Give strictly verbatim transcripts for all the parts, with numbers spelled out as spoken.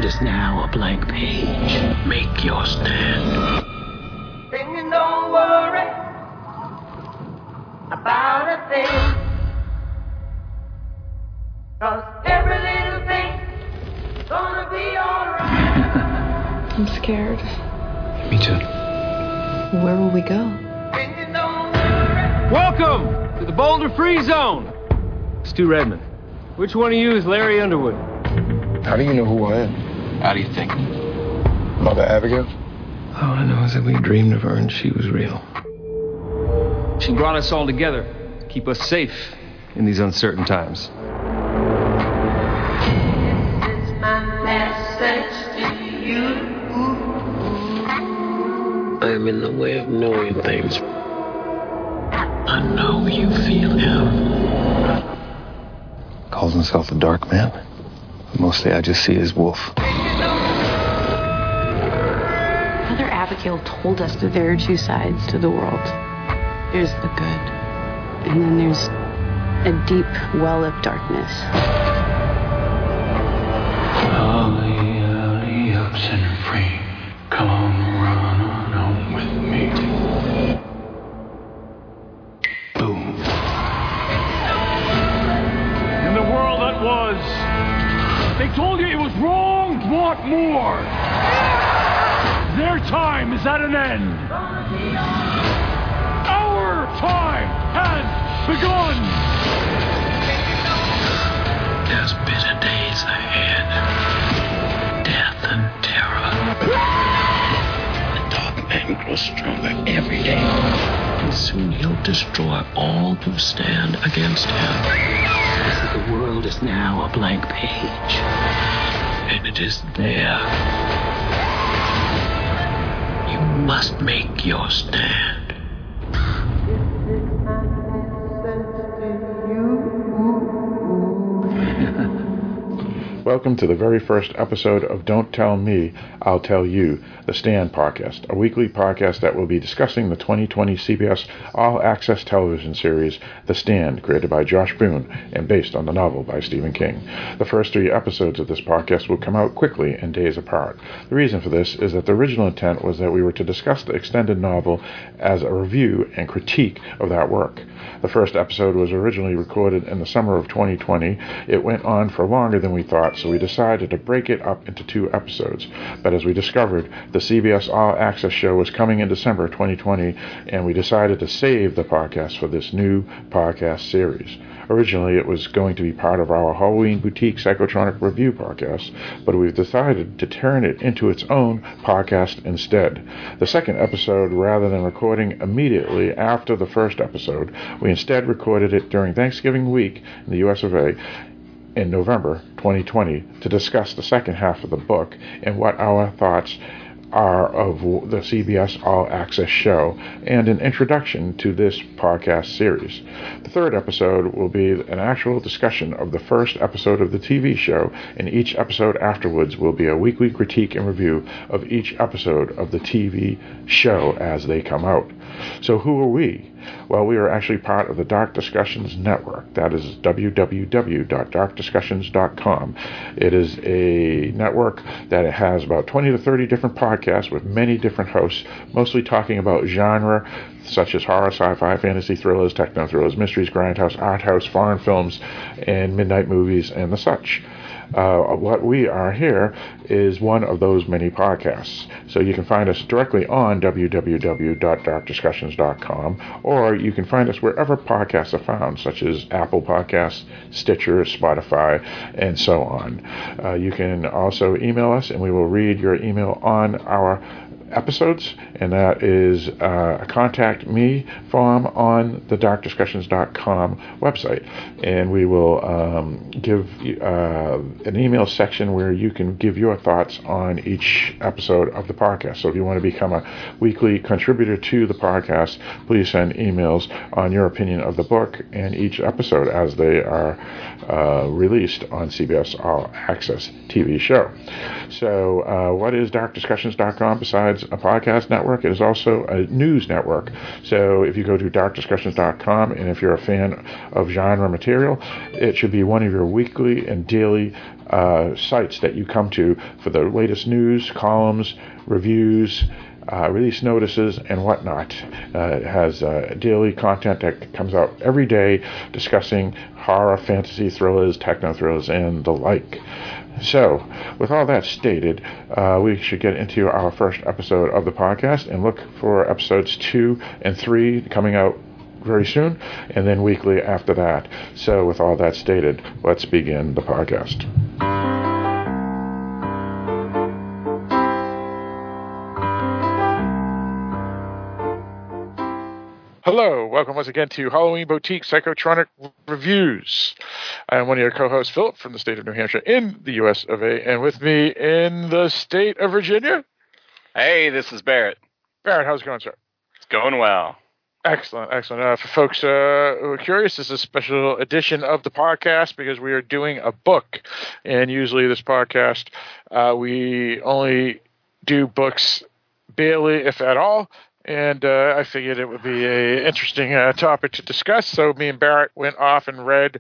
is now a blank page. Make your stand. Then you don't worry about a thing, 'cause every little thing's gonna be alright. I'm scared. Me too. Where will we go? Then you don't worry. Welcome to the Boulder Free Zone. Stu Redmond. Which one of you is Larry Underwood? How do you know who I am? How do you think? Mother Abigail? All I know is that we dreamed of her and she was real. She brought us all together to keep us safe in these uncertain times. This is my message to you. I'm in the way of knowing things. I know you feel him. Calls himself the Dark Man. Mostly I just see his wolf. Mother Abigail told us that there are two sides to the world. There's the good, and then there's a deep well of darkness. Ollie, Ollie, up center free. Come on, run on home with me. Boom. In the world that was, they told you it was wrong to want more. Their time is at an end. Our time has begun. There's bitter days ahead. Death and terror. The Dark Man grows stronger every day. And soon he'll destroy all who stand against him. The world is now a blank page. And it is there. You must make your stand. Welcome to the very first episode of Don't Tell Me, I'll Tell You, the Stand podcast, a weekly podcast that will be discussing the twenty twenty C B S All Access television series, The Stand, created by Josh Boone and based on the novel by Stephen King. The first three episodes of this podcast will come out quickly and days apart. The reason for this is that the original intent was that we were to discuss the extended novel as a review and critique of that work. The first episode was originally recorded in the summer of twenty twenty. It went on for longer than we thought, so we decided to break it up into two episodes. But as we discovered, the C B S All Access show was coming in December twenty twenty, and we decided to save the podcast for this new podcast series. Originally, it was going to be part of our Halloween Boutique Psychotronic Review podcast, but we've decided to turn it into its own podcast instead. The second episode, rather than recording immediately after the first episode, we instead recorded it during Thanksgiving week in the U S of A in November twenty twenty to discuss the second half of the book and what our thoughts are of the C B S All Access show and an introduction to this podcast series. The third episode will be an actual discussion of the first episode of the T V show, and each episode afterwards will be a weekly critique and review of each episode of the T V show as they come out. So who are we? Well, we are actually part of the Dark Discussions Network. That is w w w dot dark discussions dot com. It is a network that has about twenty to thirty different podcasts with many different hosts, mostly talking about genre such as horror, sci-fi, fantasy, thrillers, techno thrillers, mysteries, grindhouse, art house, foreign films, and midnight movies, and the such. Uh, what we are here is one of those many podcasts. So you can find us directly on w w w dot dark discussions dot com, or you can find us wherever podcasts are found, such as Apple Podcasts, Stitcher, Spotify, and so on. Uh, you can also email us, and we will read your email on our episodes, and that is uh, a contact me form on the dark discussions dot com website, and we will um, give uh, an email section where you can give your thoughts on each episode of the podcast. So if you want to become a weekly contributor to the podcast, please send emails on your opinion of the book and each episode as they are uh, released on C B S All Access T V show. So uh, what is dark discussions dot com besides Threads a podcast network. It is also a news network. So if you go to dark discussions dot com, and if you're a fan of genre material, it should be one of your weekly and daily uh, sites that you come to for the latest news, columns, reviews, Uh, release notices, and whatnot. Uh, it has uh, daily content that comes out every day discussing horror, fantasy thrillers, techno thrillers, and the like. So, with all that stated, uh, we should get into our first episode of the podcast and look for episodes two and three coming out very soon, and then weekly after that. So, with all that stated, let's begin the podcast. Hello, welcome once again to Halloween Boutique Psychotronic Reviews. I am one of your co-hosts, Philip, from the state of New Hampshire in the U S of A, and with me in the state of Virginia. Hey, this is Barrett. Barrett, how's it going, sir? It's going well. Excellent, excellent. Uh, for folks uh, who are curious, this is a special edition of the podcast because we are doing a book, and usually this podcast, uh, we only do books barely, if at all. And uh, I figured it would be an interesting uh, topic to discuss. So me and Barrett went off and read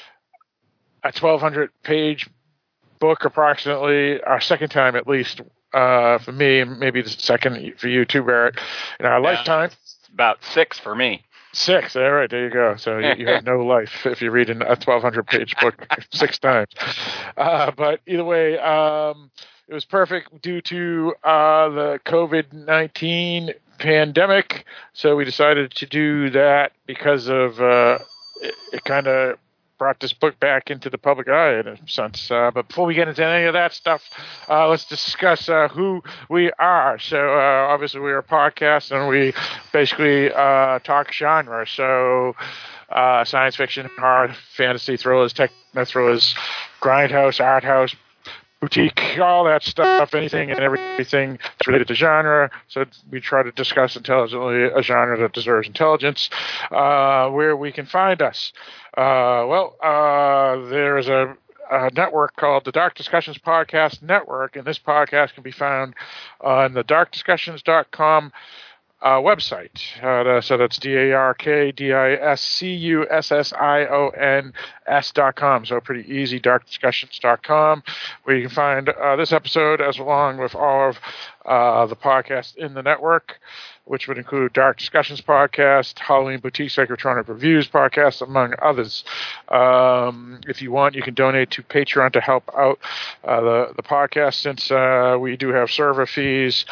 a twelve hundred page book, approximately, our second time at least, uh, for me, and maybe the second for you too, Barrett, in our yeah, lifetime. About six for me. Six, all right, there you go. So you, you have no life if you're reading a twelve hundred page book six times. Uh, but either way, um, it was perfect due to uh, the COVID nineteen pandemic, so we decided to do that because of uh, it, it kind of brought this book back into the public eye in a sense. Uh, but before we get into any of that stuff, uh, let's discuss uh, who we are. So uh, obviously we're a podcast, and we basically uh, talk genre. So uh, science fiction, horror, fantasy, thrillers, techno thrillers, grindhouse, art house, boutique, all that stuff, anything and everything that's related to genre. So we try to discuss intelligently a genre that deserves intelligence. Uh, where we can find us. Uh, well, uh, there is a, a network called the Dark Discussions Podcast Network, and this podcast can be found on the dark discussions dot com Uh, website. Uh, so that's D A R K D I S C U S S I O N S dot com. So pretty easy, dark discussions dot com, where you can find uh, this episode as along with all of uh, the podcasts in the network, which would include Dark Discussions Podcast, Halloween Boutique Psychotronic Reviews Podcast, among others. Um, if you want, you can donate to Patreon to help out uh, the, the podcast, since uh, we do have server fees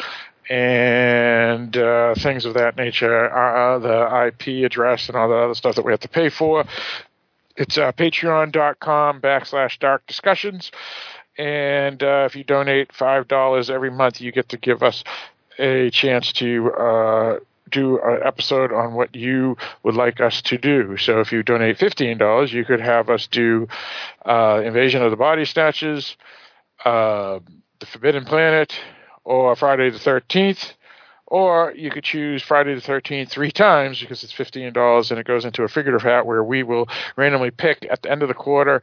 and uh, things of that nature, uh, the I P address and all the other stuff that we have to pay for. It's uh, patreon.com backslash dark discussions. And uh, if you donate five dollars every month, you get to give us a chance to uh, do an episode on what you would like us to do. So if you donate fifteen dollars, you could have us do uh, Invasion of the Body Snatchers, uh, The Forbidden Planet, or Friday the thirteenth, or you could choose Friday the thirteenth three times because it's fifteen dollars, and it goes into a figurative hat where we will randomly pick at the end of the quarter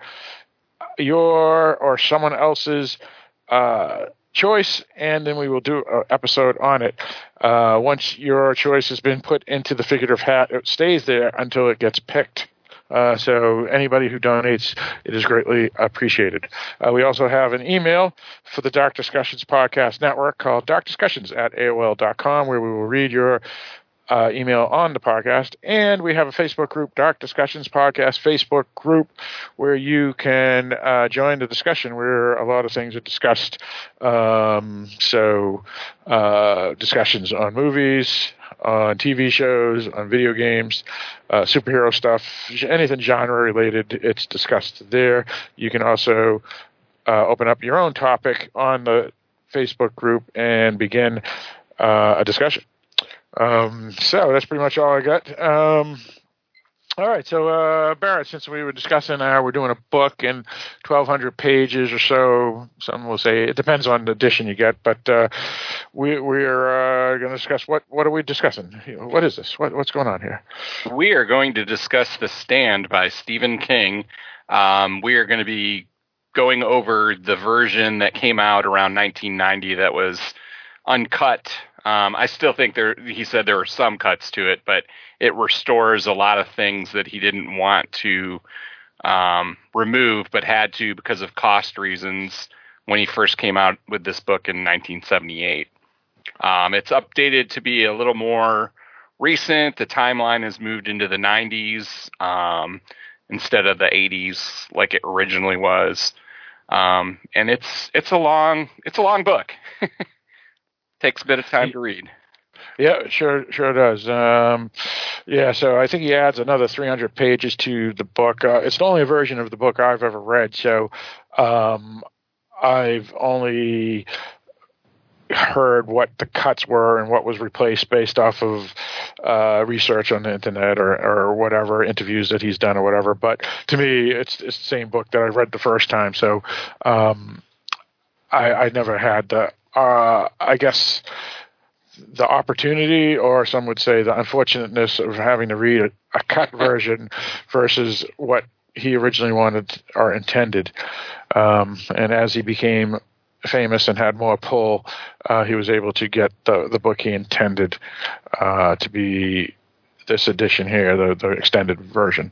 your or someone else's uh, choice, and then we will do an episode on it. Uh, once your choice has been put into the figurative hat, it stays there until it gets picked. Uh, so anybody who donates, it is greatly appreciated. Uh, we also have an email for the Dark Discussions Podcast Network called dark discussions at A O L dot com, where we will read your uh, email on the podcast. And we have a Facebook group, Dark Discussions Podcast Facebook group, where you can uh, join the discussion where a lot of things are discussed. Um, so uh, discussions on movies, on T V shows, on video games, uh, superhero stuff, anything genre related, it's discussed there. You can also uh, open up your own topic on the Facebook group and begin uh, a discussion. Um, so that's pretty much all I got. Um, all right, so uh, Barrett, since we were discussing uh, we're doing a book in twelve hundred pages or so, some will say it depends on the edition you get, but uh, we, we're uh, going to discuss, what what are we discussing? What is this? What, what's going on here? We are going to discuss The Stand by Stephen King. Um, we are going to be going over the version that came out around nineteen ninety that was uncut. Um, I still think there. He said there were some cuts to it, but it restores a lot of things that he didn't want to um, remove, but had to because of cost reasons when he first came out with this book in nineteen seventy-eight. Um, it's updated to be a little more recent. The timeline has moved into the nineties um, instead of the eighties like it originally was. Um, and it's it's a long it's a long book. Takes a bit of time to read. Yeah, sure, sure does. Um, yeah, so I think he adds another three hundred pages to the book. Uh, it's the only version of the book I've ever read, so um, I've only heard what the cuts were and what was replaced based off of uh, research on the internet or, or whatever, interviews that he's done or whatever. But to me, it's, it's the same book that I read the first time, so um, I, I never had the, uh, I guess, the opportunity, or some would say the unfortunateness of having to read a, a cut version versus what he originally wanted or intended. Um, and as he became famous and had more pull, uh, he was able to get the, the book he intended uh, to be this edition here, the, the extended version.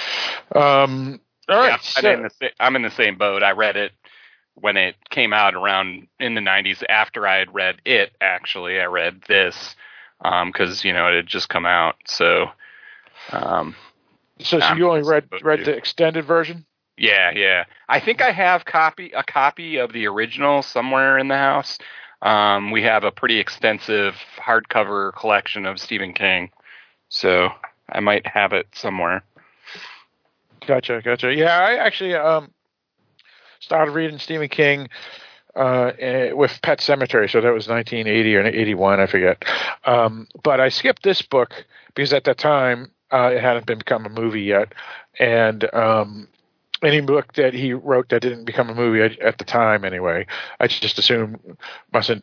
Um, all right. Yeah, so, I'm, in the, I'm in the same boat. I read it when it came out around in the nineties after I had read it. Actually, I read this because, um, you know, it had just come out. So, um, so, so you only read read the extended version? Yeah, yeah. I think I have copy a copy of the original somewhere in the house. Um, we have a pretty extensive hardcover collection of Stephen King, so I might have it somewhere. Gotcha, gotcha. Yeah, I actually um, started reading Stephen King uh, with Pet Sematary, so that was nineteen eighty or eighty-one, I forget. Um, but I skipped this book because at that time uh, it hadn't been become a movie yet, and um, any book that he wrote that didn't become a movie at, at the time, anyway, I just assumed mustn't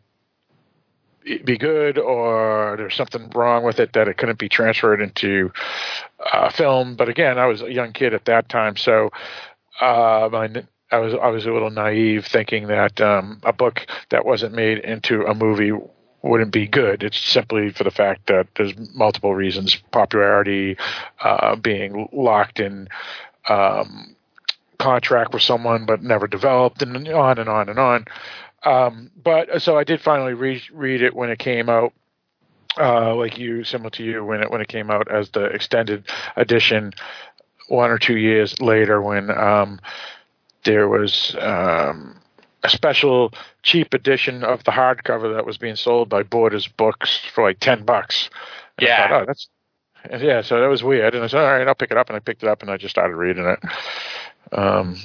be good, or there's something wrong with it that it couldn't be transferred into uh, film. But again, I was a young kid at that time, so uh, my, I was I was a little naive, thinking that um, a book that wasn't made into a movie wouldn't be good. It's simply for the fact that there's multiple reasons: popularity, uh, being locked in um, contract with someone but never developed, and on and on and on. Um, but so I did finally re- read it when it came out, uh, like you, similar to you, when it when it came out as the extended edition, one or two years later, when um, there was um, a special cheap edition of the hardcover that was being sold by Borders Books for like ten bucks. And yeah, I thought, oh, that's yeah. So that was weird, and I said, all right, I'll pick it up, and I picked it up, and I just started reading it. Um,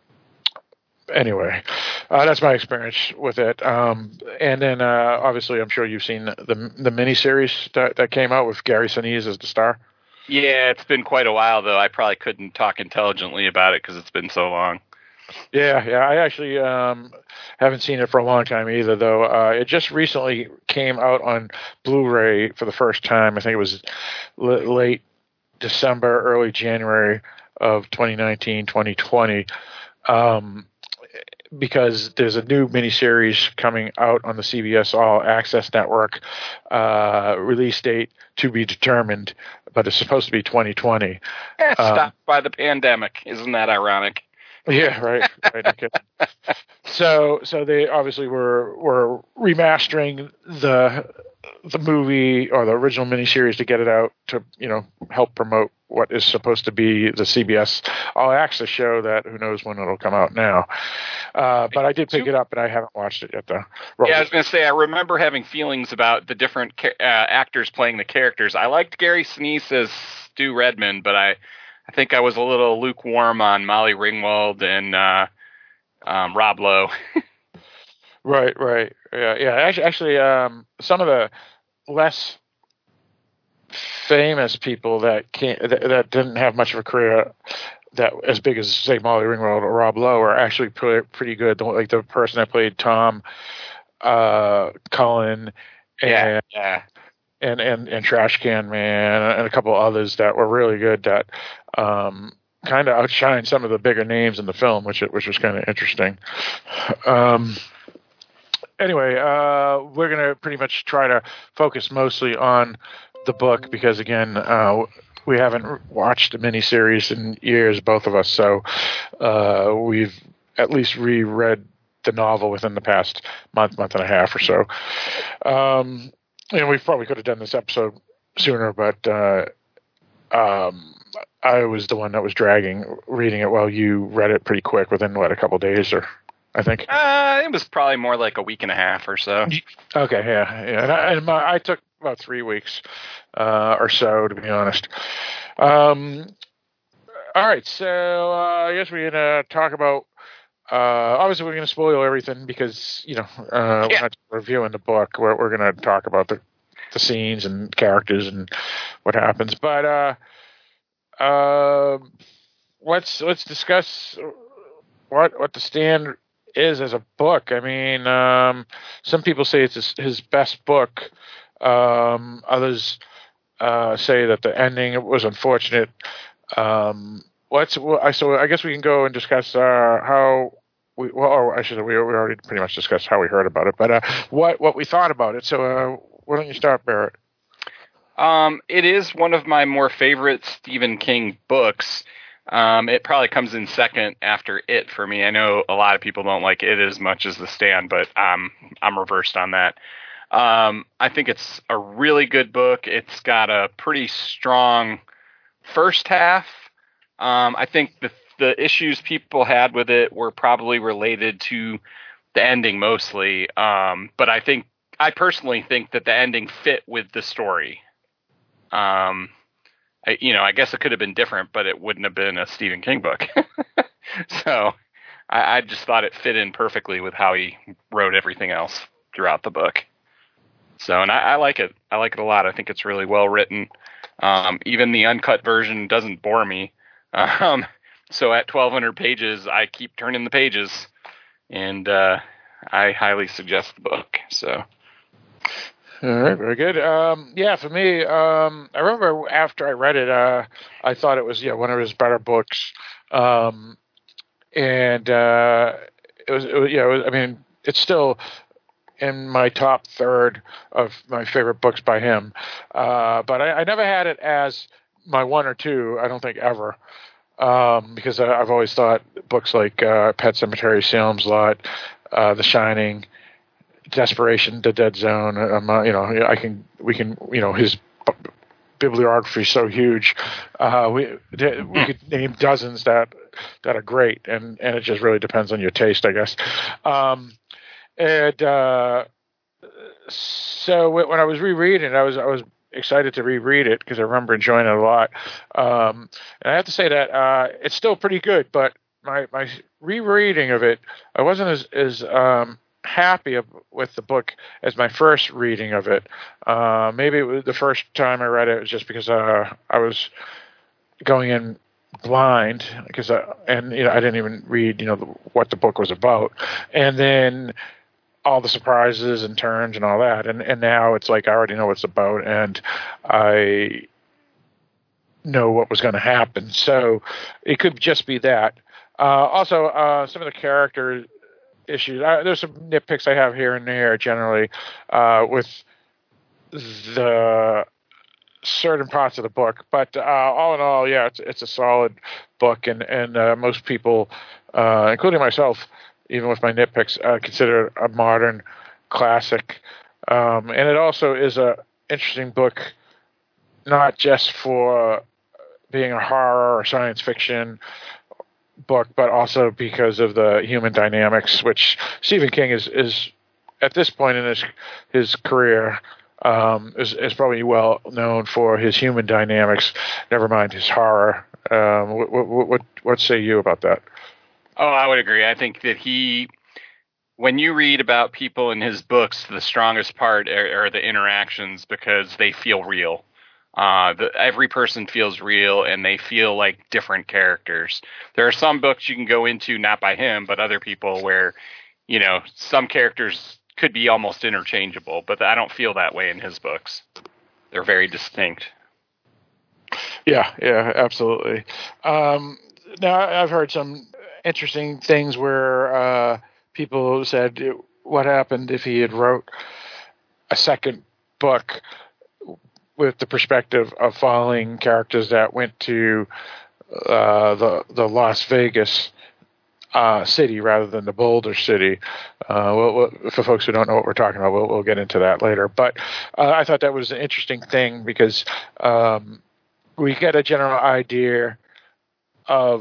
anyway, uh, that's my experience with it. Um, and then, uh, obviously, I'm sure you've seen the the miniseries that, that came out with Gary Sinise as the star. Yeah, it's been quite a while, though. I probably couldn't talk intelligently about it because it's been so long. Yeah, yeah. I actually um, haven't seen it for a long time either, though. Uh, it just recently came out on Blu-ray for the first time. I think it was l- late December, early January of twenty nineteen, twenty twenty, um, because there's a new miniseries coming out on the C B S All Access Network, uh, release date to be determined, but it's supposed to be twenty twenty. Yeah, um, stopped by the pandemic. Isn't that ironic? Yeah, right. right okay. So, so they obviously were were remastering the the movie or the original miniseries to get it out to, you know, help promote what is supposed to be the C B S All Access show that who knows when it'll come out now. Uh, but I did pick it up, and I haven't watched it yet, though. Robert. Yeah, I was going to say, I remember having feelings about the different uh, actors playing the characters. I liked Gary Sinise as Stu Redman, but I, I think I was a little lukewarm on Molly Ringwald and uh, um, Rob Lowe. Right, right. Yeah, yeah. Actually, actually um, some of the less famous people that can't, that, that didn't have much of a career that as big as, say, Molly Ringwald or Rob Lowe are actually pretty, pretty good. Like the person that played Tom uh, Cullen and, yeah, yeah. and and and Trash Can Man and a couple others that were really good that um, kind of outshine some of the bigger names in the film, which which was kind of interesting. Um, anyway, uh, we're going to pretty much try to focus mostly on the book because, again, uh, we haven't watched a miniseries in years, both of us, so uh, we've at least reread the novel within the past month, month and a half or so. Um, and we probably could have done this episode sooner, but uh, um, I was the one that was dragging reading it while you read it pretty quick within, what, a couple of days, or I think? Uh, it was probably more like a week and a half or so. Okay, yeah. yeah. And, I, and my, I took about three weeks uh, or so, to be honest. Um, all right, so uh, I guess we're going to talk about Uh, obviously, we're going to spoil everything because, you know, uh, yeah. we're not reviewing the book. We're, we're going to talk about the, the scenes and characters and what happens. But uh, uh, let's let's discuss what what The Stand is as a book. I mean, um, some people say it's his, his best book. Um, others uh, say that the ending was unfortunate. Um, Let's. Well, I so I guess we can go and discuss uh, how we. Well, or I should. We we already pretty much discussed how we heard about it, but uh, what what we thought about it. So uh, why don't you start, Barrett? Um, it is one of my more favorite Stephen King books. Um, it probably comes in second after It for me. I know a lot of people don't like It as much as The Stand, but um, I'm reversed on that. Um, I think it's a really good book. It's got a pretty strong first half. Um, I think the the issues people had with it were probably related to the ending mostly. Um, but I think I personally think that the ending fit with the story. Um, I, you know, I guess it could have been different, but it wouldn't have been a Stephen King book. So I, I just thought it fit in perfectly with how he wrote everything else throughout the book. So, and I, I like it. I like it a lot. I think it's really well written. Um, even the uncut version doesn't bore me. Um, so at twelve hundred pages, I keep turning the pages, and uh, I highly suggest the book. So, all right, very good. Um, yeah, for me, um, I remember after I read it, uh, I thought it was yeah one of his better books, um, and uh, it was, it was yeah. It was, I mean, it's still in my top third of my favorite books by him, uh, but I, I never had it as my one or two, I don't think ever, um, because I, I've always thought books like uh, Pet Sematary, Salem's Lot, uh, The Shining, Desperation, The Dead Zone. Um, uh, you know, I can, we can, you know, his bibliography is so huge. Uh, we we could name dozens that that are great, and and it just really depends on your taste, I guess. Um, and uh, so when I was rereading, I was I was. excited to reread it because I remember enjoying it a lot. Um, and I have to say that uh, it's still pretty good, but my, my rereading of it, I wasn't as, as um, happy with the book as my first reading of it. Uh, maybe it was the first time I read it was just because uh, I was going in blind because I, and you know I didn't even read you know the, what the book was about, and then all the surprises and turns and all that. And, and now it's like I already know what it's about and I know what was going to happen. So it could just be that. Uh, also, uh, some of the character issues, I, there's some nitpicks I have here and there generally uh, with the certain parts of the book. But uh, all in all, yeah, it's, it's a solid book. And, and uh, most people, uh, including myself, even with my nitpicks, uh, consider it a modern classic. Um, and it also is a interesting book, not just for being a horror or science fiction book, but also because of the human dynamics, which Stephen King is, is at this point in his his career, um, is, is probably well known for his human dynamics, never mind his horror. Um, what, what, what, what say you about that? Oh, I would agree. I think that he, when you read about people in his books, the strongest part are, are the interactions because they feel real. Uh, the, every person feels real and they feel like different characters. There are some books you can go into, not by him, but other people where, you know, some characters could be almost interchangeable, but I don't feel that way in his books. They're very distinct. Yeah, yeah, absolutely. Um, now, I've heard some interesting things where uh, people said it what happened if he had wrote a second book with the perspective of following characters that went to uh, the the Las Vegas uh, city rather than the Boulder city. Uh, we'll, we'll, for folks who don't know what we're talking about, we'll, we'll get into that later. But uh, I thought that was an interesting thing because um, we get a general idea of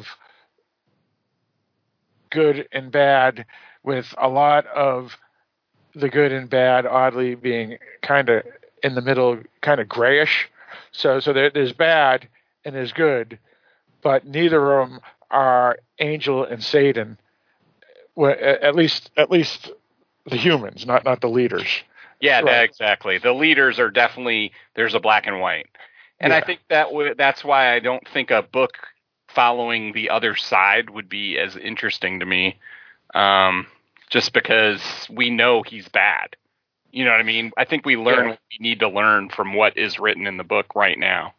good and bad, with a lot of the good and bad oddly being kind of in the middle, kind of grayish. So, so there, there's bad and there's good, but neither of them are Angel and Satan. Well, at least, at least the humans, not not the leaders. Yeah, Right. that, exactly. The leaders are definitely, there's a black and white, and Yeah. I think that w- that's why I don't think a book following the other side would be as interesting to me. Um, just because we know he's bad. You know what I mean? I think we learn Yeah. what we need to learn from what is written in the book right now.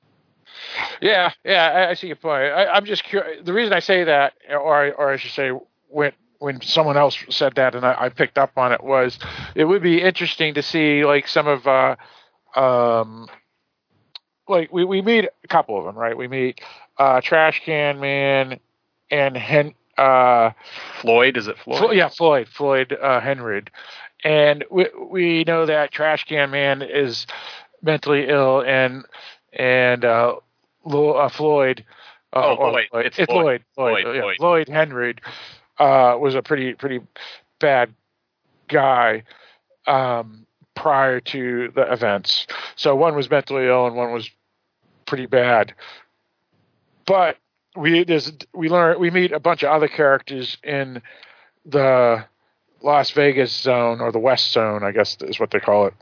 Yeah, yeah, I, I see your point. I, I'm just curious. The reason I say that, or or I should say, when when someone else said that, and I, I picked up on it, was it would be interesting to see like some of, uh, um, like we, we meet a couple of them, right? We meet uh, Trash Can Man and Hen. Uh, Floyd, is it Floyd? Flo- yeah, Floyd, Floyd uh, Henryd. And we we know that Trash Can Man is mentally ill, and and uh, Lo- uh, Floyd. Uh, Oh, or Lloyd. Floyd. It's It's Floyd. Lloyd. Lloyd. Floyd, yeah, Floyd. Lloyd Henryd uh, was a pretty pretty bad guy um, prior to the events. So one was mentally ill, and one was pretty bad. But we there's we learn we meet a bunch of other characters in the Las Vegas zone, or the West Zone, I guess is what they call it,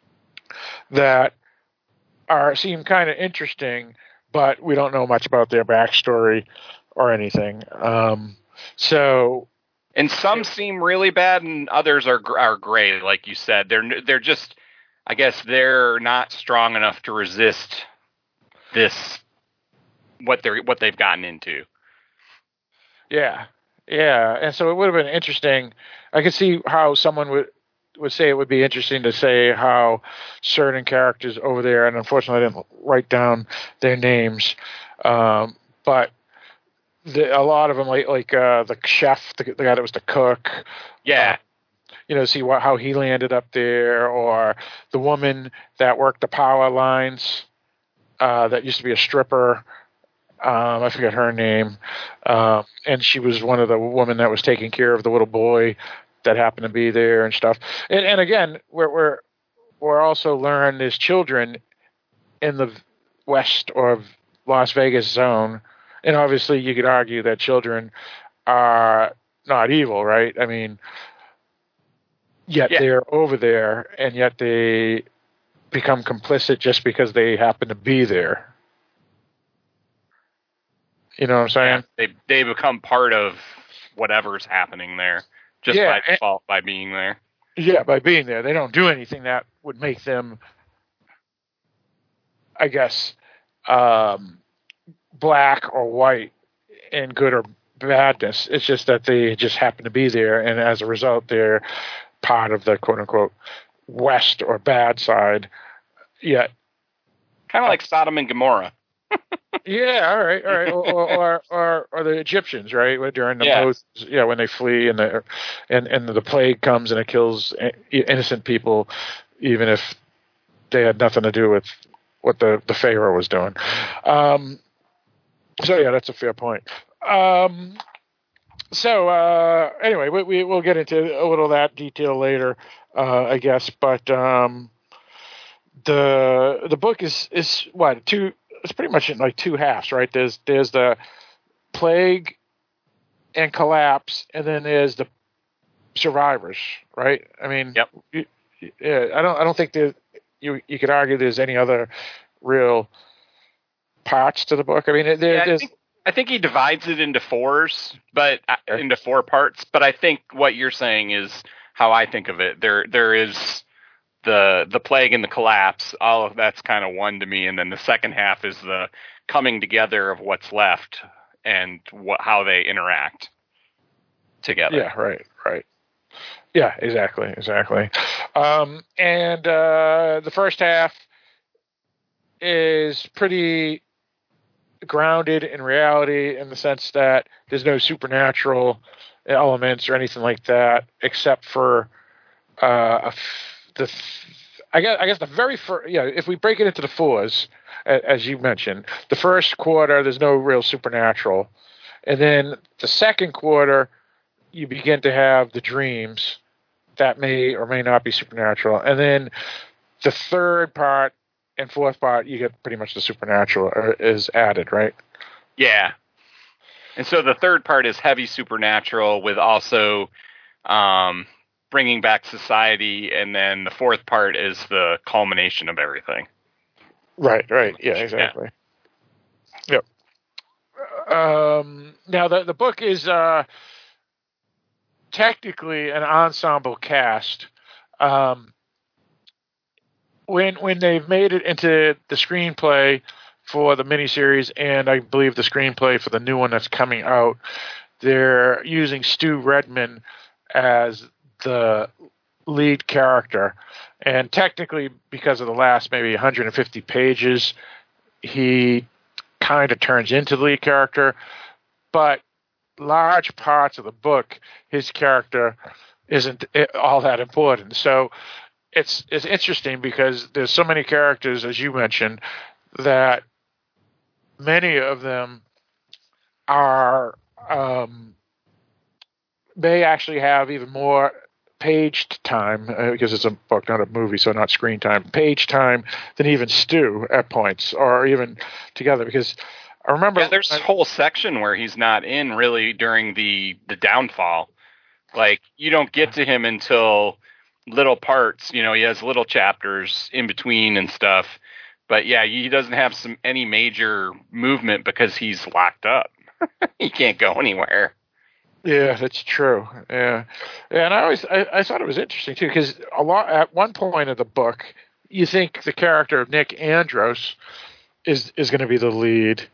that are seem kind of interesting, but we don't know much about their backstory or anything. Um, so, And some seem really bad, and others are gr- are great. Like you said, they're they're just, I guess they're not strong enough to resist this what they're what they've gotten into. yeah, yeah, and so it would have been interesting. I could see how someone would would say it would be interesting to say how certain characters over there, and unfortunately I didn't write down their names, um, but the, a lot of them, like like uh, the chef, the, the guy that was the cook, Yeah, uh, you know, see what how he landed up there, or the woman that worked the power lines, uh, that used to be a stripper. Um, I forget her name, uh, and she was one of the women that was taking care of the little boy that happened to be there and stuff. And, and again, we're we're we're also learn there's children in the West or Las Vegas zone, and obviously you could argue that children are not evil, right? I mean, yet Yeah. they're over there, and yet they become complicit just because they happen to be there. You know what I'm saying? yeah. They they become part of whatever's happening there just Yeah, by and- default by being there. Yeah, by being there. They don't do anything that would make them, I guess, um, black or white in good or badness. It's just that they just happen to be there, and as a result, they're part of the quote-unquote West or bad side. Yet, Kind of like Sodom and Gomorrah. yeah, all right, all right, or or, or or the Egyptians, right? During the Yeah. Moses, yeah, when they flee and the and and the plague comes and it kills innocent people, even if they had nothing to do with what the the Pharaoh was doing. Um, so yeah, that's a fair point. Um, so uh, anyway, we, we we'll get into a little of that detail later, uh, I guess. But um, the the book is is what two. It's pretty much in like two halves, right? There's there's the plague and collapse, and then there's the survivors, right? I mean, Yep. you, yeah, I don't I don't think that you you could argue there's any other real parts to the book. I mean, there, Yeah, I there's think, I think he divides it into fours, but uh, Okay. into four parts. But I think what you're saying is how I think of it. There, there is the the plague and the collapse. All of that's kind of one to me, and then the second half is the coming together of what's left and what how they interact together. yeah, right, right. Yeah, exactly, exactly. Um, and uh, the first half is pretty grounded in reality in the sense that there's no supernatural elements or anything like that, except for uh, a f- the. F- I guess I guess the very first. Yeah, if we break it into the fours, as you mentioned, the first quarter there's no real supernatural, and then the second quarter you begin to have the dreams that may or may not be supernatural, and then the third part and fourth part you get pretty much the supernatural is added, right? Yeah. And so the third part is heavy supernatural with also um, bringing back society, and then the fourth part is the culmination of everything. Right, right. Yeah, exactly. Yeah. Yep. Um, now, the, the book is uh, technically an ensemble cast. Um, when when they've made it into the screenplay for the miniseries, and I believe the screenplay for the new one that's coming out, they're using Stu Redman as the lead character. And technically, because of the last maybe one hundred fifty pages, he kind of turns into the lead character. But large parts of the book, his character isn't all that important. So it's it's interesting because there's so many characters, as you mentioned, that many of them are um, may actually have even more page time, uh, because it's a book, not a movie, so not screen time, page time than even Stu at points, or even together. Because I remember, yeah, there's a whole section where he's not in really during the the downfall. Like, you don't get to him until little parts. You know, he has little chapters in between and stuff. But yeah, he doesn't have some any major movement because he's locked up. He can't go anywhere. Yeah, that's true. Yeah, yeah, and I always I, I thought it was interesting too, because a lot at one point of the book, you think the character of Nick Andros is is going to be the lead,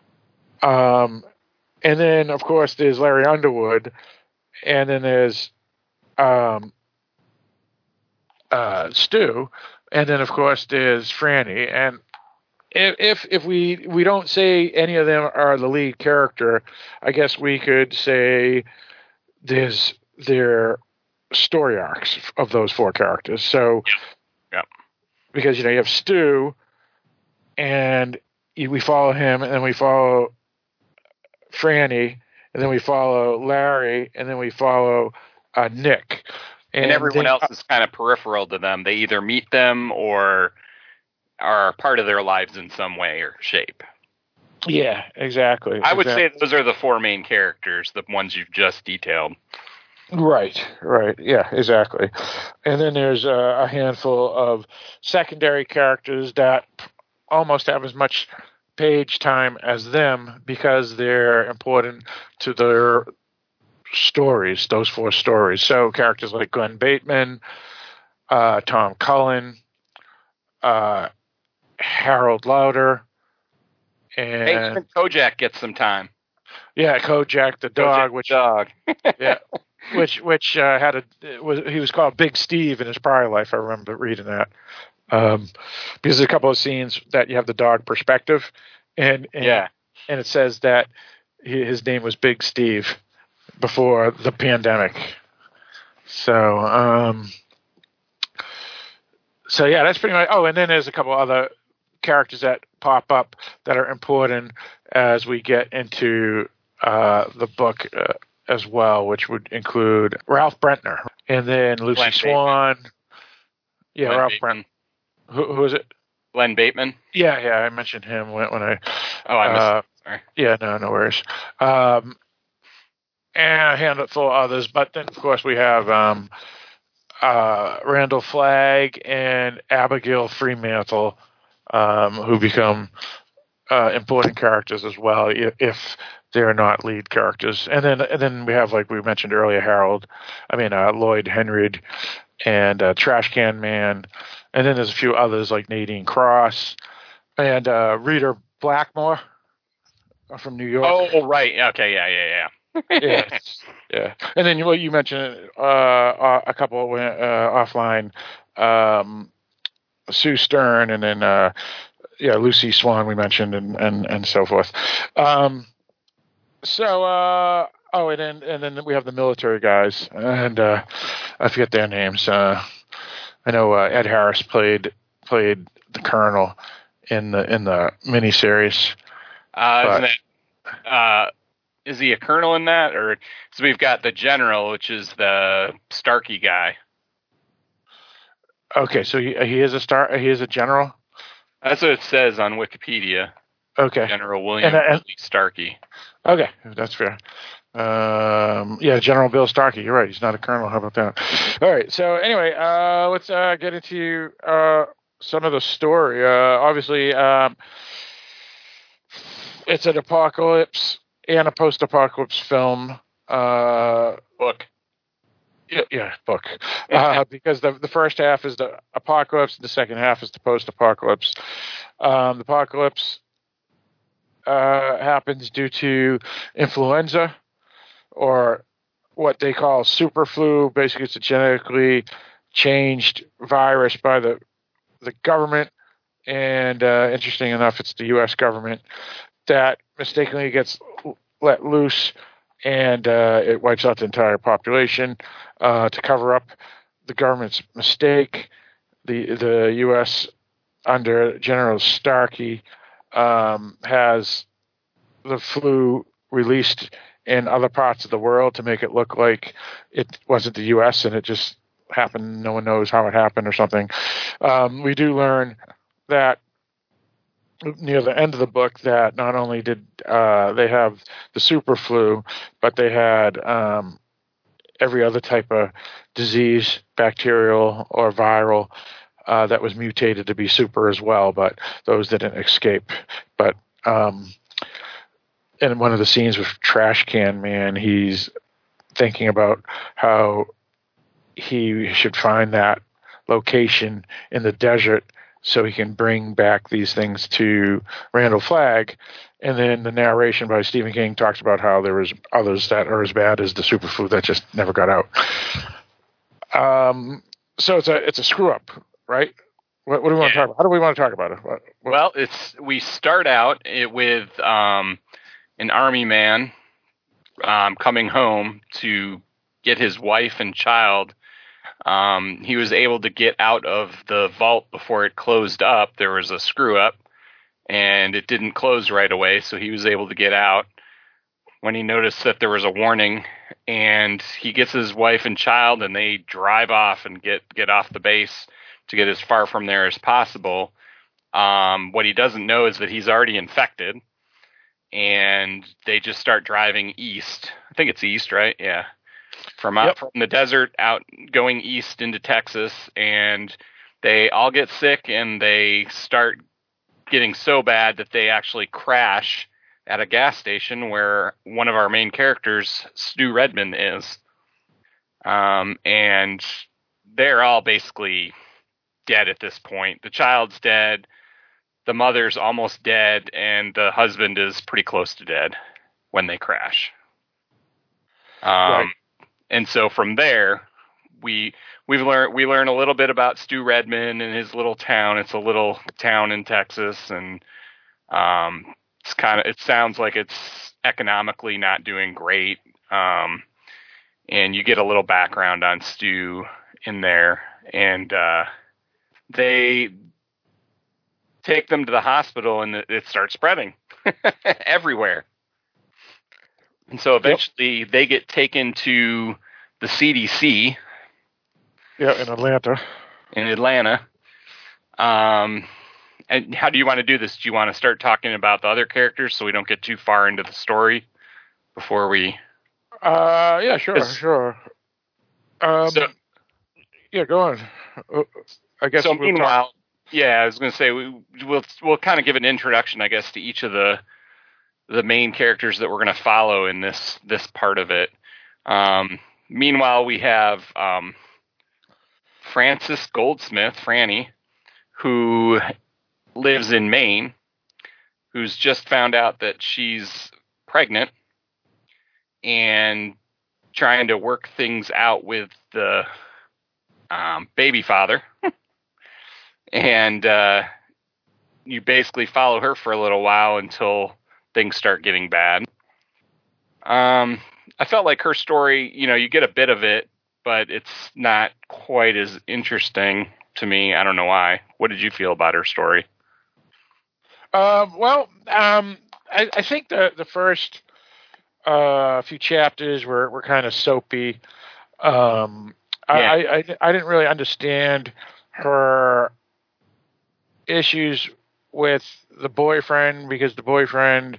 um, and then of course there's Larry Underwood, and then there's um, uh, Stu, and then of course there's Franny, and if if we we don't say any of them are the lead character, I guess we could say there's their story arcs of those four characters. So, yeah, because you know you have Stu, and we follow him, and then we follow Franny, and then we follow Larry, and then we follow uh, Nick, and, and everyone then, else is kind of peripheral to them. They either meet them or are part of their lives in some way or shape. Yeah, exactly. I would exactly. say those are the four main characters, the ones you've just detailed. Right, right. Yeah, exactly. And then there's a, a handful of secondary characters that almost have as much page time as them because they're important to their stories, those four stories. So characters like Glenn Bateman, uh, Tom Cullen, uh, Harold Lauder, and hey, even Kojak gets some time. Yeah, Kojak the dog, Kojak which dog, yeah, which which uh, had a was he was called Big Steve in his prior life. I remember reading that um, because there's a couple of scenes that you have the dog perspective, and, and yeah, and it says that he, his name was Big Steve before the pandemic. So um, so yeah, that's pretty much. Oh, and then there's a couple other characters that pop up that are important as we get into uh, the book uh, as well, which would include Ralph Brentner and then Lucy Glenn Swan. Bateman. Yeah, Glenn Ralph Bateman. Brentner. Who, who is it? Glenn Bateman. Yeah, yeah, I mentioned him when, when I. Oh, I missed. Uh, it. Sorry. Yeah, no, no worries. Um, and a handful of others, but then of course we have um, uh, Randall Flagg and Abigail Fremantle, um, who become uh, important characters as well if they're not lead characters. And then and then we have, like we mentioned earlier, Harold, I mean uh, Lloyd Henryd and uh, Trash Can Man, and then there's a few others like Nadine Cross and uh, Rita Blackmore from New York. Oh, right. Okay, yeah, yeah, yeah. yeah, yeah. And then well, you mentioned uh, a couple uh, offline, um, Sue Stern, and then uh, yeah, Lucy Swan we mentioned, and and, and so forth. Um, so uh, oh, and then and then we have the military guys, and uh, I forget their names. Uh, I know uh, Ed Harris played played the colonel in the in the miniseries. Uh, but, isn't it? Uh, is he a colonel in that, or so we've got the general, which is the Starkey guy. Okay, so he he is a star. He is a general. That's what it says on Wikipedia. Okay, General William and, and, Starkey. Okay, that's fair. Um, yeah, General Bill Starkey. You're right. He's not a colonel. How about that? All right. So anyway, uh, let's uh, get into uh, some of the story. Uh, obviously, um, it's an apocalypse and a post-apocalypse film. Uh, book. Yeah, yeah book. Uh, because the the first half is the apocalypse, the second half is the post-apocalypse. Um, the apocalypse uh, happens due to influenza, or what they call super flu. Basically, it's a genetically changed virus by the the government, and uh, interesting enough, it's the U S government that mistakenly gets let loose, and uh, it wipes out the entire population uh, to cover up the government's mistake. The the U S under General Starkey um, has the flu released in other parts of the world to make it look like it wasn't the U S and it just happened. No one knows how it happened or something. Um, we do learn that near the end of the book that not only did uh, they have the super flu, but they had um, every other type of disease, bacterial or viral, uh, that was mutated to be super as well, but those didn't escape. But um, in one of the scenes with Trash Can Man, he's thinking about how he should find that location in the desert so he can bring back these things to Randall Flagg. And then the narration by Stephen King talks about how there was others that are as bad as the superfood that just never got out. Um, so it's a it's a screw up, right? What, what do we want Yeah. to talk about? How do we want to talk about it? What, what? Well, it's we start out it with um, an army man um, coming home to get his wife and child. Um, he was able to get out of the vault before it closed up. There was a screw up, and it didn't close right away, so he was able to get out when he noticed that there was a warning. And he gets his wife and child, and they drive off and get, get off the base to get as far from there as possible. Um, what he doesn't know is that he's already infected, and they just start driving east. I think it's east, right? Yeah. From out Yep. from the desert out going east into Texas, and they all get sick, and they start getting so bad that they actually crash at a gas station where one of our main characters, Stu Redman, is. Um, and they're all basically dead at this point. The child's dead, the mother's almost dead, and the husband is pretty close to dead when they crash. Um, Right. And so from there, we we've learned we learn a little bit about Stu Redman and his little town. It's a little town in Texas, and um, it's kind of it sounds like it's economically not doing great. Um, and you get a little background on Stu in there, and uh, they take them to the hospital, and it, it starts spreading everywhere. And so eventually yep. they get taken to the C D C. Yeah, in Atlanta. In Atlanta. Um, and how do you want to do this? Do you want to start talking about the other characters so we don't get too far into the story before we... Uh, yeah, sure, sure. Um, so, yeah, go on. Uh, I guess so we'll meanwhile, talk. yeah, I was going to say, we, we'll, we'll kind of give an introduction, I guess, to each of the the main characters that we're going to follow in this this part of it. Um, meanwhile, we have um, Frances Goldsmith, Franny, who lives in Maine, who's just found out that she's pregnant, and trying to work things out with the um, baby father. and uh, you basically follow her for a little while until things start getting bad. Um, I felt like her story, you know, you get a bit of it, but it's not quite as interesting to me. I don't know why. What did you feel about her story? Um, well, um, I, I think the the first uh, few chapters were, were kind of soapy. Um, Yeah. I, I I didn't really understand her issues with the boyfriend because the boyfriend,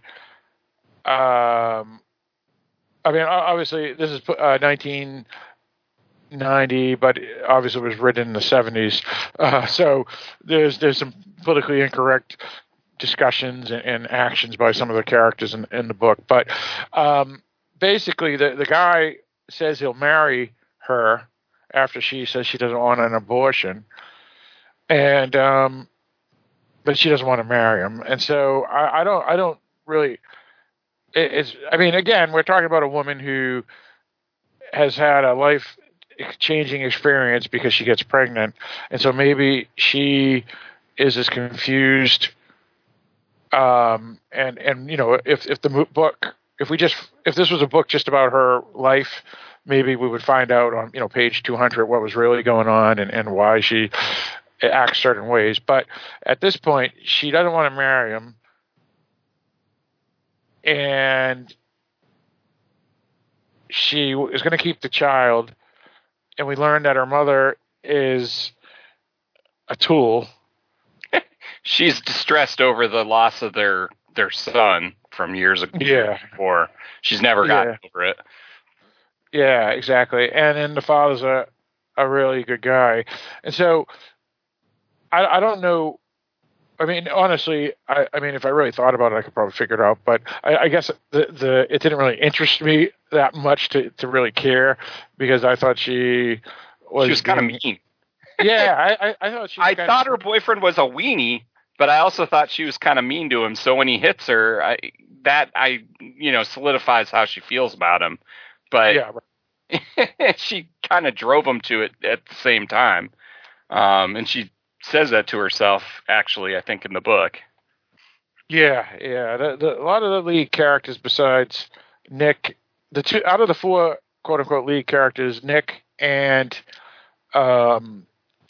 um, I mean, obviously this is uh, nineteen ninety, but obviously it was written in the seventies. Uh, so there's there's some politically incorrect discussions and, and actions by some of the characters in, in the book. But um, basically, the the guy says he'll marry her after she says she doesn't want an abortion, and um, but she doesn't want to marry him. And so I, I don't I don't really. It, it's I mean, again, we're talking about a woman who has had a life changing experience because she gets pregnant, and so maybe she is as confused. Um, and, and, you know, if, if the book, if we just, if this was a book just about her life, maybe we would find out on, you know, page two hundred what was really going on and, and why she acts certain ways. But at this point, she doesn't want to marry him. And she is going to keep the child. And we learned that her mother is a tool. She's distressed over the loss of their their son from years ago. Yeah. Before. She's never gotten Yeah. over it. Yeah, exactly. And then the father's a, a really good guy. And so I, I don't know. I mean, honestly, I, I mean, if I really thought about it, I could probably figure it out. But I, I guess the, the it didn't really interest me that much to, to really care because I thought she was, She was kind of being- mean. Yeah, I, I, I thought she was I kinda- thought her boyfriend was a weenie, but I also thought she was kind of mean to him. So when he hits her, I, that I you know solidifies how she feels about him. But Yeah, right. she kind of drove him to it at the same time, um, and she says that to herself. Actually, I think in the book. Yeah, yeah. The, the, a lot of the lead characters besides Nick, the two out of the four quote unquote lead characters, Nick and um,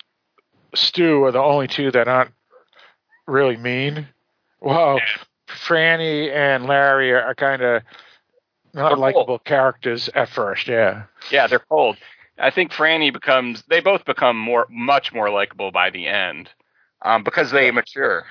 Stu are the only two that aren't really mean. Well, Yeah. Franny and Larry are, are kind of not They're likable cold. characters at first. Yeah. Yeah, they're cold. I think Franny becomes. They both become more, much more likable by the end, um, because they mature.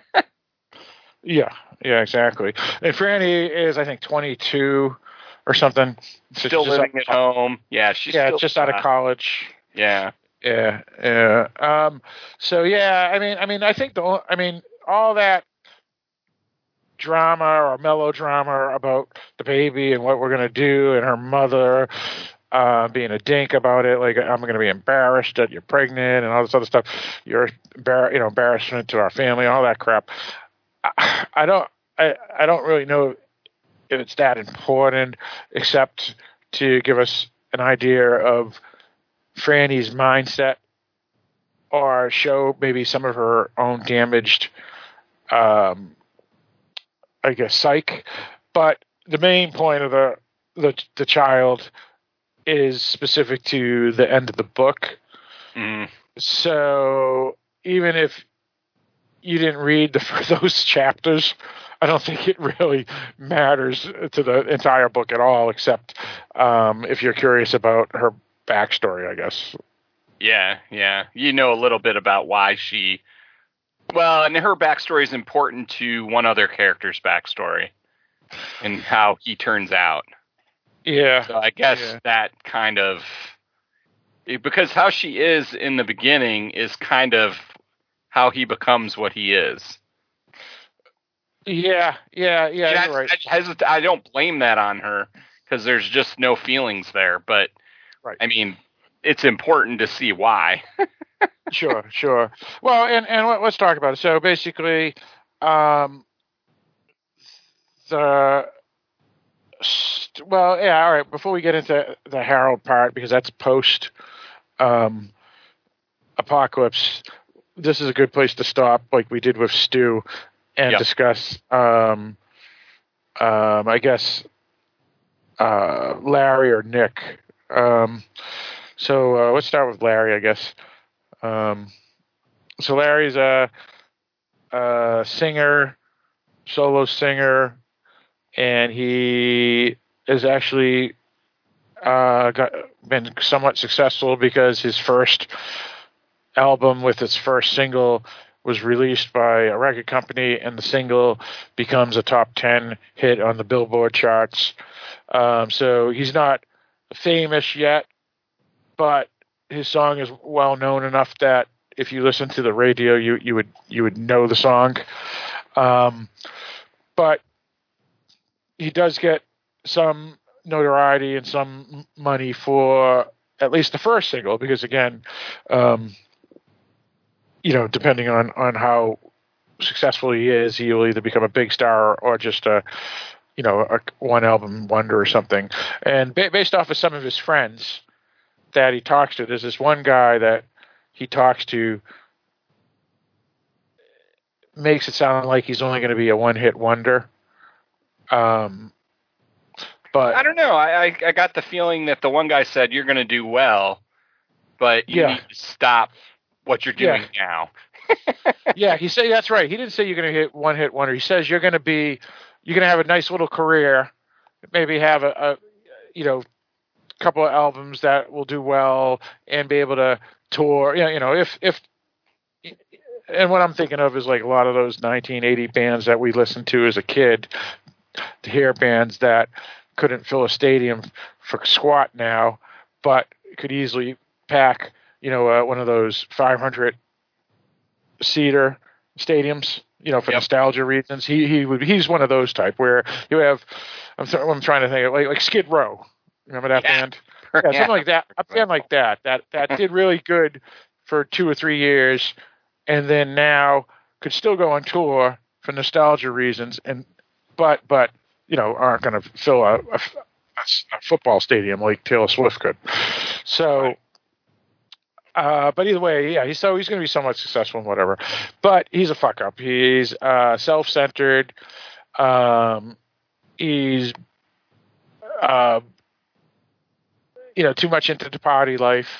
Yeah. Yeah. Exactly. And Franny is, I think, twenty-two or something. So Still she's just living out- at home. Yeah, she's yeah, still, just out uh, of college. Yeah. Yeah, yeah. Um, so yeah, I mean, I mean, I think the, o- I mean, all that drama or melodrama about the baby and what we're gonna do, and her mother uh, being a dink about it, like I'm gonna be embarrassed that you're pregnant and all this other stuff. You're, embar- you know, embarrassment to our family, all that crap. I, I don't, I, I don't really know if it's that important, except to give us an idea of Franny's mindset, or show maybe some of her own damaged, um, I guess, psyche. But the main point of the, the the child is specific to the end of the book. Mm. So even if you didn't read the, those chapters, I don't think it really matters to the entire book at all, except um, if you're curious about her backstory, I guess. Yeah, yeah. You know a little bit about why she. Well, and her backstory is important to one other character's backstory and how he turns out. Yeah. So I guess yeah. that kind of. Because how she is in the beginning is kind of how he becomes what he is. Yeah, yeah, yeah. And You're I, right. I, hesit- I don't blame that on her because there's just no feelings there. But Right. I mean, it's important to see why. Sure, sure. Well, and and let- let's talk about it. So basically, um, the Well, yeah, all right. Before we get into the Harold part, because that's post um, apocalypse, this is a good place to stop, like we did with Stu, and Yep. discuss, um, um, I guess, uh, Larry or Nick. Um, so uh, let's start with Larry, I guess. Um, so Larry's a, a singer, solo singer, and he is actually uh, got, been somewhat successful because his first album with its first single was released by a record company, and the single becomes a top ten hit on the Billboard charts. Um, so he's not famous yet, but his song is well known enough that if you listen to the radio, you, you would you would know the song. Um, but he does get some notoriety and some money for at least the first single, because again, um, you know, depending on, on how successful he is, he will either become a big star or just a, you know, a one album wonder or something. And ba- based off of some of his friends that he talks to, there's this one guy that he talks to makes it sound like he's only going to be a one hit wonder. Um, but I don't know. I, I I got the feeling that the one guy said you're going to do well, but you Yeah. need to stop what you're doing Yeah. now. Yeah, he said that's right. He didn't say you're going to hit one hit wonder. He says you're going to be, you're going to have a nice little career, maybe have a, a you know, couple of albums that will do well and be able to tour. You know, you know, if if. And what I'm thinking of is like a lot of those nineteen eighty bands that we listened to as a kid, to hear bands that couldn't fill a stadium for squat now, but could easily pack, you know, uh, one of those five hundred seater stadiums, you know, for Yep. nostalgia reasons. He he would he's one of those type where you have. I'm th- I'm trying to think of like like Skid Row. Remember that Yeah. band? Yeah, something like that. A band like that that that did really good for two or three years, and then now could still go on tour for nostalgia reasons, and but but you know aren't going to fill a, a, a football stadium like Taylor Swift could. So, uh, but either way, yeah, he's so he's going to be somewhat successful and whatever. But he's a fuck up. He's uh, self-centered. Um, he's uh, you know too much into the party life.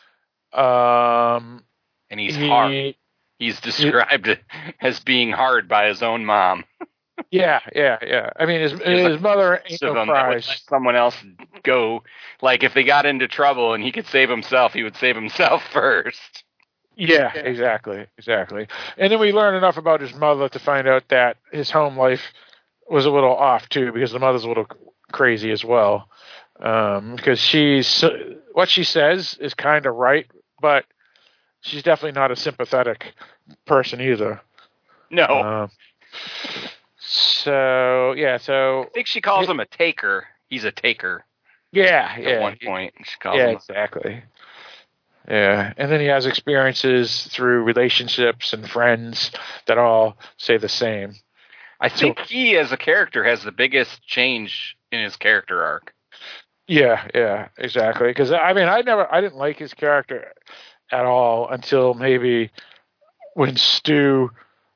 Um, And he's he- hard. He's described as being hard by his own mom. Yeah, yeah, yeah. I mean, his He's his mother ain't Most of no them that would prize. let someone else go. Like if they got into trouble and he could save himself, he would save himself first. Yeah, exactly, exactly. And then we learn enough about his mother to find out that his home life was a little off too, because the mother's a little crazy as well. Um, because she's what she says is kind of right, but she's definitely not a sympathetic person either. No, Um, so yeah, so I think she calls him a taker. He's a taker yeah, at yeah, one point. She calls yeah, him. exactly. Yeah, and then he has experiences through relationships and friends that all say the same. I think he, as a character, has the biggest change in his character arc. Yeah, yeah, exactly. Because I mean, I never, I didn't like his character at all until maybe when Stu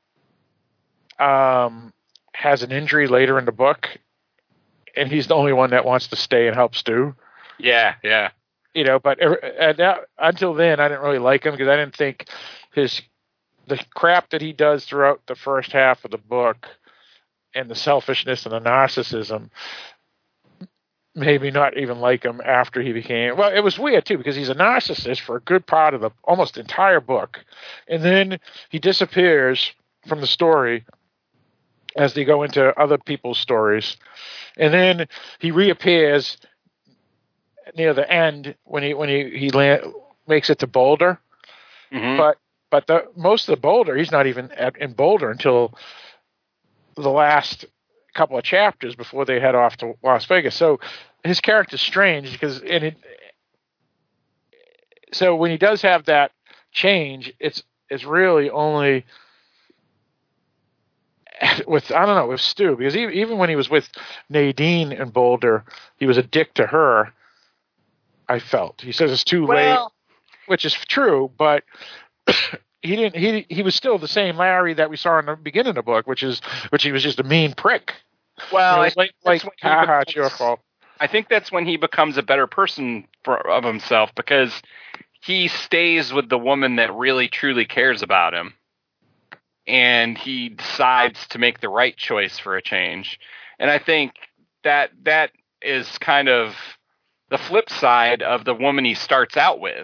um, has an injury later in the book, and he's the only one that wants to stay and help Stu. Yeah, yeah. You know, but at that, until then, I didn't really like him because I didn't think his the crap that he does throughout the first half of the book and the selfishness and the narcissism made me not even like him after he became. Well, it was weird too because he's a narcissist for a good part of the almost entire book, and then he disappears from the story as they go into other people's stories, and then he reappears near the end when he when he he land, makes it to Boulder, Mm-hmm. but but the most of the Boulder he's not even at, in Boulder until the last couple of chapters before they head off to Las Vegas. So his character's strange because and it, so when he does have that change, it's it's really only with I don't know with Stu, because even even when he was with Nadine in Boulder, he was a dick to her. I felt he says it's too well, late, which is true, but he didn't. He he was still the same Larry that we saw in the beginning of the book, which is which he was just a mean prick. Well, you know, like like haha, it's your fault. I think that's when he becomes a better person for, of himself, because he stays with the woman that really truly cares about him, and he decides to make the right choice for a change. And I think that that is kind of the flip side of the woman he starts out with,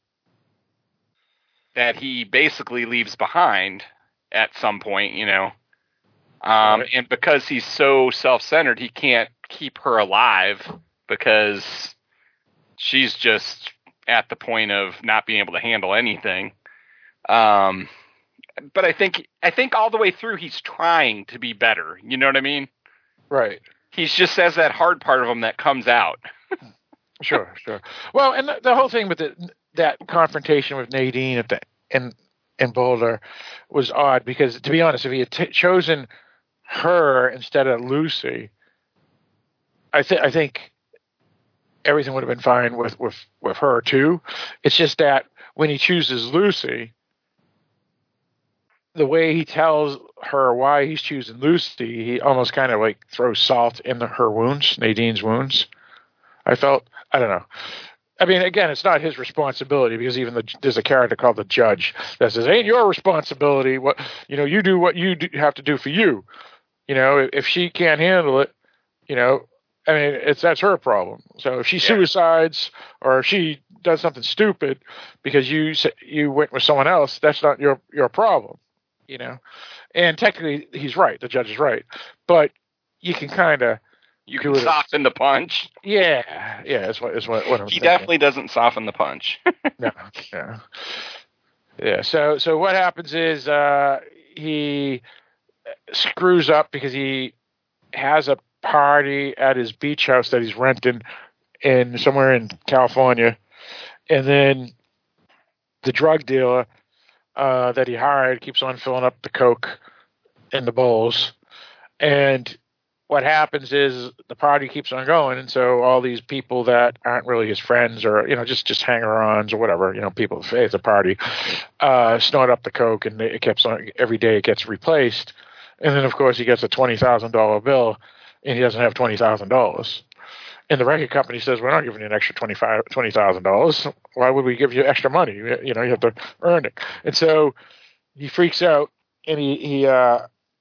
that he basically leaves behind at some point, you know. Um, right. And because he's so self-centered, he can't keep her alive because she's just at the point of not being able to handle anything. Um, but I think I think all the way through he's trying to be better. You know what I mean? Right. He's just says that hard part of him that comes out. Sure, sure. Well, and the, the whole thing with the, that confrontation with Nadine at the in in Boulder was odd, because, to be honest, if he had t- chosen her instead of Lucy, I think I think everything would have been fine with, with, with her too. It's just that when he chooses Lucy, the way he tells her why he's choosing Lucy, he almost kind of like throws salt into her wounds, Nadine's wounds. I felt, I don't know. I mean, again, it's not his responsibility, because even the, there's a character called the Judge that says, "Ain't your responsibility. What you know, you do what you do, have to do for you. You know, if she can't handle it, you know, I mean, it's that's her problem. So if she yeah. suicides or if she does something stupid because you you went with someone else, that's not your your problem. You know." And technically, he's right. The Judge is right, but you can kind of. You can soften the punch. Yeah, yeah, that's what, that's what, what I'm he thinking. definitely doesn't soften the punch. no, yeah. Yeah, so so what happens is uh, he screws up because he has a party at his beach house that he's renting in somewhere in California, and then the drug dealer uh, that he hired keeps on filling up the coke in the bowls, and what happens is the party keeps on going, and so all these people that aren't really his friends, or you know, just just hanger-ons or whatever, you know, people at the party, uh, snort up the coke, and it keeps on every day. It gets replaced, and then of course he gets a twenty thousand dollar bill, and he doesn't have twenty thousand dollars. And the record company says, "We're not giving you an extra twenty five twenty thousand dollars. Why would we give you extra money? You know, you have to earn it." And so he freaks out, and he he uh,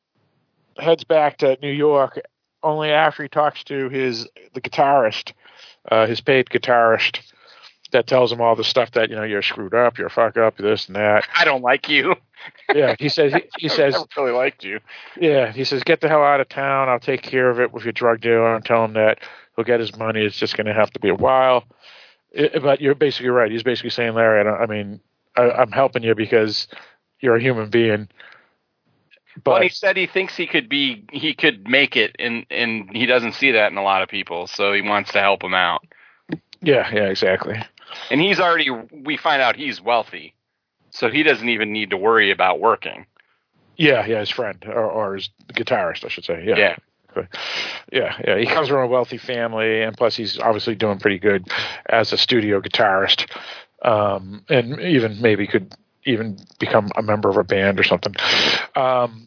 heads back to New York. Only after he talks to his the guitarist, uh, his paid guitarist, that tells him all the stuff that, you know, you're screwed up, you're a fuck up, this and that. I don't like you. Yeah, he says. He, he says. I never really liked you. Yeah, he says, "Get the hell out of town. I'll take care of it with your drug dealer, and tell him that he'll get his money. It's just going to have to be a while." It, but you're basically right. He's basically saying, "Larry, I, don't, I mean, I, I'm helping you because you're a human being." But well, he said he thinks he could be, he could make it, and and he doesn't see that in a lot of people, so he wants to help him out. Yeah, yeah, exactly. And he's already, we find out he's wealthy, so he doesn't even need to worry about working. Yeah, yeah, his friend, or, or his guitarist, I should say. Yeah. Yeah. Yeah, yeah. He comes from a wealthy family, and plus he's obviously doing pretty good as a studio guitarist, um, and even maybe could even become a member of a band or something. Um,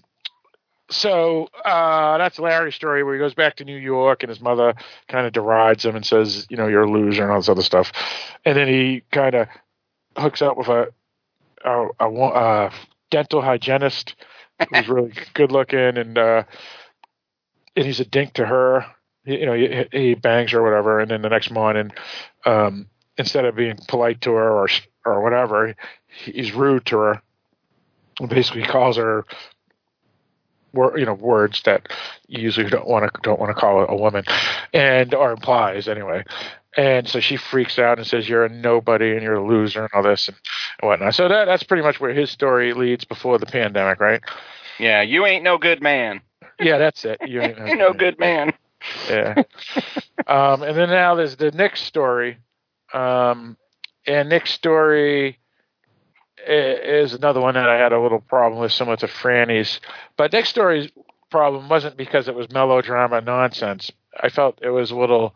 so uh, that's Larry's story, where he goes back to New York, and his mother kind of derides him and says, you know, you're a loser and all this other stuff. And then he kind of hooks up with a, a, a, a dental hygienist who's really good looking, and uh, and he's a dink to her. He, you know, he, he bangs her or whatever, and then the next morning, um, instead of being polite to her or or whatever, he's rude to her. Basically, calls her, you know, words that you usually don't want to don't want to call a woman, and or implies anyway. And so she freaks out and says, "You're a nobody and you're a loser," and all this and whatnot. So that that's pretty much where his story leads before the pandemic, right? Yeah, you ain't no good man. Yeah, that's it. You ain't You're no good man. Yeah. um, and then now there's the Nick's story, um, and Nick's story is another one that I had a little problem with, similar to Franny's. But Nick's story problem wasn't because it was melodrama nonsense. I felt it was a little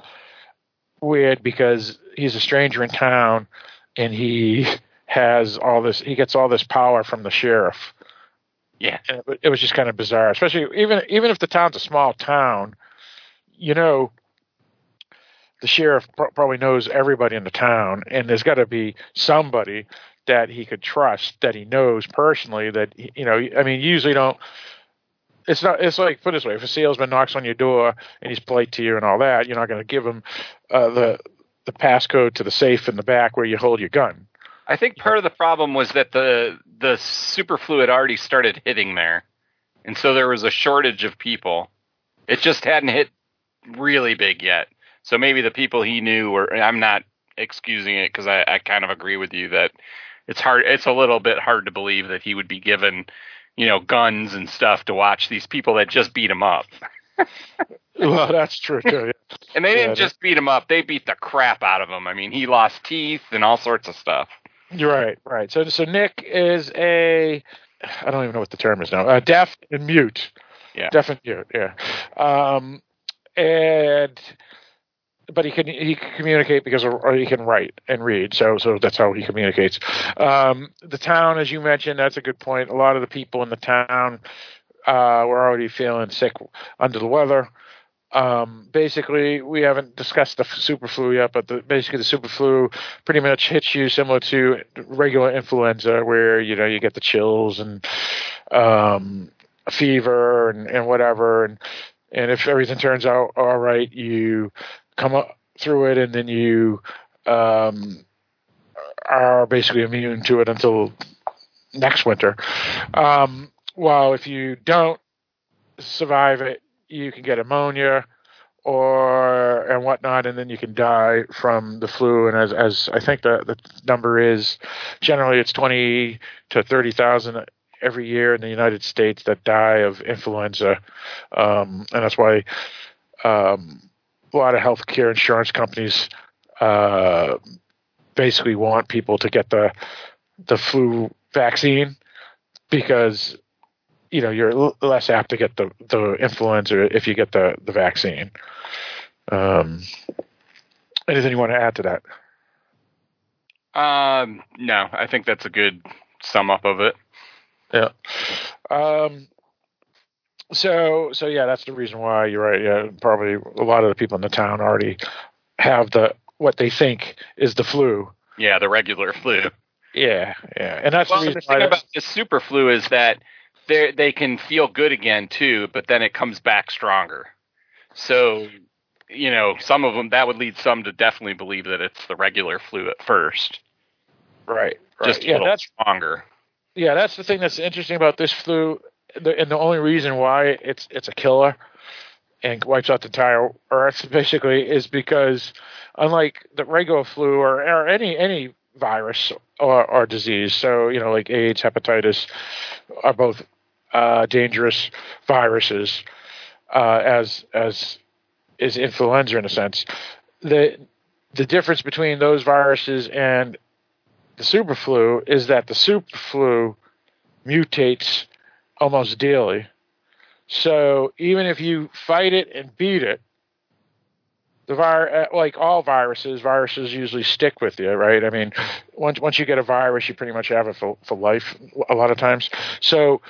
weird because he's a stranger in town and he has all this, he gets all this power from the sheriff. Yeah. And it, it was just kind of bizarre, especially even, even if the town's a small town, you know, the sheriff pr- probably knows everybody in the town, and there's got to be somebody that he could trust, that he knows personally, that, you know, I mean, you usually don't, it's not, it's like, put it this way, if a salesman knocks on your door and he's polite to you and all that, you're not going to give him uh, the, the passcode to the safe in the back where you hold your gun. I think part of the problem was that the, the superflu had already started hitting there. And so there was a shortage of people. It just hadn't hit really big yet. So maybe the people he knew were, I'm not excusing it because I, I kind of agree with you that it's hard. It's a little bit hard to believe that he would be given, you know, guns and stuff to watch these people that just beat him up. Well, that's true too. Yeah. And they didn't yeah, just beat him up; they beat the crap out of him. I mean, he lost teeth and all sorts of stuff. You're right, right. So, so Nick is a, I don't even know what the term is now. Uh, deaf and mute. Yeah, deaf and mute. Yeah, um, and. But he can he can communicate because of, or he can write and read, so so that's how he communicates. Um, the town, as you mentioned, that's a good point. A lot of the people in the town uh, were already feeling sick, under the weather. Um, basically, we haven't discussed the superflu yet, but the, basically the superflu pretty much hits you similar to regular influenza, where you know you get the chills and um, fever and, and whatever, and and if everything turns out all right, you come up through it, and then you um, are basically immune to it until next winter. Um, while if you don't survive it, you can get pneumonia or and whatnot, and then you can die from the flu. And as, as I think the, the number is, generally it's twenty to thirty thousand every year in the United States that die of influenza, um, and that's why. Um, A lot of healthcare insurance companies uh, basically want people to get the the flu vaccine because you know you're l- less apt to get the, the influenza if you get the the vaccine. Um, anything you want to add to that? Um, no, I think that's a good sum up of it. Yeah. Um, So, so yeah, that's the reason why you're right. Yeah, probably a lot of the people in the town already have the what they think is the flu. Yeah, the regular flu. Yeah, yeah, and that's well, the reason the thing why about the super flu is that they they can feel good again too, but then it comes back stronger. So, you know, some of them that would lead some to definitely believe that it's the regular flu at first. Right. right. Just a yeah, little that's stronger. Yeah, that's the thing that's interesting about this flu. The, and the only reason why it's it's a killer and wipes out the entire Earth basically is because unlike the regular flu or, or any any virus or, or disease, so you know like AIDS, hepatitis are both uh, dangerous viruses uh, as as is influenza in a sense. The the difference between those viruses and the superflu is that the superflu mutates almost daily. So even if you fight it and beat it, the vir- like all viruses, viruses usually stick with you, right? I mean, once once you get a virus, you pretty much have it for, for life a lot of times. So,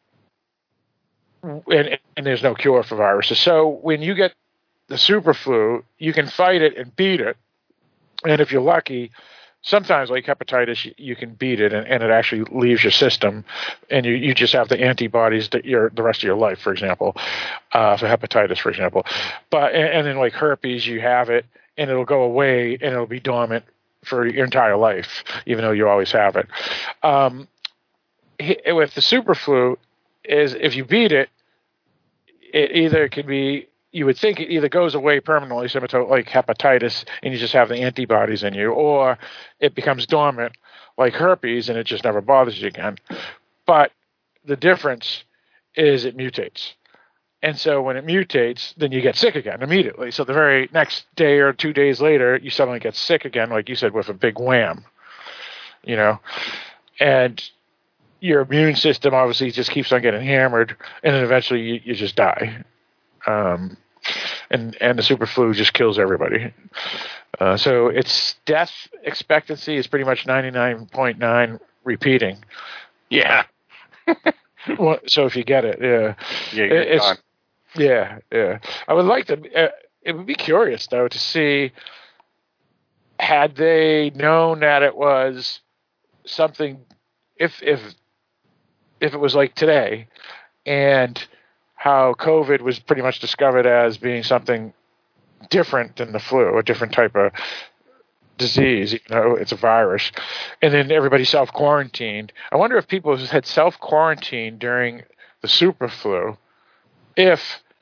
and, and there's no cure for viruses. So when you get the superflu, you can fight it and beat it. And if you're lucky, sometimes, like hepatitis, you, you can beat it and, and it actually leaves your system, and you, you just have the antibodies that you're the rest of your life, for example, uh, for hepatitis, for example. But and, and then like herpes, you have it and it'll go away and it'll be dormant for your entire life, even though you always have it. Um, with the superflu, is if you beat it, it either can be. You would think it either goes away permanently, similar to like hepatitis, and you just have the antibodies in you, or it becomes dormant like herpes, and it just never bothers you again. But the difference is it mutates. And so when it mutates, then you get sick again immediately. So the very next day or two days later, you suddenly get sick again, like you said, with a big wham, you know. And your immune system obviously just keeps on getting hammered, and then eventually you, you just die. Um, and and the super flu just kills everybody. Uh, so its death expectancy is pretty much ninety-nine point nine repeating. Yeah. Well, so if you get it, yeah, Yeah, you're it's gone. yeah, yeah. I would like to. Uh, it would be curious though to see had they known that it was something. If if if it was like today, and how COVID was pretty much discovered as being something different than the flu, a different type of disease, even though it's a virus, and then everybody self-quarantined. I wonder if people had self-quarantined during the super flu, if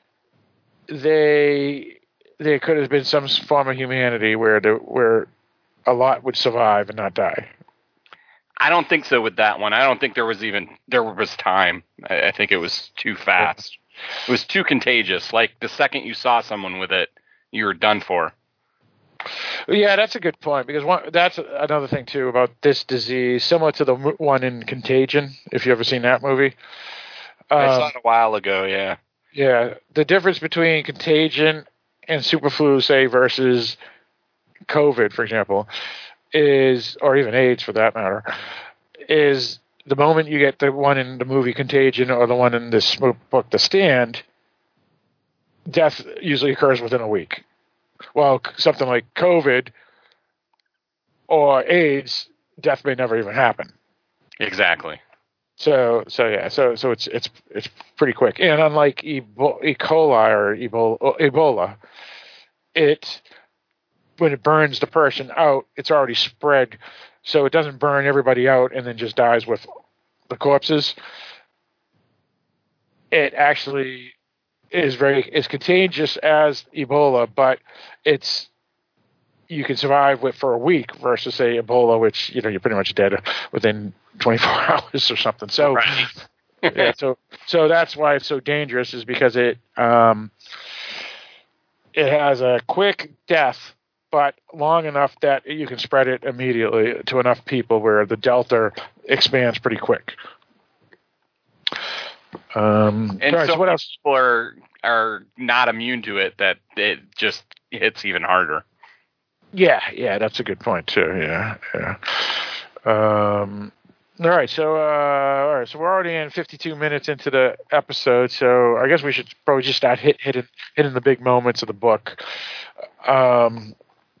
they there could have been some form of humanity where the, where a lot would survive and not die. I don't think so with that one. I don't think there was even there was time. I, I think it was too fast. It was too contagious. Like the second you saw someone with it, you were done for. Yeah, that's a good point, because one, that's another thing too about this disease, similar to the one in Contagion. If you ever seen that movie, um, I saw it a while ago. Yeah, yeah. The difference between Contagion and Superflu, say, versus COVID, for example, is, or even AIDS for that matter, is the moment you get the one in the movie Contagion or the one in this book, The Stand, death usually occurs within a week. Well, something like COVID or AIDS, death may never even happen. exactly. So, so yeah, so so it's it's it's pretty quick. And unlike Ebo- E. coli or Ebola, Ebola, it when it burns the person out, it's already spread, so it doesn't burn everybody out and then just dies with the corpses. It actually is very is contagious as Ebola, but it's you can survive with for a week versus say Ebola, which you know you're pretty much dead within twenty-four hours or something. So Right. yeah, so so that's why it's so dangerous, is because it um, it has a quick death, but long enough that you can spread it immediately to enough people where the delta expands pretty quick. Um, And all right, so so what else? people are are not immune to it, that it just hits even harder. Yeah, yeah, that's a good point too. Yeah, yeah. Um, all right, so uh, all right, so we're already in fifty-two minutes into the episode, so I guess we should probably just start hit, hitting hitting the big moments of the book. Um,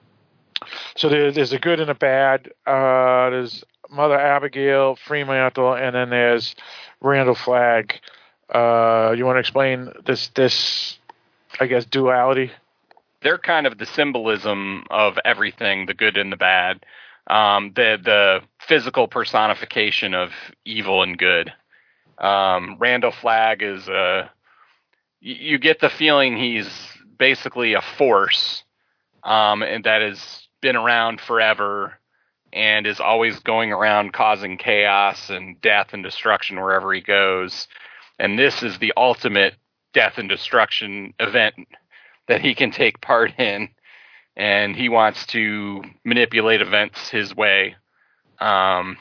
so there, there's a good and a bad. Uh, there's Mother Abigail, Fremantle, and then there's Randall Flagg. Uh, you want to explain this this I guess duality? They're kind of the symbolism of everything, the good and the bad. Um, the the physical personification of evil and good. Um, Randall Flagg is a. You get the feeling he's basically a force, um, and that has been around forever, and is always going around causing chaos and death and destruction wherever he goes. And this is the ultimate death and destruction event that he can take part in, and he wants to manipulate events his way. Um,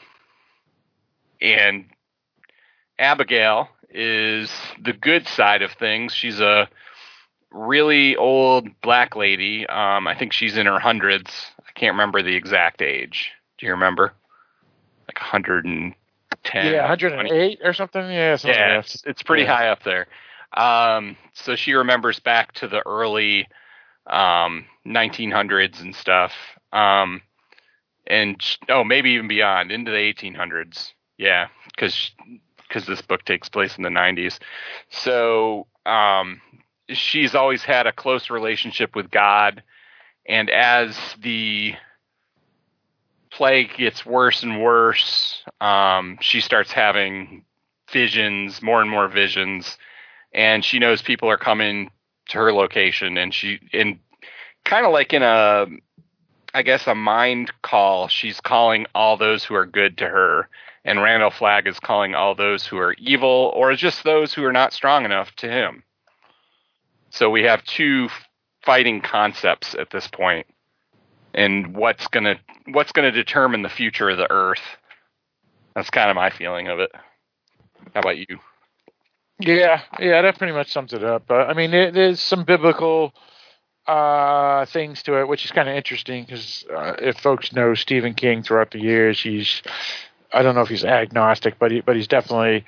and Abigail is the good side of things. She's a really old black lady. Um, I think she's in her hundreds. I can't remember the exact age. Do you remember? Like one hundred ten. Yeah, one hundred eight or something. Yeah, something yeah, like that. it's, it's pretty Yeah. high up there. Um, so she remembers back to the early um, nineteen hundreds and stuff. Um, and sh- oh, maybe even beyond, into the eighteen hundreds. Yeah, because because this book takes place in the nineties. So um, she's always had a close relationship with God, and as the plague gets worse and worse, um, she starts having visions, more and more visions, and she knows people are coming to her location, and she, in kind of like in a, I guess, a mind call, she's calling all those who are good to her, and Randall Flagg is calling all those who are evil, or just those who are not strong enough, to him. So we have two fighting concepts at this point, and what's gonna what's gonna determine the future of the Earth. That's kind of my feeling of it. How about you? Yeah, yeah, that pretty much sums it up. Uh, I mean, there, there's some biblical uh, things to it, which is kind of interesting because uh, if folks know Stephen King throughout the years, he's I don't know if he's agnostic, but he, but he's definitely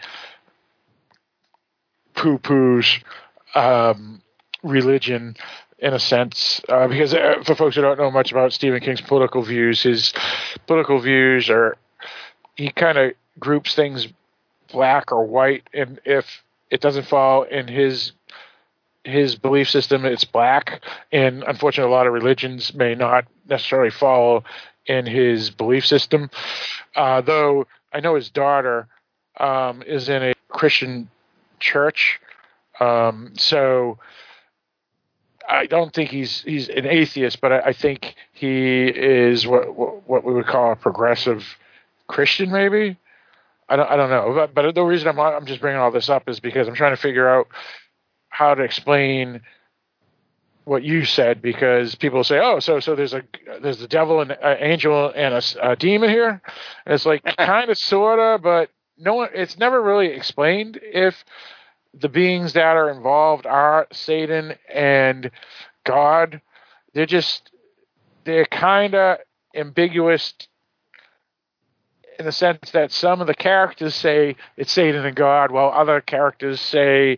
poo-poos um, religion in a sense, uh, because uh, for folks who don't know much about Stephen King's political views, his political views are, he kind of groups things black or white, and if it doesn't fall in his his belief system, it's black. And unfortunately, a lot of religions may not necessarily follow in his belief system. Uh, though I know his daughter um, is in a Christian church, um, so I don't think he's he's an atheist, but I, I think he is what, what what we would call a progressive Christian, maybe. I don't I don't know, but, but the reason I'm I'm just bringing all this up is because I'm trying to figure out how to explain what you said, because people say, oh, so so there's a there's the devil and an angel and a, a demon here, and it's like kind of sorta, but no one. It's never really explained if the beings that are involved are Satan and God. They're just, they're kind of ambiguous in the sense that some of the characters say it's Satan and God, while other characters say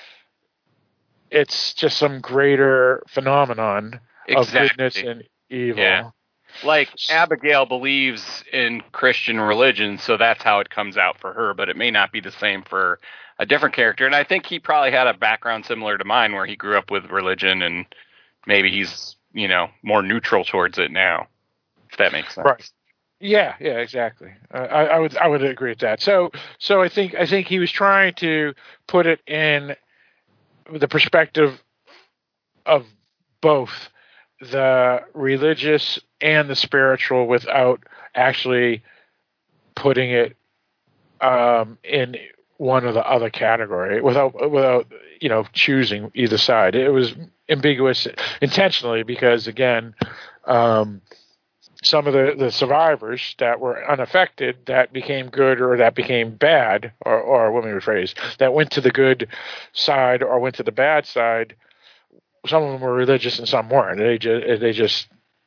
it's just some greater phenomenon Exactly. of goodness and evil. Yeah. Like Abigail believes in Christian religion, so that's how it comes out for her, but it may not be the same for a different character. And I think he probably had a background similar to mine where he grew up with religion and maybe he's, you know, more neutral towards it now, if that makes sense. Right. Yeah, yeah, exactly. Uh, I, I would I would agree with that. So so I think I think he was trying to put it in the perspective of both the religious and the spiritual without actually putting it um, in one or the other category, without without you know choosing either side. It was ambiguous intentionally because, again, um, some of the, the survivors that were unaffected, that became good or that became bad, or, or let me rephrase, that went to the good side or went to the bad side, some of them were religious and some weren't. They just, they just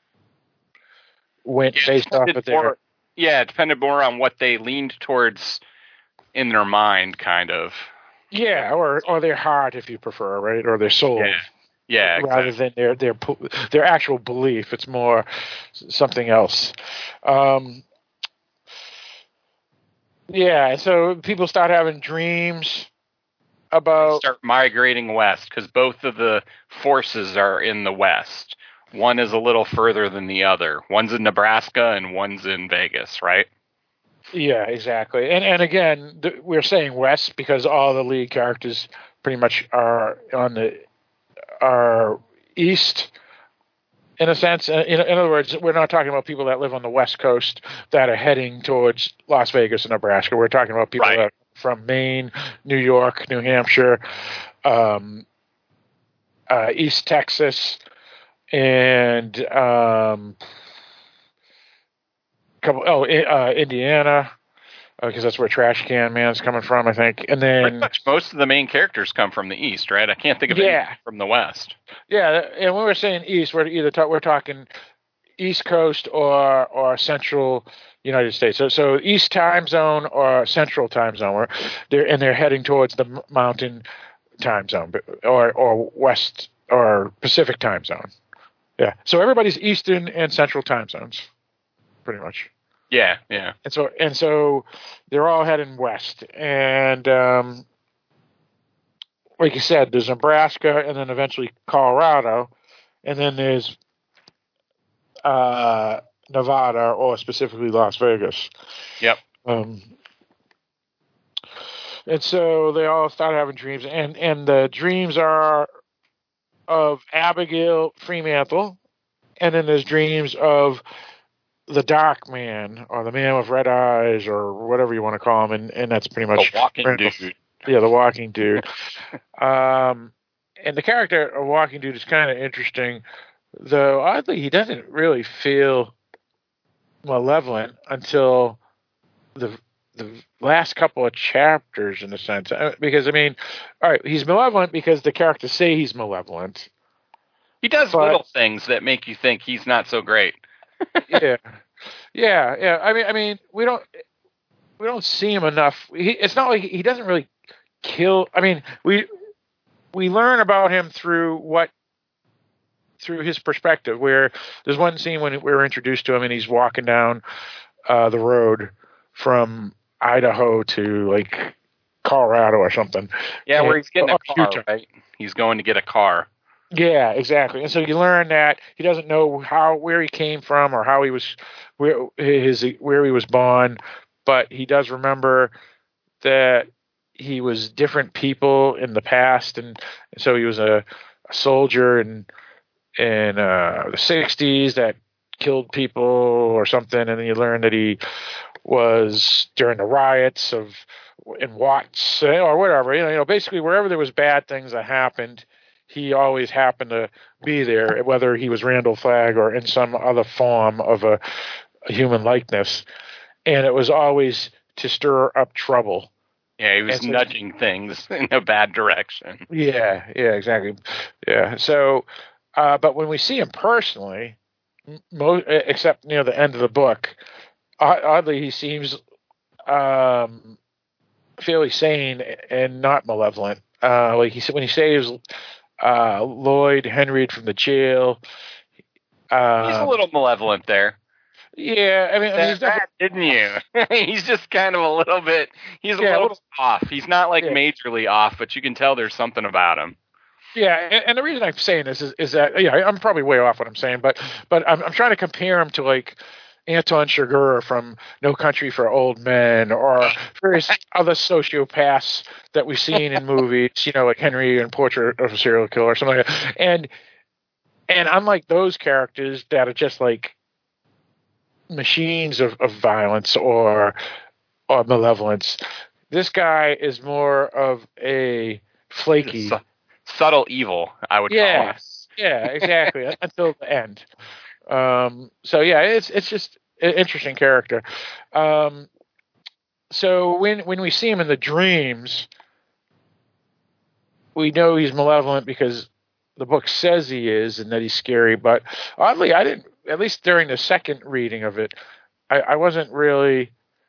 went Yeah, based off of their... More, yeah, it depended more on what they leaned towards in their mind, kind of. Yeah, or, or their heart, if you prefer, right? Or their soul. Yeah. Yeah, rather exactly. than their their their actual belief. It's more something else. Um, yeah, so people start having dreams about... Start migrating west, because both of the forces are in the west. One is a little further than the other. One's in Nebraska and one's in Vegas, right? Yeah, exactly. And and again, th- we're saying west because all the lead characters pretty much are on the are east, in a sense. In, in other words, we're not talking about people that live on the West Coast that are heading towards Las Vegas and Nebraska. We're talking about people Right. that are from Maine, New York, New Hampshire, um, uh, East Texas, and um, couple. Oh, uh, Indiana. Because that's where Trash Can Man's coming from, I think. And then Pretty much most of the main characters come from the east, right? I can't think of Yeah. anyone from the west. Yeah, and when we're saying east, we're either ta- we're talking East Coast or or Central United States. So so East time zone or Central time zone, where they're and they're heading towards the m- Mountain time zone, or or West or Pacific time zone. Yeah. So everybody's Eastern and Central time zones, pretty much. Yeah, yeah. And so and so they're all heading west, and um, like you said, there's Nebraska, and then eventually Colorado, and then there's uh, Nevada, or specifically Las Vegas. Yep. Um, and so they all start having dreams, and and the dreams are of Abigail Fremantle, and then there's dreams of the Dark Man, or the Man with Red Eyes, or whatever you want to call him, and, and that's pretty much The Walking Randall, Dude. Yeah, the Walking Dude. um, and the character of Walking Dude is kind of interesting, though oddly he doesn't really feel malevolent until the the last couple of chapters, in a sense, because I mean, all right, he's malevolent because the characters say he's malevolent. He does but, little things that make you think he's not so great. yeah, yeah, yeah. I mean, I mean, we don't we don't see him enough. He, it's not like he doesn't really kill. I mean, we we learn about him through what through his perspective. Where there's one scene when we're introduced to him and he's walking down uh, the road from Idaho to like Colorado or something. Yeah, and, where he's getting a car, Utah. right? He's going to get a car. Yeah, exactly. And so you learn that he doesn't know how where he came from or how he was where his where he was born, but he does remember that he was different people in the past, and so he was a, a soldier in in uh, the sixties that killed people or something, and then you learn that he was during the riots of in Watts or whatever. You know, you know, basically wherever there was bad things that happened, he always happened to be there, whether he was Randall Flagg or in some other form of a, a human likeness. And it was always to stir up trouble. Yeah, he was so, nudging things in a bad direction. Yeah, yeah, exactly. Yeah. So, uh, but when we see him personally, mo- except near the end of the book, oddly, he seems um, fairly sane and not malevolent. Uh, like he said, when he saves uh, Lloyd Henry from the jail, uh, he's a little malevolent there. Yeah, I mean, I mean he's that, didn't you? He's just kind of a little bit. He's a yeah, little, a little off. He's not like yeah. majorly off, but you can tell there's something about him. Yeah, and, and the reason I'm saying this is, is that yeah, I'm probably way off what I'm saying, but but I'm, I'm trying to compare him to like Anton Chigurh from No Country for Old Men, or various other sociopaths that we've seen in movies, you know, like Henry and Portrait of a Serial Killer or something like that. And and unlike those characters that are just like machines of, of violence or or malevolence, this guy is more of a flaky, Su- subtle evil, I would yeah, call it. Yeah, exactly. Until the end. Um, so yeah, it's it's just an interesting character. Um, so when when we see him in the dreams, we know he's malevolent because the book says he is, and that he's scary. But oddly, I didn't. At least during the second reading of it, I, I wasn't really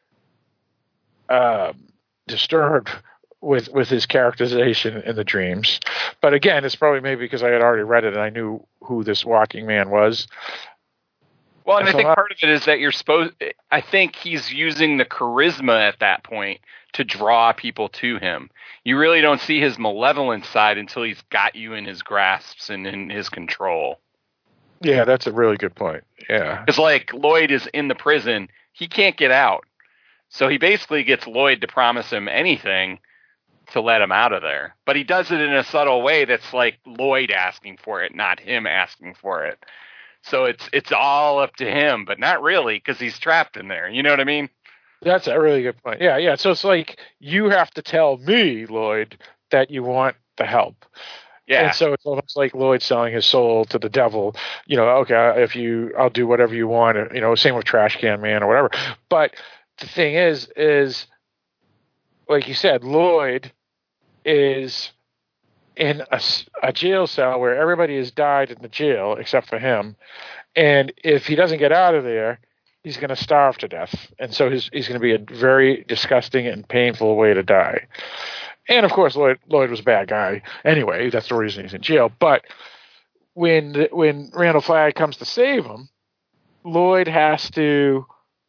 um, disturbed with with his characterization in the dreams. But again, it's probably maybe because I had already read it and I knew who this walking man was. Well, and, and I so think I, part of it is that you're supposed. I think he's using the charisma at that point to draw people to him. You really don't see his malevolent side until he's got you in his grasps and in his control. Yeah, that's a really good point. Yeah. Because, like, Lloyd is in the prison. He can't get out. So he basically gets Lloyd to promise him anything to let him out of there. But he does it in a subtle way that's like Lloyd asking for it, not him asking for it. So it's it's all up to him, but not really, because he's trapped in there. You know what I mean? That's a really good point. Yeah, yeah. So it's like, you have to tell me, Lloyd, that you want the help. Yeah. And so it's almost like Lloyd selling his soul to the devil. You know, okay, if you, I'll do whatever you want. You know, same with Trash Can Man or whatever. But the thing is, is like you said, Lloyd is in a, a jail cell where everybody has died in the jail except for him. And if he doesn't get out of there, he's going to starve to death. And so he's, he's going to be a very disgusting and painful way to die. And, of course, Lloyd, Lloyd was a bad guy anyway. That's the reason he's in jail. But when when Randall Flagg comes to save him, Lloyd has to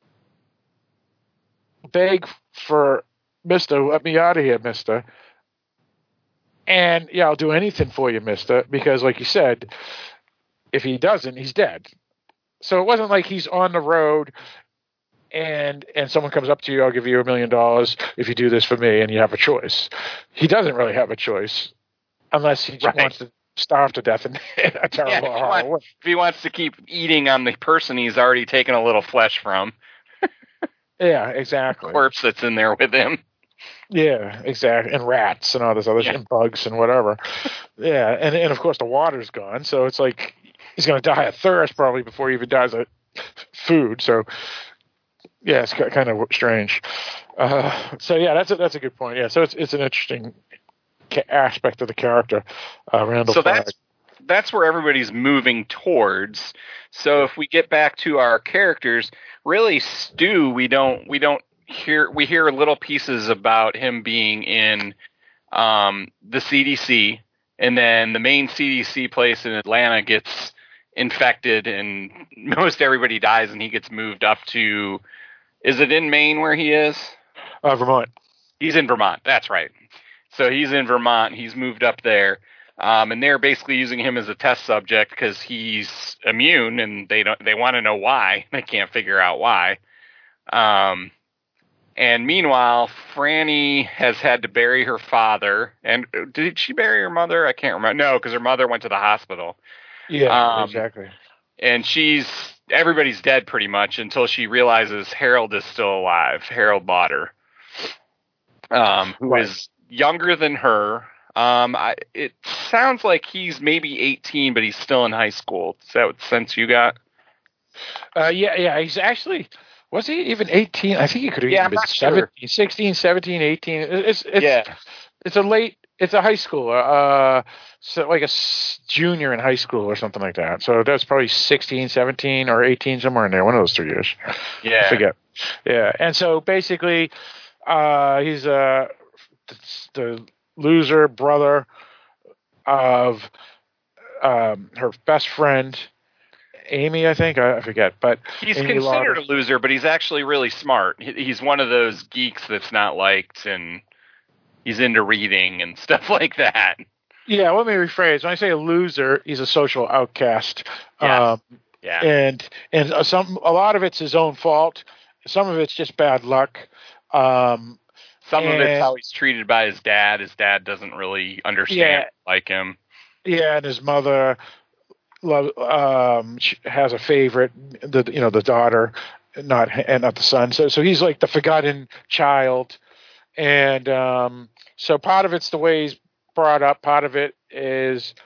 beg for, Mister, let me out of here, Mister. And, yeah, I'll do anything for you, Mister, because, like you said, if he doesn't, he's dead. So it wasn't like he's on the road and and someone comes up to you, I'll give you a million dollars if you do this for me, and you have a choice. He doesn't really have a choice unless he just right. wants to starve to death in a terrible yeah, if, he horrible wants, way. if he wants to keep eating on the person he's already taken a little flesh from. Yeah, exactly. The corpse that's in there with him. Yeah, exactly. And rats and all this other yeah. shit, and bugs and whatever. Yeah, and, and of course the water's gone, so it's like he's going to die of thirst probably before he even dies of food. So Yeah, it's kind of strange. Uh, so yeah, that's a, that's a good point. Yeah, so it's it's an interesting ca- aspect of the character, uh, Randall So Flagg. that's that's where everybody's moving towards. So if we get back to our characters, really Stu, we don't we don't hear we hear little pieces about him being in um, the C D C, and then the main C D C place in Atlanta gets infected, and most everybody dies, and he gets moved up to. Is it in Maine where he is? Uh, Vermont. He's in Vermont. That's right. So he's in Vermont. He's moved up there. Um, and they're basically using him as a test subject because he's immune, and they don't. They want to know why. They can't figure out why. Um, and meanwhile, Franny has had to bury her father. And did she bury her mother? I can't remember. No, because her mother went to the hospital. Yeah, um, exactly. And she's everybody's dead pretty much until she realizes Harold is still alive. Harold Lauder, um, who Right. is younger than her. Um, I, it sounds like he's maybe eighteen, but he's still in high school. Is that what sense you got? Uh, yeah, yeah. He's actually, was he even eighteen? I think he could have Yeah, even I'm been not sure. seventeen, sixteen, seventeen, eighteen. It's, it's, Yeah. it's a late, it's a high schooler, uh, so like a s- junior in high school or something like that. So that's probably sixteen, seventeen, or eighteen, somewhere in there, one of those three years. Yeah. I forget. Yeah. And so basically, uh, he's uh, the loser brother of um, her best friend, Amy, I think. I, I forget. But He's Amy considered Lauder. a loser, but he's actually really smart. He- He's one of those geeks that's not liked, and he's into reading and stuff like that. Yeah, let me rephrase. When I say a loser, he's a social outcast. Yes. Um, Yeah. and and uh, some a lot of it's his own fault. Some of it's just bad luck. Um, Some of it's and- how he's treated by his dad. His dad doesn't really understand Yeah. like him. yeah, and his mother love, um, sh- has a favorite, the you know the daughter, not and not the son. So so he's like the forgotten child, and um, so part of it's the way he's brought up. Part of it is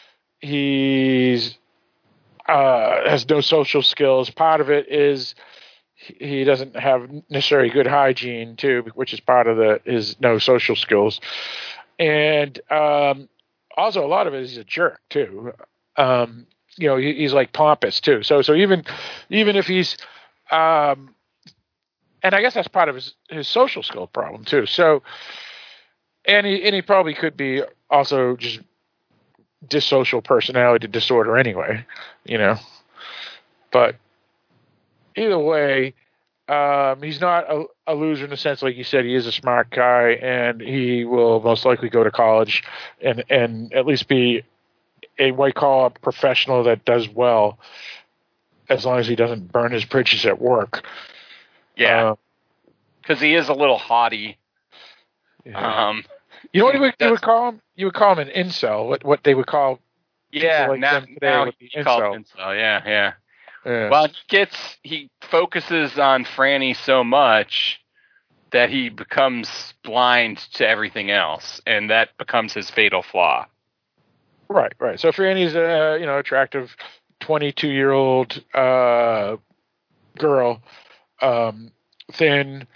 he's uh, has no social skills. Part of it is he doesn't have necessarily good hygiene too, which is part of the his no social skills. And um, also a lot of it is he's a jerk too. Um, you know, he, he's like pompous too. So so even even if he's um, and I guess that's part of his, his social skill problem too. So and he and he probably could be also just dissocial personality disorder anyway, you know. But either way, um, he's not a, a loser in the sense, like you said, he is a smart guy, and he will most likely go to college and, and at least be a white-collar professional that does well, as long as he doesn't burn his bridges at work. Yeah. Uh, Because he is a little haughty. yeah. Um, You know what you would, you That's- would call him? You would call him an incel, what, what they would call yeah, like now, them today now would he's be called incel. incel. Yeah, yeah. Yeah. Well, he gets he focuses on Franny so much that he becomes blind to everything else, and that becomes his fatal flaw. Right, right. So Franny's a you know attractive twenty-two year old uh, girl, um, thin,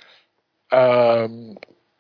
um,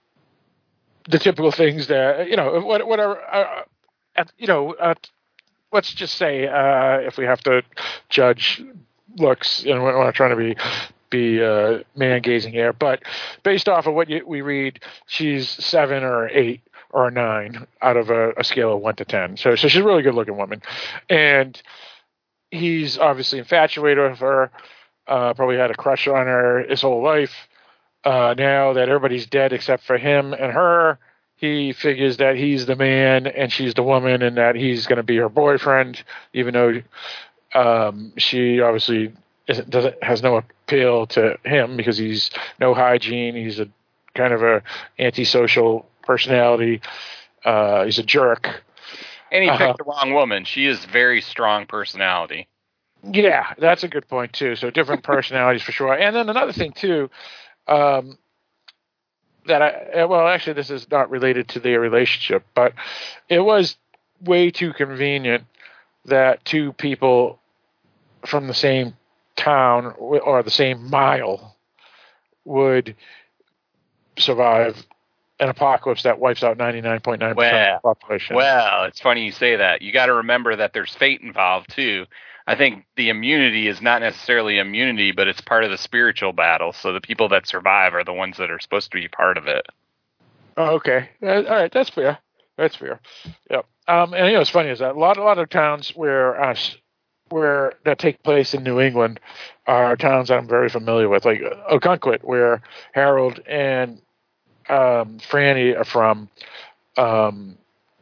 the typical things that you know what, whatever. Uh, at, you know, uh, let's just say uh, if we have to judge looks, and we're not trying to be be uh, man gazing here, but based off of what you, we read, she's seven or eight or a nine out of a, a scale of one to ten. So, so she's a really good looking woman, and he's obviously infatuated with her. Uh, probably had a crush on her his whole life. Uh, now that everybody's dead except for him and her, he figures that he's the man and she's the woman, and that he's going to be her boyfriend, even though um, she obviously isn't, doesn't has no appeal to him because he's no hygiene. He's a kind of a antisocial personality. Uh, he's a jerk. And he picked Uh-huh. the wrong woman. She is very strong personality. Yeah, that's a good point too. So different personalities for sure. And then another thing too, um, that I well, actually, this is not related to their relationship, but it was way too convenient that two people from the same town or the same mile would survive an apocalypse that wipes out ninety-nine point nine percent well, of the population. Well, it's funny you say that. You got to remember that there's fate involved too. I think the immunity is not necessarily immunity, but it's part of the spiritual battle. So the people that survive are the ones that are supposed to be part of it. Oh, okay. Uh, all right, that's fair. That's fair. Yep. Um, and you know, what's funny is that a lot, a lot of towns where uh, where that take place in New England are towns that I'm very familiar with, like Ogunquit, where Harold and um, Franny are from. Um,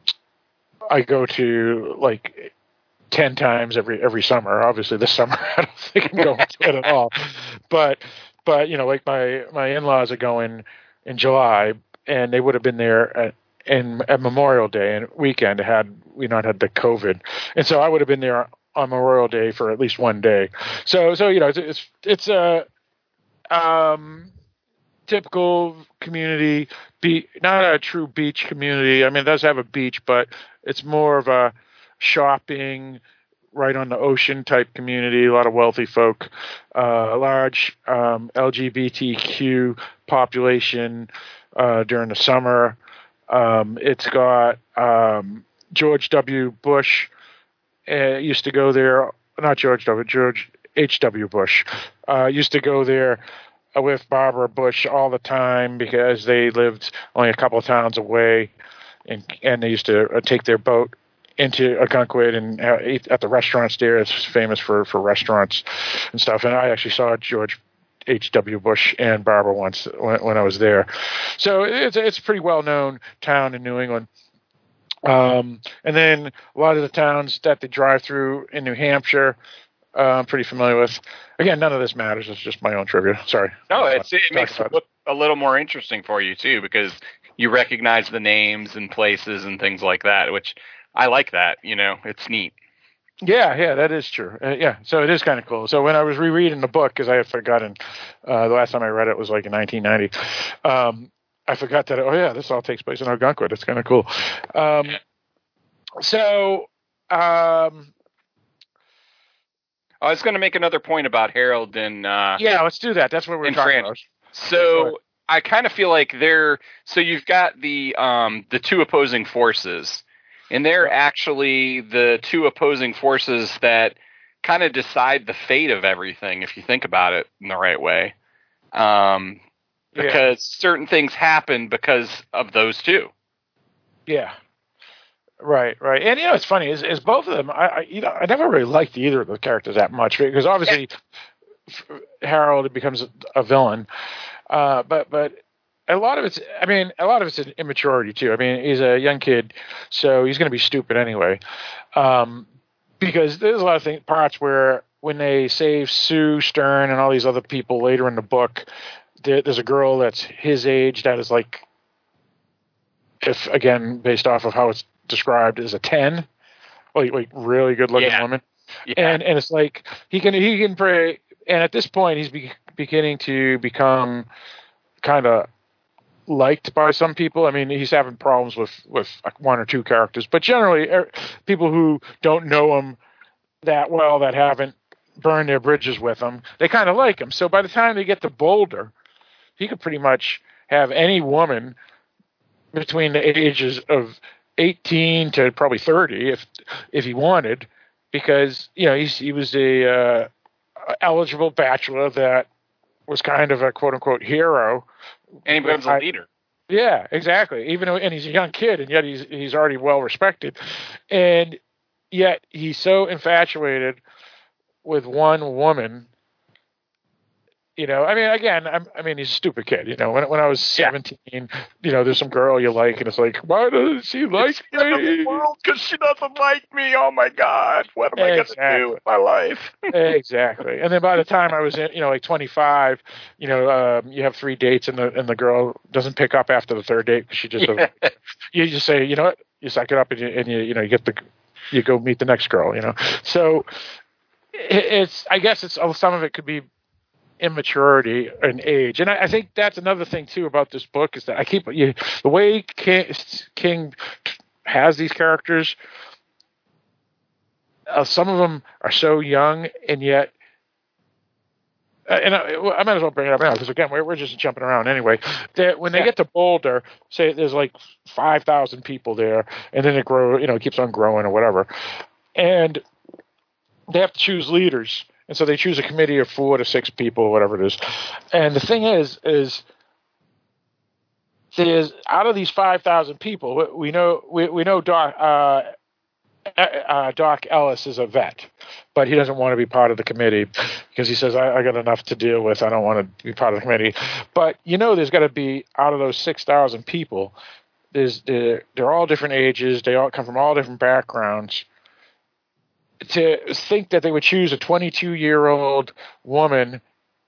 I go to like ten times every every summer. Obviously, this summer I don't think I'm going to it at all. But but you know, like my my in-laws are going in July, and they would have been there at in at Memorial Day and weekend had we not had the COVID, and so I would have been there on Memorial Day for at least one day. So so you know, it's it's, it's a um, typical community, be not a true beach community. I mean, it does have a beach, but it's more of a shopping, right on the ocean type community. A lot of wealthy folk, uh, a large um, L G B T Q population uh, during the summer. Um, it's got um, George W. Bush uh, used to go there. Not George W. George H W. Bush uh, used to go there with Barbara Bush all the time because they lived only a couple of towns away, and and they used to uh, take their boat into Ogunquit and uh, eat at the restaurants there. It's famous for, for restaurants and stuff. And I actually saw George H W. Bush and Barbara once when, when I was there. So it's it's a pretty well known town in New England. Um, and then a lot of the towns that they drive through in New Hampshire, uh, I'm pretty familiar with. Again, none of this matters. It's just my own trivia. Sorry. No, it's, it makes it look a little more interesting for you too, because you recognize the names and places and things like that, which I like that. You know, it's neat. Yeah, yeah, that is true. Uh, yeah, so it is kind of cool. So when I was rereading the book, because I had forgotten, uh, the last time I read it was like in nineteen ninety, um, I forgot that, oh yeah, this all takes place in Ogunquit. It's kind of cool. Um, so, um, I was going to make another point about Harold and uh, yeah, let's do that. That's what we're talking Fran. about. So I kind of feel like they're so you've got the um, the two opposing forces, and they're actually the two opposing forces that kind of decide the fate of everything, if you think about it in the right way. Um, because yeah. certain things happen because of those two. Yeah. Right, right. And, you know, it's funny, is, is both of them, I, I, you know, I never really liked either of the characters that much, because obviously yeah. Harold becomes a, a villain. Uh, but, but a lot of it's, I mean, a lot of it's an immaturity too. I mean, he's a young kid, so he's going to be stupid anyway. Um, because there's a lot of things, parts where when they save Sue Stern and all these other people later in the book, there, there's a girl that's his age that is like, if again, based off of how it's described, as a ten, like, like really good looking yeah. woman. Yeah. And, and it's like, he can, he can pray. And at this point he's be, beginning to become kind of liked by some people. I mean, he's having problems with, with one or two characters, but generally er, people who don't know him that well, that haven't burned their bridges with him, they kind of like him. So by the time they get to Boulder, he could pretty much have any woman between the ages of eighteen to probably thirty, if if he wanted, because you know he's, he was a uh, eligible bachelor that was kind of a quote unquote hero, and he becomes a leader. Yeah, exactly. Even though, and he's a young kid, and yet he's he's already well respected, and yet he's so infatuated with one woman. You know, I mean, again, I'm, I mean, he's a stupid kid. You know, when when I was seventeen, yeah. you know, there's some girl you like, and it's like, why doesn't she like it's me? Because she doesn't like me. Oh my God, what am exactly. I going to do with my life? Exactly. And then by the time I was in, you know, like twenty-five, you know, um, you have three dates, and the and the girl doesn't pick up after the third date because she just, yeah. doesn't, you just say, you know what, you suck it up, and you and you, you know, you get the, you go meet the next girl. You know, so it, it's, I guess it's some of it could be immaturity and age, and I, I think that's another thing too about this book is that I keep you, the way King, King has these characters. Uh, some of them are so young, and yet and I, I might as well bring it up now because again we're we're just jumping around anyway. That when they Yeah. get to Boulder, say there's like five thousand people there, and then it grow, you know, it keeps on growing or whatever, and they have to choose leaders, and so they choose a committee of four to six people, whatever it is. And the thing is, is there's out of these five thousand people, we, we know we we know Doc. Uh, Uh, Doc Ellis is a vet, but he doesn't want to be part of the committee because he says, I, I got enough to deal with. I don't want to be part of the committee. But, you know, there's got to be, out of those six thousand people, there's they're, they're all different ages. They all come from all different backgrounds. To think that they would choose a twenty-two-year-old woman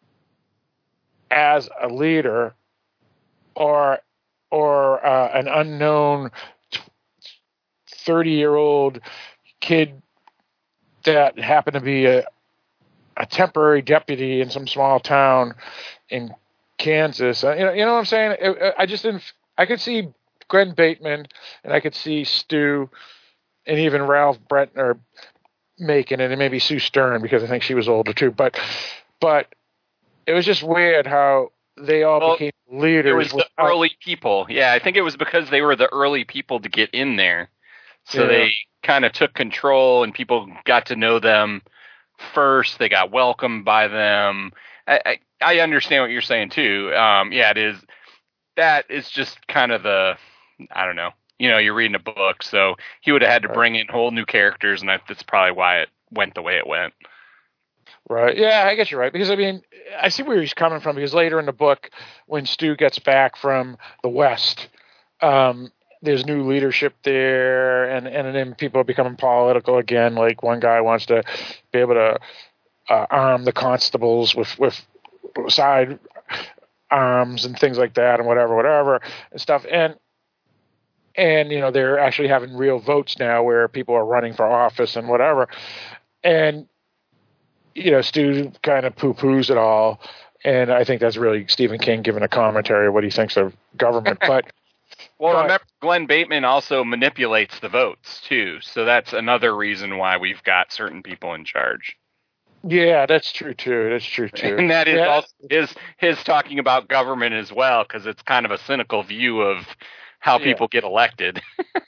as a leader or, or uh, an unknown thirty-year-old kid that happened to be a, a temporary deputy in some small town in Kansas. Uh, you know, you know what I'm saying? It, I just didn't. I could see Glenn Bateman and I could see Stu and even Ralph Brentner making it, and maybe Sue Stern because I think she was older too. But, but it was just weird how they all well, became leaders. It was the without, early people. Yeah, I think it was because they were the early people to get in there. So Yeah. they kind of took control, and people got to know them first. They got welcomed by them. I, I, I understand what you're saying too. Um, yeah, it is. That is just kind of the, I don't know. You know, you're reading a book, so he would have had to bring in whole new characters, and that's probably why it went the way it went. Right. Yeah, I guess you're right. Because, I mean, I see where he's coming from, because later in the book, when Stu gets back from the West, um, there's new leadership there, and, and then people are becoming political again. Like, one guy wants to be able to uh, arm the constables with, with side arms and things like that, and whatever, whatever, and stuff. And, and you know, they're actually having real votes now where people are running for office and whatever. And, you know, Stu kind of poo-poos it all, and I think that's really Stephen King giving a commentary of what he thinks of government. But well, but, remember, Glenn Bateman also manipulates the votes too, so that's another reason why we've got certain people in charge. Yeah, that's true too. That's true too. And that is yeah. also his his talking about government as well, because it's kind of a cynical view of how Yeah. people get elected.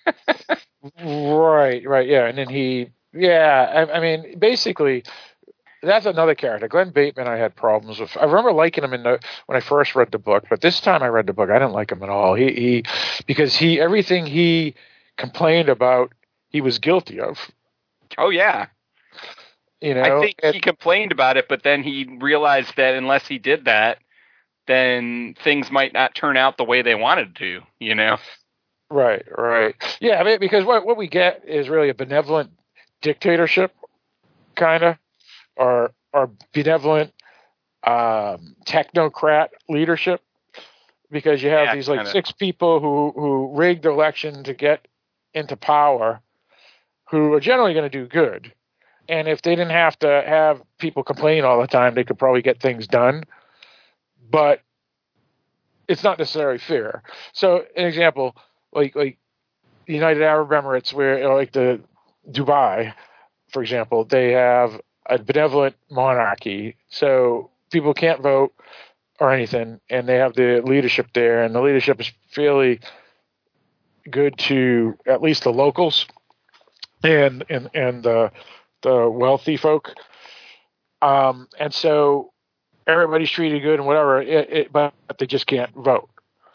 Right, right, yeah, and then he, yeah, I, I mean, basically. That's another character. Glenn Bateman I had problems with. I remember liking him in the, when I first read the book, but this time I read the book, I didn't like him at all. He, he because he everything he complained about, he was guilty of. Oh, yeah. You know, I think and, he complained about it, but then he realized that unless he did that, then things might not turn out the way they wanted to, you know? Right, right. Yeah, I mean, because what, what we get is really a benevolent dictatorship, kind of. Or, or benevolent um, technocrat leadership, because you have Yeah, these like kinda. six people who, who rigged the election to get into power, who are generally going to do good. And if they didn't have to have people complain all the time, they could probably get things done. But it's not necessarily fair. So, an example, like like the United Arab Emirates, where or like the Dubai, for example, they have a benevolent monarchy, so people can't vote or anything, and they have the leadership there, and the leadership is fairly good to at least the locals and and and the the wealthy folk, um, and so everybody's treated good and whatever, it, it, but they just can't vote.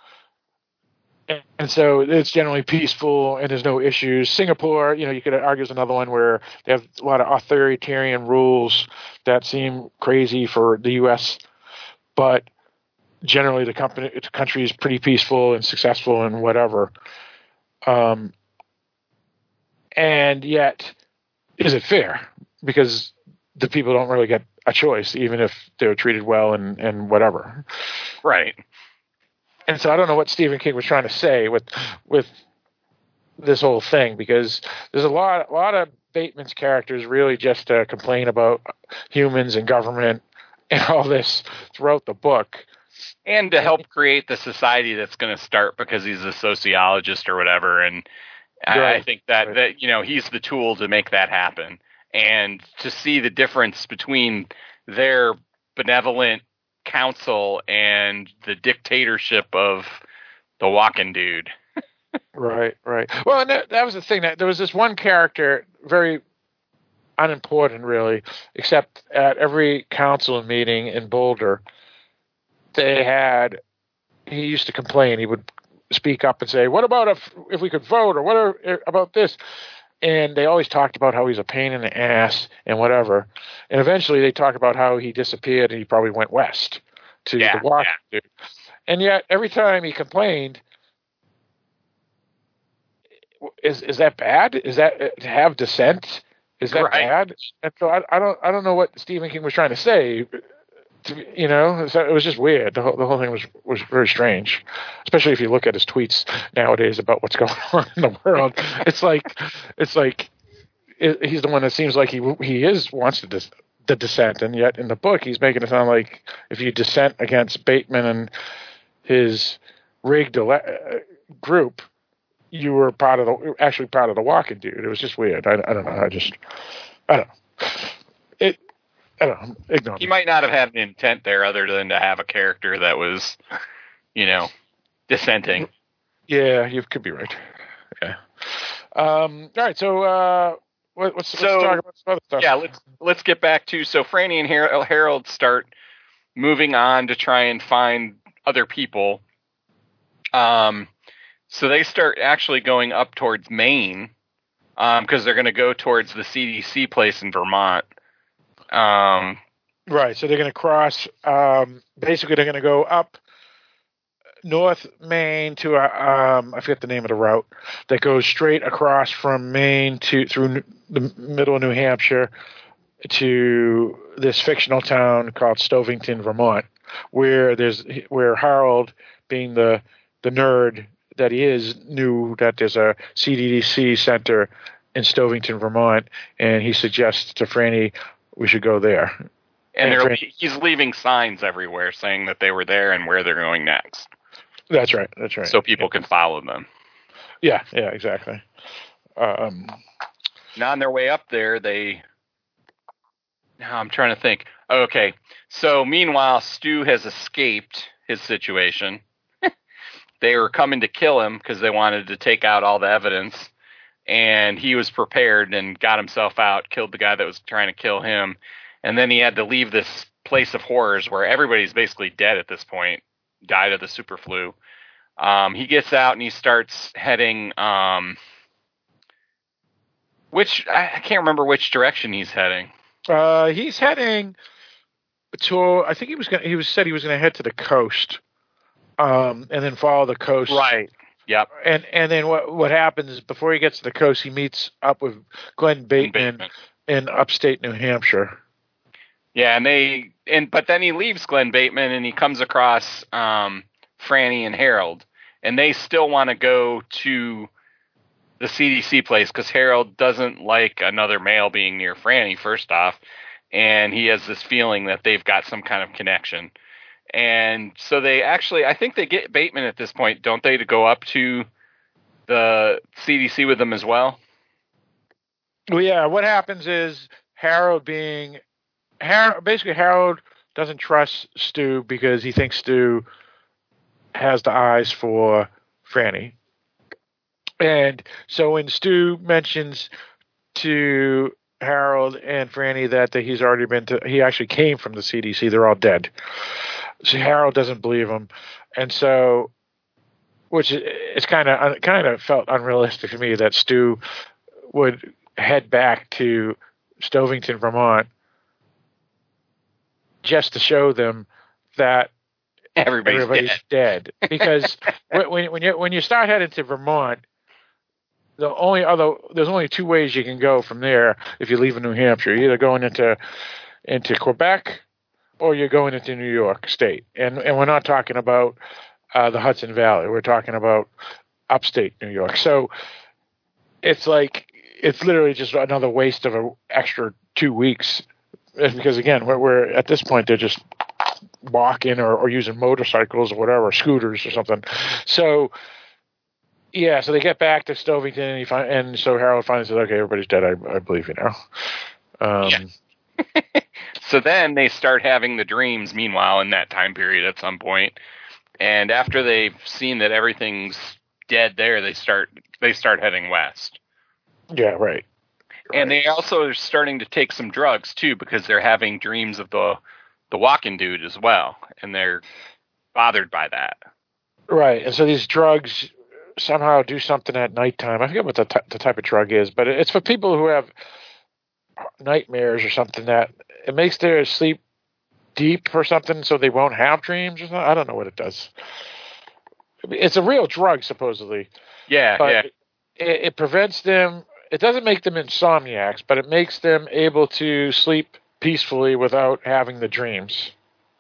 And so it's generally peaceful, and there's no issues. Singapore, you know, you could argue is another one where they have a lot of authoritarian rules that seem crazy for the U S, but generally the company, the country is pretty peaceful and successful and whatever. Um, and yet, is it fair? Because the people don't really get a choice, even if they're treated well and, and whatever. Right. And so I don't know what Stephen King was trying to say with with this whole thing, because there's a lot a lot of Bateman's characters really just uh, complain about humans and government and all this throughout the book. And to help create the society that's going to start because he's a sociologist or whatever. And I, Right. I think that, Right. that, you know, he's the tool to make that happen. And to see the difference between their benevolent council and the dictatorship of the walking dude. Right, right. Well, and that, that was the thing. That there was this one character, very unimportant, really, except at every council meeting in Boulder, they had. He used to complain. He would speak up and say, "What about if if we could vote, or what are, about this?" And they always talked about how he's a pain in the ass and whatever. And eventually, they talked about how he disappeared and he probably went west to yeah, the walking yeah. dude. And yet, every time he complained. Is is that bad? Is that uh, to have dissent? Is that right. bad? And so I, I don't I don't know what Stephen King was trying to say. To, you know, so it was just weird. The whole the whole thing was was very strange, especially if you look at his tweets nowadays about what's going on in the world. It's like it's like it, he's the one that seems like he he is wants to dis, the dissent, and yet in the book he's making it sound like if you dissent against Bateman and his rigged ele- uh, group. You were part of the actually part of the walking dude. It was just weird. I, I don't know. I just I don't know. It I don't know. Ignore He me. might not have had an intent there other than to have a character that was, you know, dissenting. Yeah, you could be right. Yeah. Um, all right. So uh, what, let's, so, let's talk about some other stuff. Yeah. Let's let's get back to so Franny and Har- Harold start moving on to try and find other people. Um. So they start actually going up towards Maine because um, they're going to go towards the C D C place in Vermont. Um, right. So they're going to cross. Um, basically, they're going to go up North Maine to a, um, I forget the name of the route that goes straight across from Maine to through the middle of New Hampshire to this fictional town called Stovington, Vermont, where there's where Harold, being the the nerd that he is, knew that there's a C D C center in Stovington, Vermont, and he suggests to Franny we should go there. And, and Franny, he's leaving signs everywhere saying that they were there and where they're going next. That's right. That's right. So people yeah. can follow them. Yeah. Yeah. Exactly. Um, now on their way up there, they. Now I'm trying to think. Okay, so meanwhile, Stu has escaped his situation. They were coming to kill him because they wanted to take out all the evidence, and he was prepared and got himself out, killed the guy that was trying to kill him, and then he had to leave this place of horrors where everybody's basically dead at this point, died of the super flu. Um, he gets out and he starts heading, um, which, I can't remember which direction he's heading. Uh, he's heading to, I think he was going he was said he was going to head to the coast. Um, and then follow the coast. Right. Yep. And and then what what happens is before he gets to the coast, he meets up with Glenn Bateman, Bateman. in upstate New Hampshire. Yeah, and they and but then he leaves Glenn Bateman and he comes across um, Franny and Harold, and they still want to go to the C D C place because Harold doesn't like another male being near Franny. First off, and he has this feeling that they've got some kind of connection. And so they actually, I think they get Bateman at this point, don't they, to go up to the C D C with them as well? Well, yeah. What happens is Harold being, Harold, basically Harold doesn't trust Stu because he thinks Stu has the eyes for Franny. And so when Stu mentions to Harold and Franny that, that he's already been to, he actually came from the C D C, they're all dead. So Harold doesn't believe him, and so, which it's kind of kind of felt unrealistic to me that Stu would head back to Stovington, Vermont, just to show them that everybody's, everybody's dead. dead. Because when when you when you start heading to Vermont, the only other there's only two ways you can go from there if you leave in New Hampshire. You're either going into into Quebec, or you're going into New York State. And and we're not talking about uh, the Hudson Valley. We're talking about upstate New York. So it's like, it's literally just another waste of an extra two weeks. Because, again, we're, we're at this point, they're just walking or, or using motorcycles or whatever, scooters or something. So, yeah, so they get back to Stovington, and, he find, and so Harold finally says, okay, everybody's dead, I, I believe you now. Um, yeah. So then they start having the dreams, meanwhile, in that time period at some point. And after they've seen that everything's dead there, they start they start heading west. Yeah, right. And they also are starting to take some drugs, too, because they're having dreams of the the walking dude as well. And they're bothered by that. Right. And so these drugs somehow do something at nighttime. I forget what the, t- the type of drug is, but it's for people who have nightmares or something that it makes their sleep deep or something so they won't have dreams or something. I don't know what it does. It's a real drug, supposedly. Yeah, but yeah. It, it prevents them. It doesn't make them insomniacs, but it makes them able to sleep peacefully without having the dreams.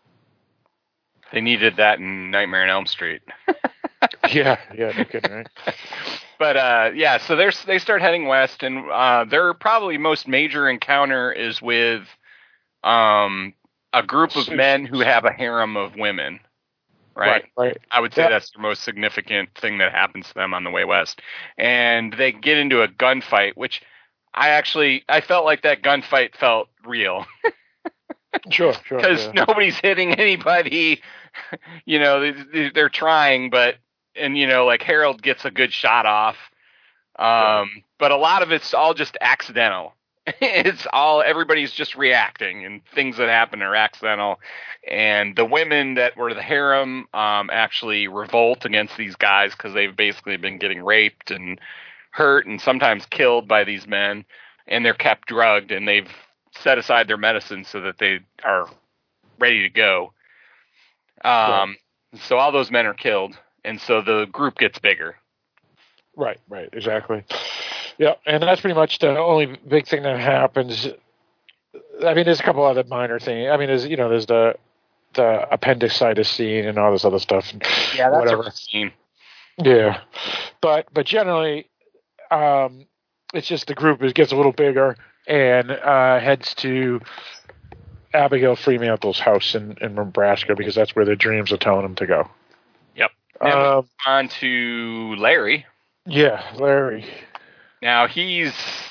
They needed that in Nightmare on Elm Street. yeah, yeah, no kidding, right? But uh, yeah, so they they start heading west, and uh, their probably most major encounter is with um, a group of men who have a harem of women. Right? Right, right. I would say yeah. that's the most significant thing that happens to them on the way west. And they get into a gunfight, which I actually, I felt like that gunfight felt real. Sure, sure. Because yeah. nobody's hitting anybody. You know, they, they're trying, but, and, you know, like Harold gets a good shot off. Um, yeah. But a lot of it's all just accidental. It's all, everybody's just reacting, and things that happen are accidental. And the women that were the harem um, actually revolt against these guys because they've basically been getting raped and hurt and sometimes killed by these men. And they're kept drugged, and they've set aside their medicine so that they are ready to go. Um, yeah. So all those men are killed, and so the group gets bigger. Right, right, exactly. Yeah, and that's pretty much the only big thing that happens. I mean, there's a couple other minor things. I mean, there's you know, there's the the appendicitis scene and all this other stuff. Yeah, that's whatever. a scene. Yeah, but but generally, um, it's just the group is, gets a little bigger and uh, heads to Abigail Fremantle's house in, in Nebraska because that's where their dreams are telling them to go. Yep. Um, on to Larry. Yeah, Larry. Now he's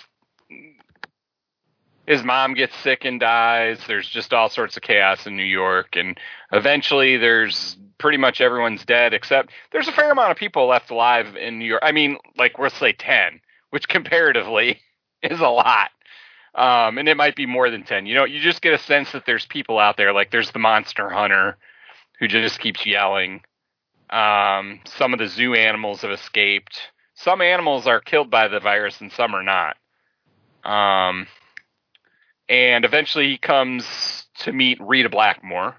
his mom gets sick and dies. There's just all sorts of chaos in New York, and eventually there's pretty much everyone's dead except there's a fair amount of people left alive in New York. I mean, like let's say ten, which comparatively is a lot. Um, and it might be more than ten. You know, you just get a sense that there's people out there. Like there's the monster hunter who just keeps yelling. Um, some of the zoo animals have escaped. Some animals are killed by the virus and some are not. Um, and eventually he comes to meet Rita Blackmore.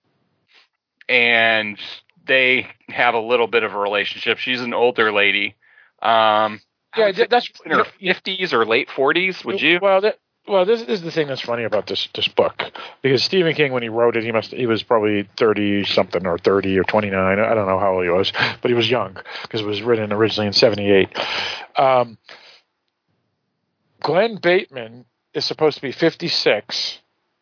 And they have a little bit of a relationship. She's an older lady. Um, yeah, that's in her fifties or late forties, would you? Well, that, well, this, this is the thing that's funny about this this book, because Stephen King, when he wrote it, he must he was probably thirty something or thirty or twenty nine. I don't know how old he was, but he was young because it was written originally in seventy eight. Um, Glenn Bateman is supposed to be fifty six,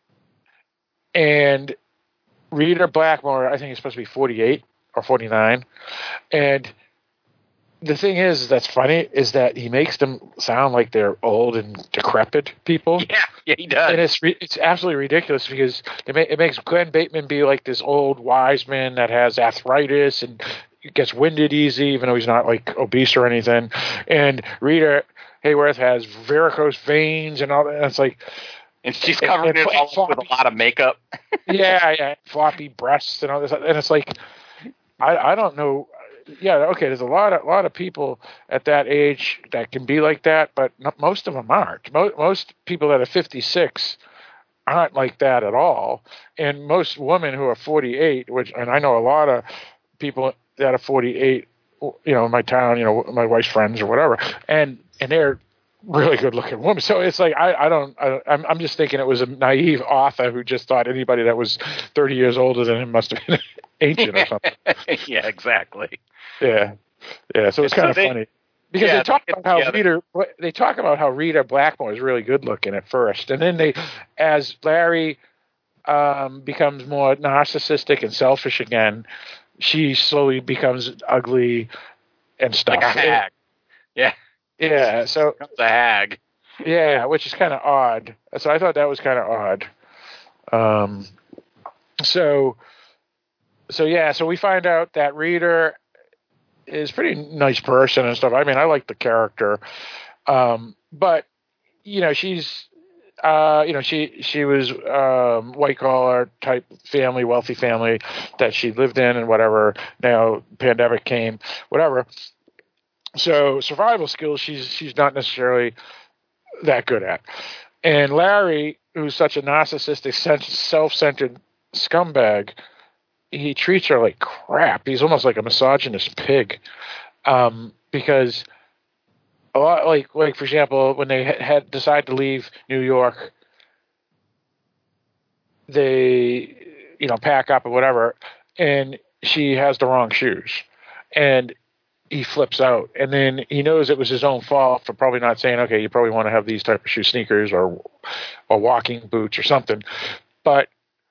and Rita Blackmore, I think, is supposed to be forty eight or forty nine, and the thing is, that's funny, is that he makes them sound like they're old and decrepit people. Yeah, yeah, he does. And it's re- it's absolutely ridiculous because it, ma- it makes Glenn Bateman be like this old wise man that has arthritis and gets winded easy, even though he's not like obese or anything. And Rita Hayworth has varicose veins and all that. And it's like, and she's covering and, and, it all floppy, with a lot of makeup. yeah, yeah, floppy breasts and all this. And it's like, I I don't know. Yeah, okay. There's a lot of lot of people at that age that can be like that, but not, most of them aren't. Most, most people that are fifty-six aren't like that at all. And most women who are forty-eight, which, and I know a lot of people that are forty-eight, you know, in my town, you know, my wife's friends or whatever, and and they're really good looking women. So it's like I, I don't I, I'm I'm just thinking it was a naive author who just thought anybody that was thirty years older than him must have been ancient or something. Yeah, exactly. Yeah, yeah. So it's kind so of they, funny because yeah, they talk about how Rita. They talk about how Rita Blackmore is really good looking at first, and then they, as Larry um, becomes more narcissistic and selfish again, she slowly becomes ugly and stuff. Like a hag. Yeah. Yeah. So becomes a hag. Yeah, which is kind of odd. So I thought that was kind of odd. Um, so, so yeah, so we find out that Rita is a pretty nice person and stuff. I mean, I like the character, um, but you know, she's, uh, you know, she she was um, white collar type family, wealthy family that she lived in and whatever. Now, pandemic came, whatever. So survival skills, she's she's not necessarily that good at. And Larry, who's such a narcissistic, self-centered scumbag, he treats her like crap. He's almost like a misogynist pig, um, because a lot, like like for example, when they had, had decided to leave New York, they you know pack up or whatever, and she has the wrong shoes, and he flips out, and then he knows it was his own fault for probably not saying, okay, you probably want to have these type of shoe sneakers or or walking boots or something, but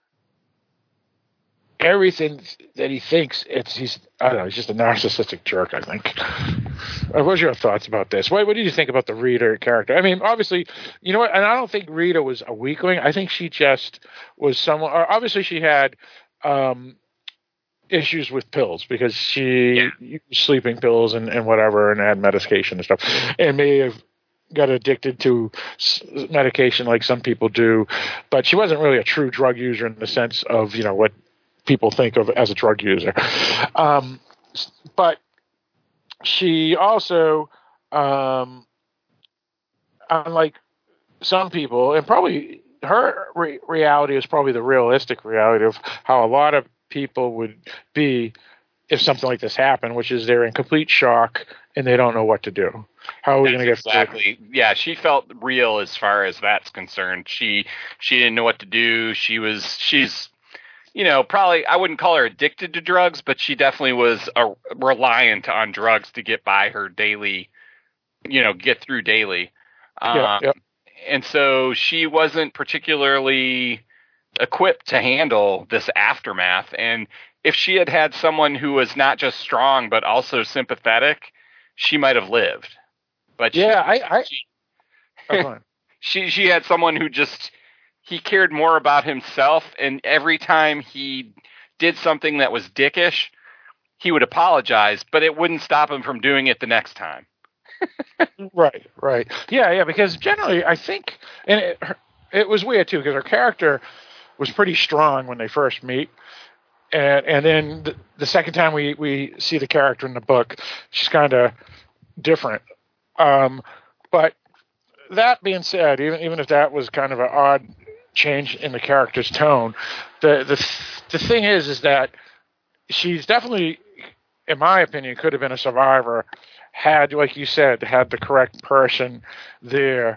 everything that he thinks, it's he's I don't know, he's just a narcissistic jerk, I think. What was your thoughts about this? What, what did you think about the Rita character? I mean, obviously, you know what, and I don't think Rita was a weakling. I think she just was someone, obviously she had um, issues with pills because she yeah. used sleeping pills and, and whatever and had medication and stuff, and may have got addicted to medication like some people do, but she wasn't really a true drug user in the sense of, you know, what people think of as a drug user. Um, but she also, um, unlike some people, and probably her re- reality is probably the realistic reality of how a lot of people would be if something like this happened, which is they're in complete shock and they don't know what to do. How are we going to get exactly? Through? Yeah, she felt real as far as that's concerned. She she didn't know what to do. She was she's. You know, probably, I wouldn't call her addicted to drugs, but she definitely was a, reliant on drugs to get by her daily, you know, get through daily. Yeah, um, yeah. And so she wasn't particularly equipped to handle this aftermath. And if she had had someone who was not just strong, but also sympathetic, she might have lived. But yeah, she, I, I she, oh, she, she had someone who just, he cared more about himself, and every time he did something that was dickish, he would apologize, but it wouldn't stop him from doing it the next time. Right, right. Yeah, yeah, because generally I think, and it, it was weird too, because her character was pretty strong when they first meet, and and then the, the second time we, we see the character in the book, she's kind of different. Um, but that being said, even even if that was kind of an odd change in the character's tone, the the the thing is is that she's definitely, in my opinion, could have been a survivor had, like you said, had the correct person there.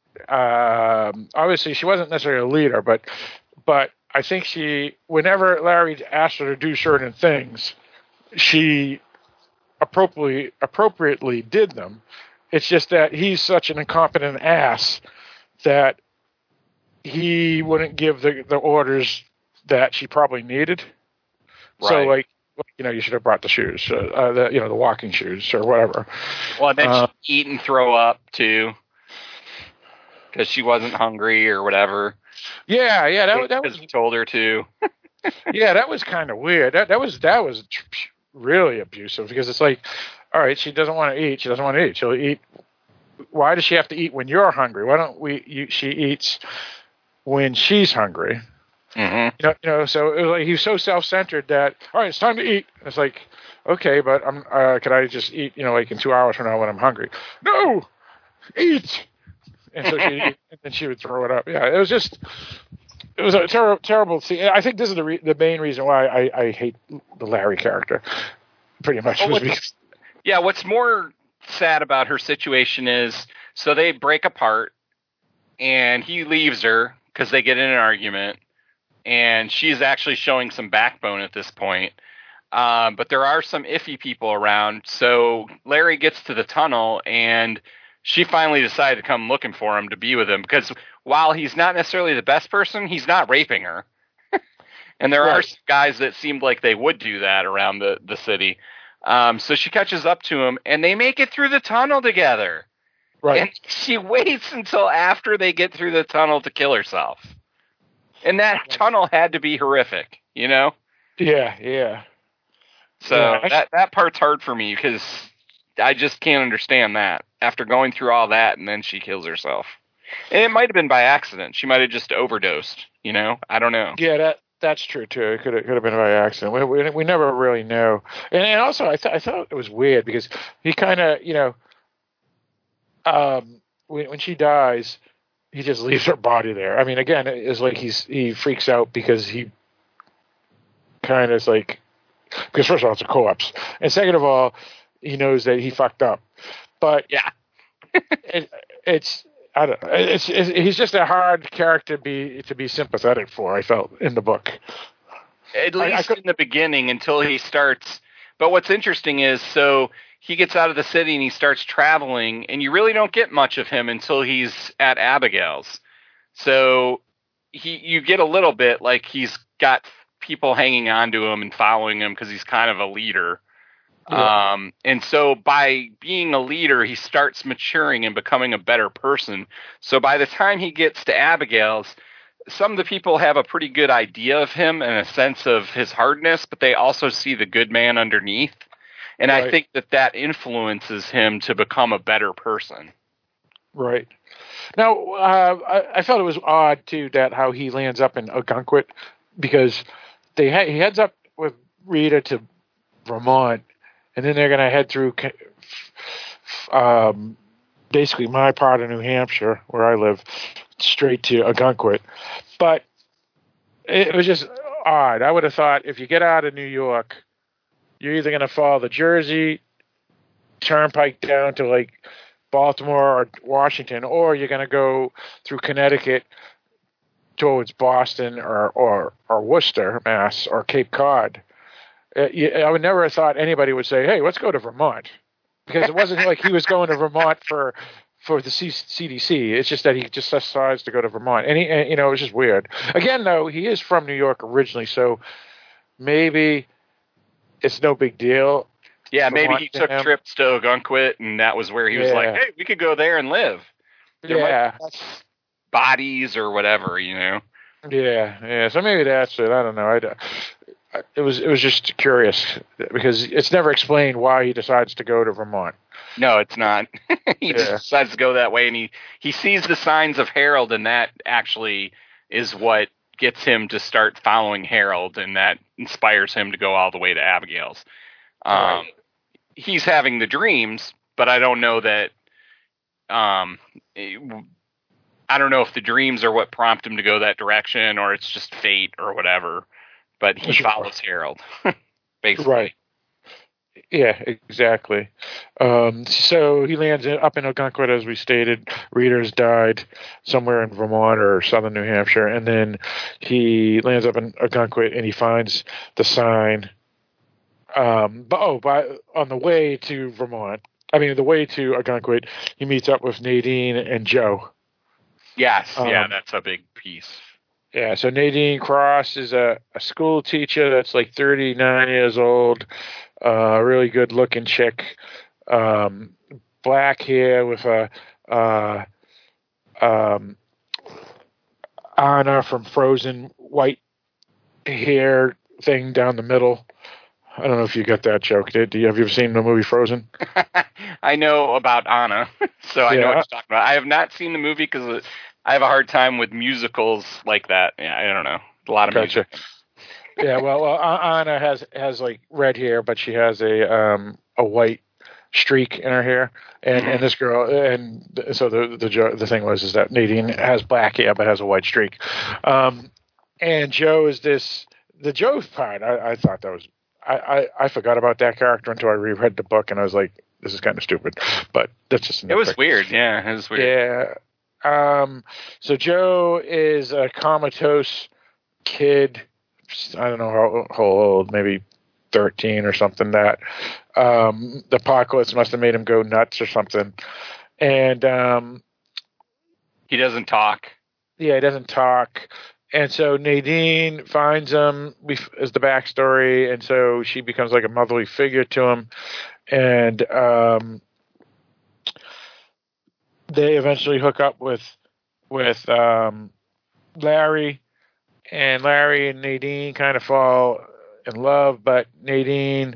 Um, obviously, she wasn't necessarily a leader, but but I think she, whenever Larry asked her to do certain things, she appropriately appropriately did them. It's just that he's such an incompetent ass that he wouldn't give the, the orders that she probably needed. Right. So, like, you know, you should have brought the shoes, uh, uh, the, you know, the walking shoes or whatever. Well, and then uh, she eat and throw up, too, because she wasn't hungry or whatever. Yeah, yeah, that, that was... He told her to. Yeah, that was kind of weird. That, that was that was really abusive, because it's like, all right, she doesn't want to eat. She doesn't want to eat. She'll eat. Why does she have to eat when you're hungry? Why don't we? You, she eats when she's hungry. Mm-hmm. You know, you know. So it was like, he was so self-centered that, all right, it's time to eat. It's like, okay, but I'm. Uh, could I just eat? You know, like in two hours from now when I'm hungry? No, eat. And so she, and then she would throw it up. Yeah, it was just. It was a ter- terrible scene. I think this is the re- the main reason why I, I hate the Larry character. Pretty much. Well, was what's, because... Yeah, what's more sad about her situation is, so they break apart, and he leaves her because they get in an argument, and she's actually showing some backbone at this point. Um, but there are some iffy people around, so Larry gets to the tunnel, and she finally decided to come looking for him to be with him, because while he's not necessarily the best person, he's not raping her. And there right. are guys that seemed like they would do that around the, the city. Um, so she catches up to him, and they make it through the tunnel together. Right. And she waits until after they get through the tunnel to kill herself. And that tunnel had to be horrific, you know? Yeah, yeah. So yeah. that, that part's hard for me because I just can't understand that. After going through all that and then she kills herself. And it might have been by accident. She might have just overdosed, you know? I don't know. Yeah, that that's true, too. It could have, could have been by accident. We, we, we never really know. And, and also, I, th- I thought it was weird because he kind of, you know, um, when, when she dies, he just leaves her body there. I mean, again, it's like he's he freaks out because he kind of is like, because first of all, it's a corpse. And second of all, he knows that he fucked up. But yeah, it, it's... I don't know. It's, it's, he's just a hard character to be to be sympathetic for, I felt, in the book. At least I, I could, in the beginning until he starts. But what's interesting is, so he gets out of the city and he starts traveling, and you really don't get much of him until he's at Abigail's. So he, you get a little bit, like he's got people hanging on to him and following him because he's kind of a leader. Yeah. Um, and so by being a leader, he starts maturing and becoming a better person. So by the time he gets to Abigail's, some of the people have a pretty good idea of him and a sense of his hardness, but they also see the good man underneath. And right. I think that that influences him to become a better person. Right. Now, uh, I, I felt it was odd, too, that how he lands up in Ogunquit, because they ha- he heads up with Rita to Vermont, and then they're going to head through um, basically my part of New Hampshire, where I live, straight to Ogunquit. But it was just odd. I would have thought if you get out of New York, you're either going to follow the Jersey Turnpike down to like Baltimore or Washington, or you're going to go through Connecticut towards Boston or, or, or Worcester, Mass, or Cape Cod. I would never have thought anybody would say, hey, let's go to Vermont. Because it wasn't like he was going to Vermont for for the C- CDC. It's just that he just decides to go to Vermont. And, he, and, you know, it was just weird. Again, though, he is from New York originally, so maybe it's no big deal. Yeah, maybe he took him. trips to Ogunquit, and that was where he was yeah. like, hey, we could go there and live. There yeah. might be bodies or whatever, you know? Yeah, yeah. So maybe that's it. I don't know. I, It was it was just curious because it's never explained why he decides to go to Vermont. No, it's not. he yeah. just decides to go that way, and he, he sees the signs of Harold, and that actually is what gets him to start following Harold, and that inspires him to go all the way to Abigail's. Um, right. He's having the dreams, but I don't know that. Um, I don't know if the dreams are what prompt him to go that direction, or it's just fate or whatever. But he sure. follows Harold, basically. Right. Yeah, exactly. Um, so he lands up in Ogunquit, as we stated. Rita's died somewhere in Vermont or southern New Hampshire. And then he lands up in Ogunquit, and he finds the sign. Um, but, oh, by, on the way to Vermont, I mean, the way to Ogunquit, he meets up with Nadine and Joe. Yes, um, yeah, that's a big piece. Yeah, so Nadine Cross is a, a school teacher that's like thirty-nine years old, a uh, really good-looking chick, um, black hair with a uh, um, Anna from Frozen white hair thing down the middle. I don't know if you got that joke. Did you have you ever seen the movie Frozen? I know about Anna, so I yeah. know what you're talking about. I have not seen the movie because I have a hard time with musicals like that. Yeah, I don't know. A lot of gotcha. music. yeah, well, well, Anna has has like red hair, but she has a um a white streak in her hair, and, mm-hmm. and this girl, and so the the the thing was is that Nadine has black hair but has a white streak, um, and Joe is this the Joe part. I, I thought that was I, I I forgot about that character until I reread the book, and I was like, this is kind of stupid, but that's just it was weird. Yeah, it was weird. Yeah. Um, so Joe is a comatose kid. I don't know how, how old, maybe thirteen or something. That um, the apocalypse must have made him go nuts or something. And um, he doesn't talk. Yeah, he doesn't talk. And so Nadine finds him as the backstory, and so she becomes like a motherly figure to him. And um, they eventually hook up with with um, Larry, and Larry and Nadine kind of fall in love, but Nadine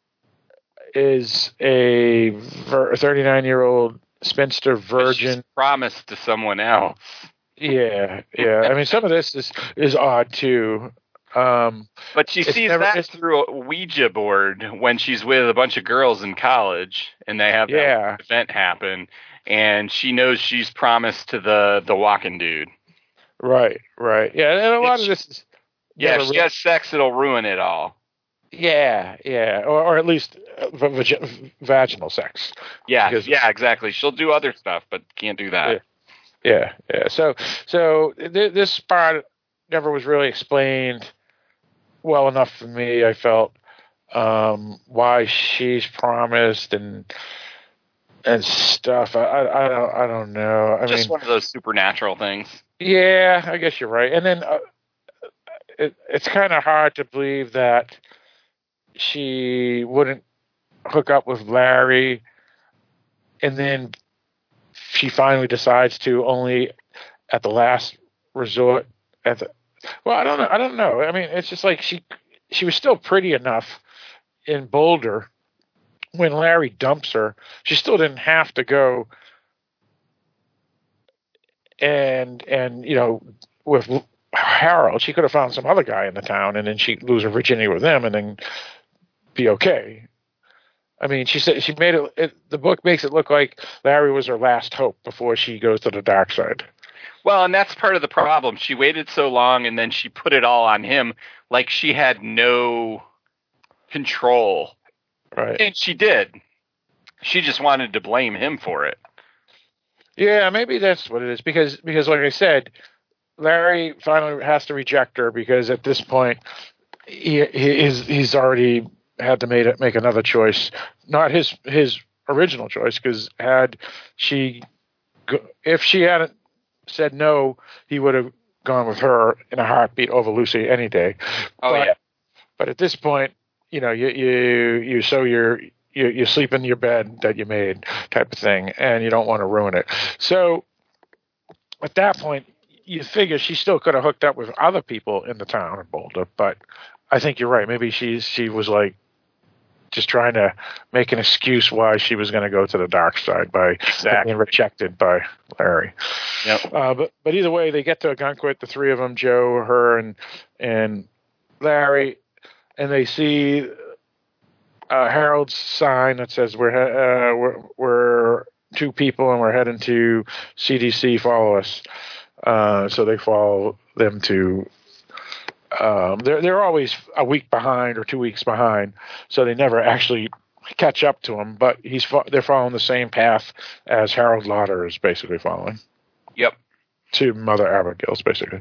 is a thirty-nine-year-old spinster virgin. She's promised to someone else. Yeah, yeah. I mean, some of this is, is odd, too. Um, but she sees never, that through a Ouija board when she's with a bunch of girls in college, and they have that yeah. event happen, and she knows she's promised to the, the walking dude. Right, right. Yeah, and a lot it's, of this is... Yeah, if she has sex, it'll ruin it all. Yeah, yeah, or, or at least vag- vaginal sex. Yeah, because, yeah, exactly. She'll do other stuff, but can't do that. Yeah, yeah. yeah. So, so th- this part never was really explained well enough for me. I felt um, why she's promised and and stuff. I, I, I don't, I don't know. I Just mean, one of those supernatural things. Yeah, I guess you're right. And then uh, it, it's kind of hard to believe that she wouldn't hook up with Larry, and then she finally decides to only at the last resort. At the well, I don't know. I don't know. I mean, it's just like she she was still pretty enough in Boulder when Larry dumps her. She still didn't have to go and and you know with Harold. She could have found some other guy in the town, and then she'd lose her virginity with them, and then be okay. I mean, she said she made it, it. The book makes it look like Larry was her last hope before she goes to the dark side. Well, and that's part of the problem. She waited so long, and then she put it all on him, like she had no control. Right. And she did. She just wanted to blame him for it. Yeah, maybe that's what it is. Because, because like I said, Larry finally has to reject her because at this point, he, he is he's already had to make make another choice, not his his original choice. Because had she, if she hadn't said no, he would have gone with her in a heartbeat over Lucy any day. Oh but, yeah. But at this point, you know, you you you so you're you you sleep in your bed that you made type of thing, and you don't want to ruin it. So at that point, you figure she still could have hooked up with other people in the town of Boulder, but I think you're right. Maybe she's she was like just trying to make an excuse why she was going to go to the dark side by exactly. being rejected by Larry. Yep. Uh, but but either way, they get to Ogunquit, the three of them, Joe, her, and and Larry, and they see uh, Harold's sign that says we're uh, we're we're two people and we're heading to C D C. Follow us. Uh, so they follow them to. Um, they're they're always a week behind or two weeks behind, so they never actually catch up to him. But he's they're following the same path as Harold Lauder is basically following. Yep. To Mother Abigail's basically.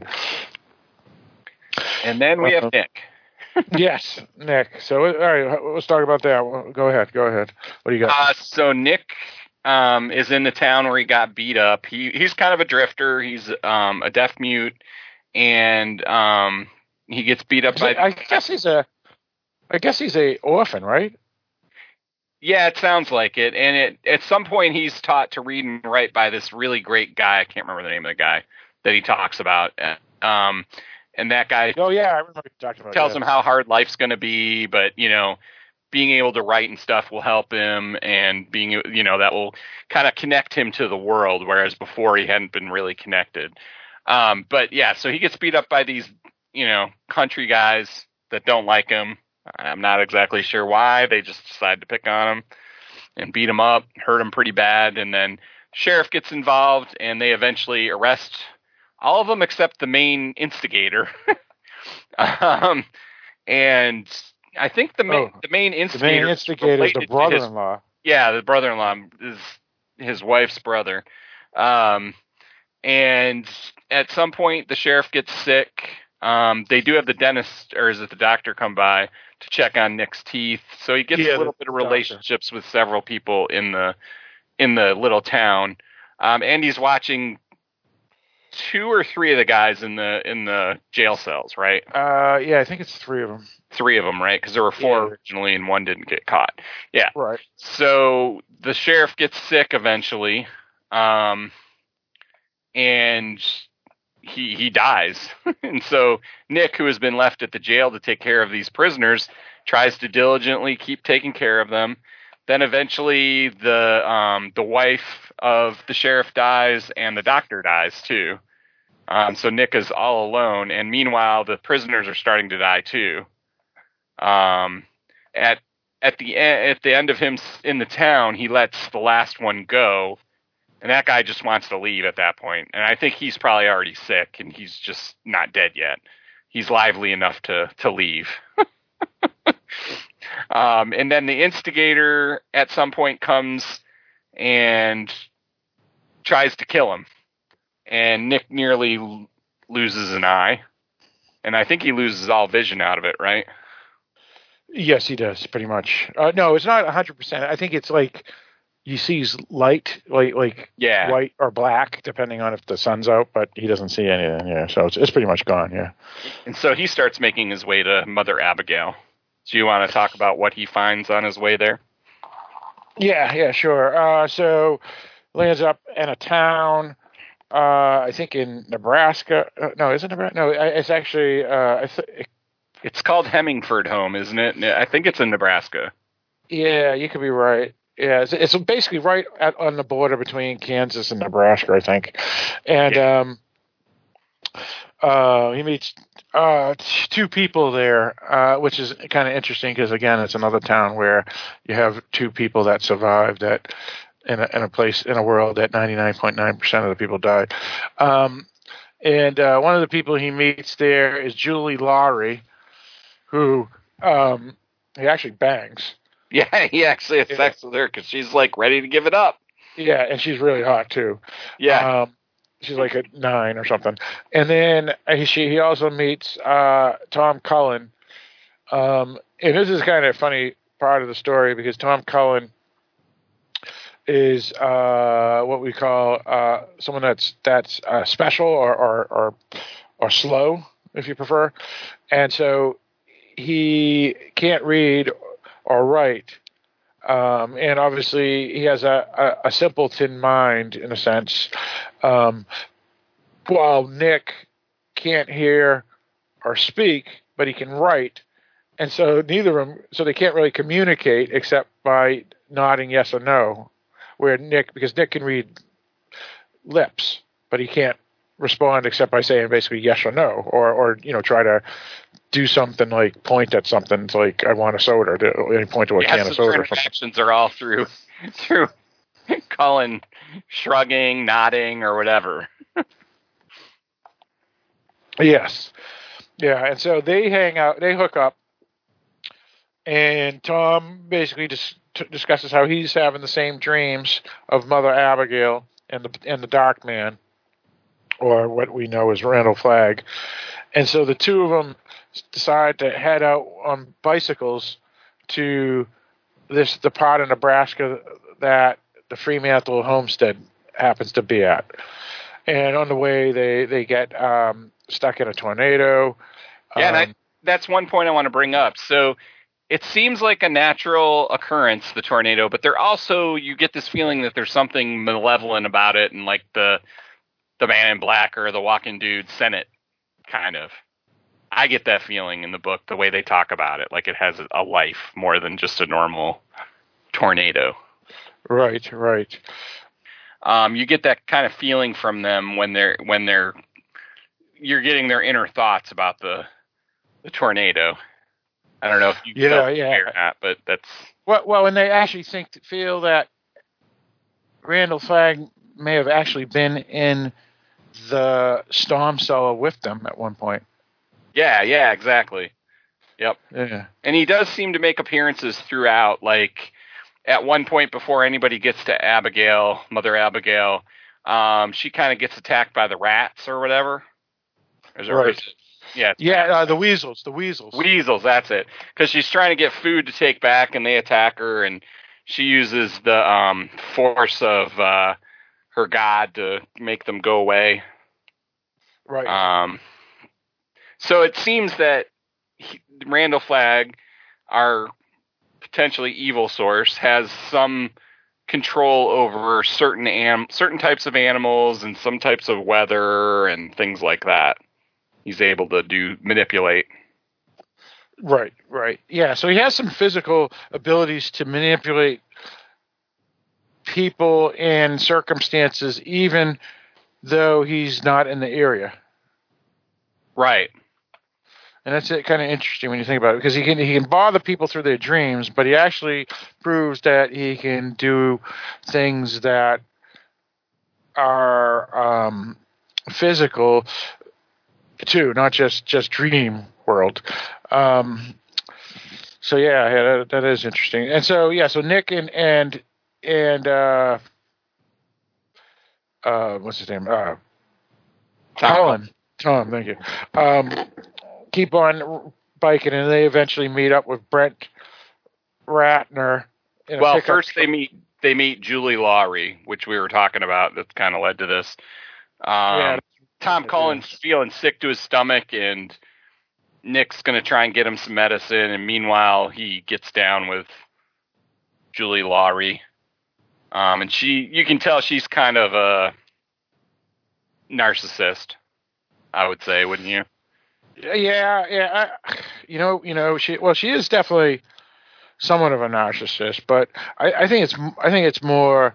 And then we have uh, Nick. Yes, Nick. So all right, let's talk about that. Go ahead. Go ahead. What do you got? Uh, so Nick um, is in the town where he got beat up. He he's kind of a drifter. He's um, a deaf mute, and um, he gets beat up by. I guess he's a. I guess he's a orphan, right? Yeah, it sounds like it. And it at some point he's taught to read and write by this really great guy. I can't remember the name of the guy that he talks about. Um, and that guy. Oh yeah, I remember you talking about. Tells that. him how hard life's going to be, but you know, being able to write and stuff will help him, and being you know that will kind of connect him to the world, whereas before he hadn't been really connected. Um, but yeah, so he gets beat up by these you know country guys that don't like him. I'm not exactly sure why. They just decide to pick on him and beat him up, hurt him pretty bad, and then sheriff gets involved, and they eventually arrest all of them except the main instigator. um, and I think the main, oh, the main instigator, the main instigator is the brother-in-law. His, yeah, the brother-in-law is his wife's brother. Um, and at some point, the sheriff gets sick. Um, they do have the dentist, or is it the doctor, come by to check on Nick's teeth. So he gets yeah, a little bit of relationships doctor. with several people in the in the little town. Um, and he's watching two or three of the guys in the in the jail cells, right? Uh, yeah, I think it's three of them. Three of them, right? Because there were four yeah. originally, and one didn't get caught. Yeah, right. So the sheriff gets sick eventually, Um, and he he dies. And so Nick, who has been left at the jail to take care of these prisoners, tries to diligently keep taking care of them. Then eventually the um, the wife of the sheriff dies and the doctor dies too. Um, so Nick is all alone, and meanwhile the prisoners are starting to die too. Um, at at the e- at the end of him in the town, he lets the last one go, and that guy just wants to leave at that point. And I think he's probably already sick, and he's just not dead yet. He's lively enough to to leave. um, and then the instigator at some point comes and tries to kill him. And Nick nearly l- loses an eye. And I think he loses all vision out of it, right? Yes, he does, pretty much. Uh, no, it's not one hundred percent. I think it's like he sees light, like like yeah. white or black, depending on if the sun's out, but he doesn't see anything, yeah. So it's, it's pretty much gone, yeah. And so he starts making his way to Mother Abigail. Do you want to talk about what he finds on his way there? Yeah, yeah, sure. Uh, so lands up in a town, uh, I think in Nebraska. Uh, no, is it Nebraska? No, it's actually... Uh, I th- It's called Hemingford Home, isn't it? I think it's in Nebraska. Yeah, you could be right. Yeah, it's, it's basically right at, on the border between Kansas and Nebraska, I think. And yeah. um, uh, he meets uh, two people there, uh, which is kind of interesting because, again, it's another town where you have two people that survived that in a, in a place, in a world that ninety-nine point nine percent of the people died. Um, and uh, one of the people he meets there is Julie Laurie, who um, he actually bangs. Yeah, he actually has sex with her because she's like ready to give it up. Yeah, and she's really hot too. Yeah, um, she's like a nine or something. And then he she he also meets uh, Tom Cullen, um, and this is kind of a funny part of the story because Tom Cullen is uh, what we call uh, someone that's that's uh, special or, or or or slow, if you prefer, and so he can't read or write, um, and obviously he has a, a, a simpleton mind in a sense. Um, while Nick can't hear or speak, but he can write, and so neither of them, so they can't really communicate except by nodding yes or no. Where Nick, because Nick can read lips, but he can't respond except by saying basically yes or no, or or you know try to do something like point at something. It's like I want a soda. To point to a yeah, can so of soda. Transactions are all through through Cullen shrugging, nodding, or whatever. Yes, yeah, and so they hang out, they hook up, and Tom basically just t- discusses how he's having the same dreams of Mother Abigail and the and the Dark Man, or what we know as Randall Flagg, and so the two of them decide to head out on bicycles to this the part of Nebraska that the Fremantle homestead happens to be at. And on the way, they they get um, stuck in a tornado. Yeah, um, and I, that's one point I want to bring up. So it seems like a natural occurrence, the tornado, but there also you get this feeling that there's something malevolent about it, and like the the Man in Black or the Walking Dude sent it, kind of. I get that feeling in the book, the way they talk about it, like it has a life more than just a normal tornado. Right, right. Um, you get that kind of feeling from them when they're when they're you're getting their inner thoughts about the the tornado. I don't know if you yeah, felt yeah. or not, but that's well, well, and they actually think feel that Randall Flagg may have actually been in the storm cellar with them at one point. Yeah, yeah, exactly. Yep. Yeah. And he does seem to make appearances throughout, like at one point before anybody gets to Abigail, Mother Abigail, um, she kind of gets attacked by the rats or whatever. Is it, right. Is it, yeah. Yeah, uh, the weasels, the weasels. Weasels, that's it. Because she's trying to get food to take back, and they attack her, and she uses the um, force of uh, her god to make them go away. Right. Um. So it seems that he, Randall Flagg, our potentially evil source, has some control over certain am- certain types of animals and some types of weather and things like that. He's able to do manipulate. Right, right. Yeah, so he has some physical abilities to manipulate people and circumstances, even though he's not in the area. Right. And that's kind of interesting when you think about it, because he can he can bother people through their dreams, but he actually proves that he can do things that are um, physical too, not just, just dream world. Um, so yeah, yeah that, that is interesting. And so yeah, so Nick and and and uh, uh, what's his name? Uh, Tom. Tom, thank you. Um, keep on biking, and they eventually meet up with Brent Ratner. Well, first they meet they meet Julie Lowry, which we were talking about. That kind of led to this. Um, yeah. Tom Cullen's feeling sick to his stomach, and Nick's going to try and get him some medicine. And meanwhile, he gets down with Julie Lowry, um, and she you can tell she's kind of a narcissist, I would say, wouldn't you? Yeah, yeah. I, you know, you know, she well, she is definitely somewhat of a narcissist, but I, I think it's I think it's more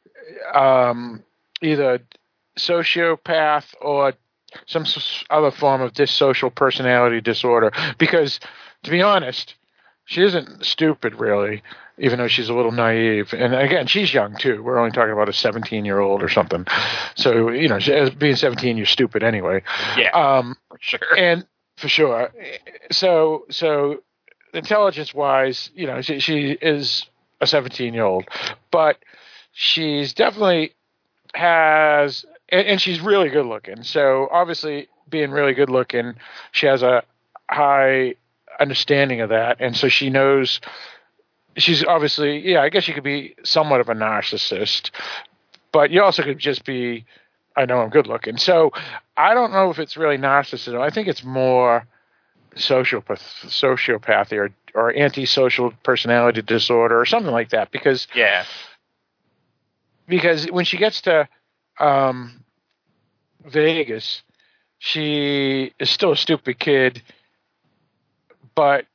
um, either sociopath or some other form of dissocial personality disorder. Because, to be honest, she isn't stupid, really, even though she's a little naive. And again, she's young too. We're only talking about a seventeen-year-old or something. So, you know, being seventeen, you're stupid anyway. Yeah, um, for sure. And for sure. So, so intelligence-wise, you know, she, she is a seventeen-year-old, but she's definitely has, and, and she's really good-looking. So, obviously, being really good-looking, she has a high understanding of that, and so she knows. She's obviously, yeah, I guess you could be somewhat of a narcissist, but you also could just be, I know I'm good looking. So I don't know if it's really narcissism. I think it's more sociopath, sociopathy or, or antisocial personality disorder or something like that. Because, yeah, because when she gets to um, Vegas, she is still a stupid kid, but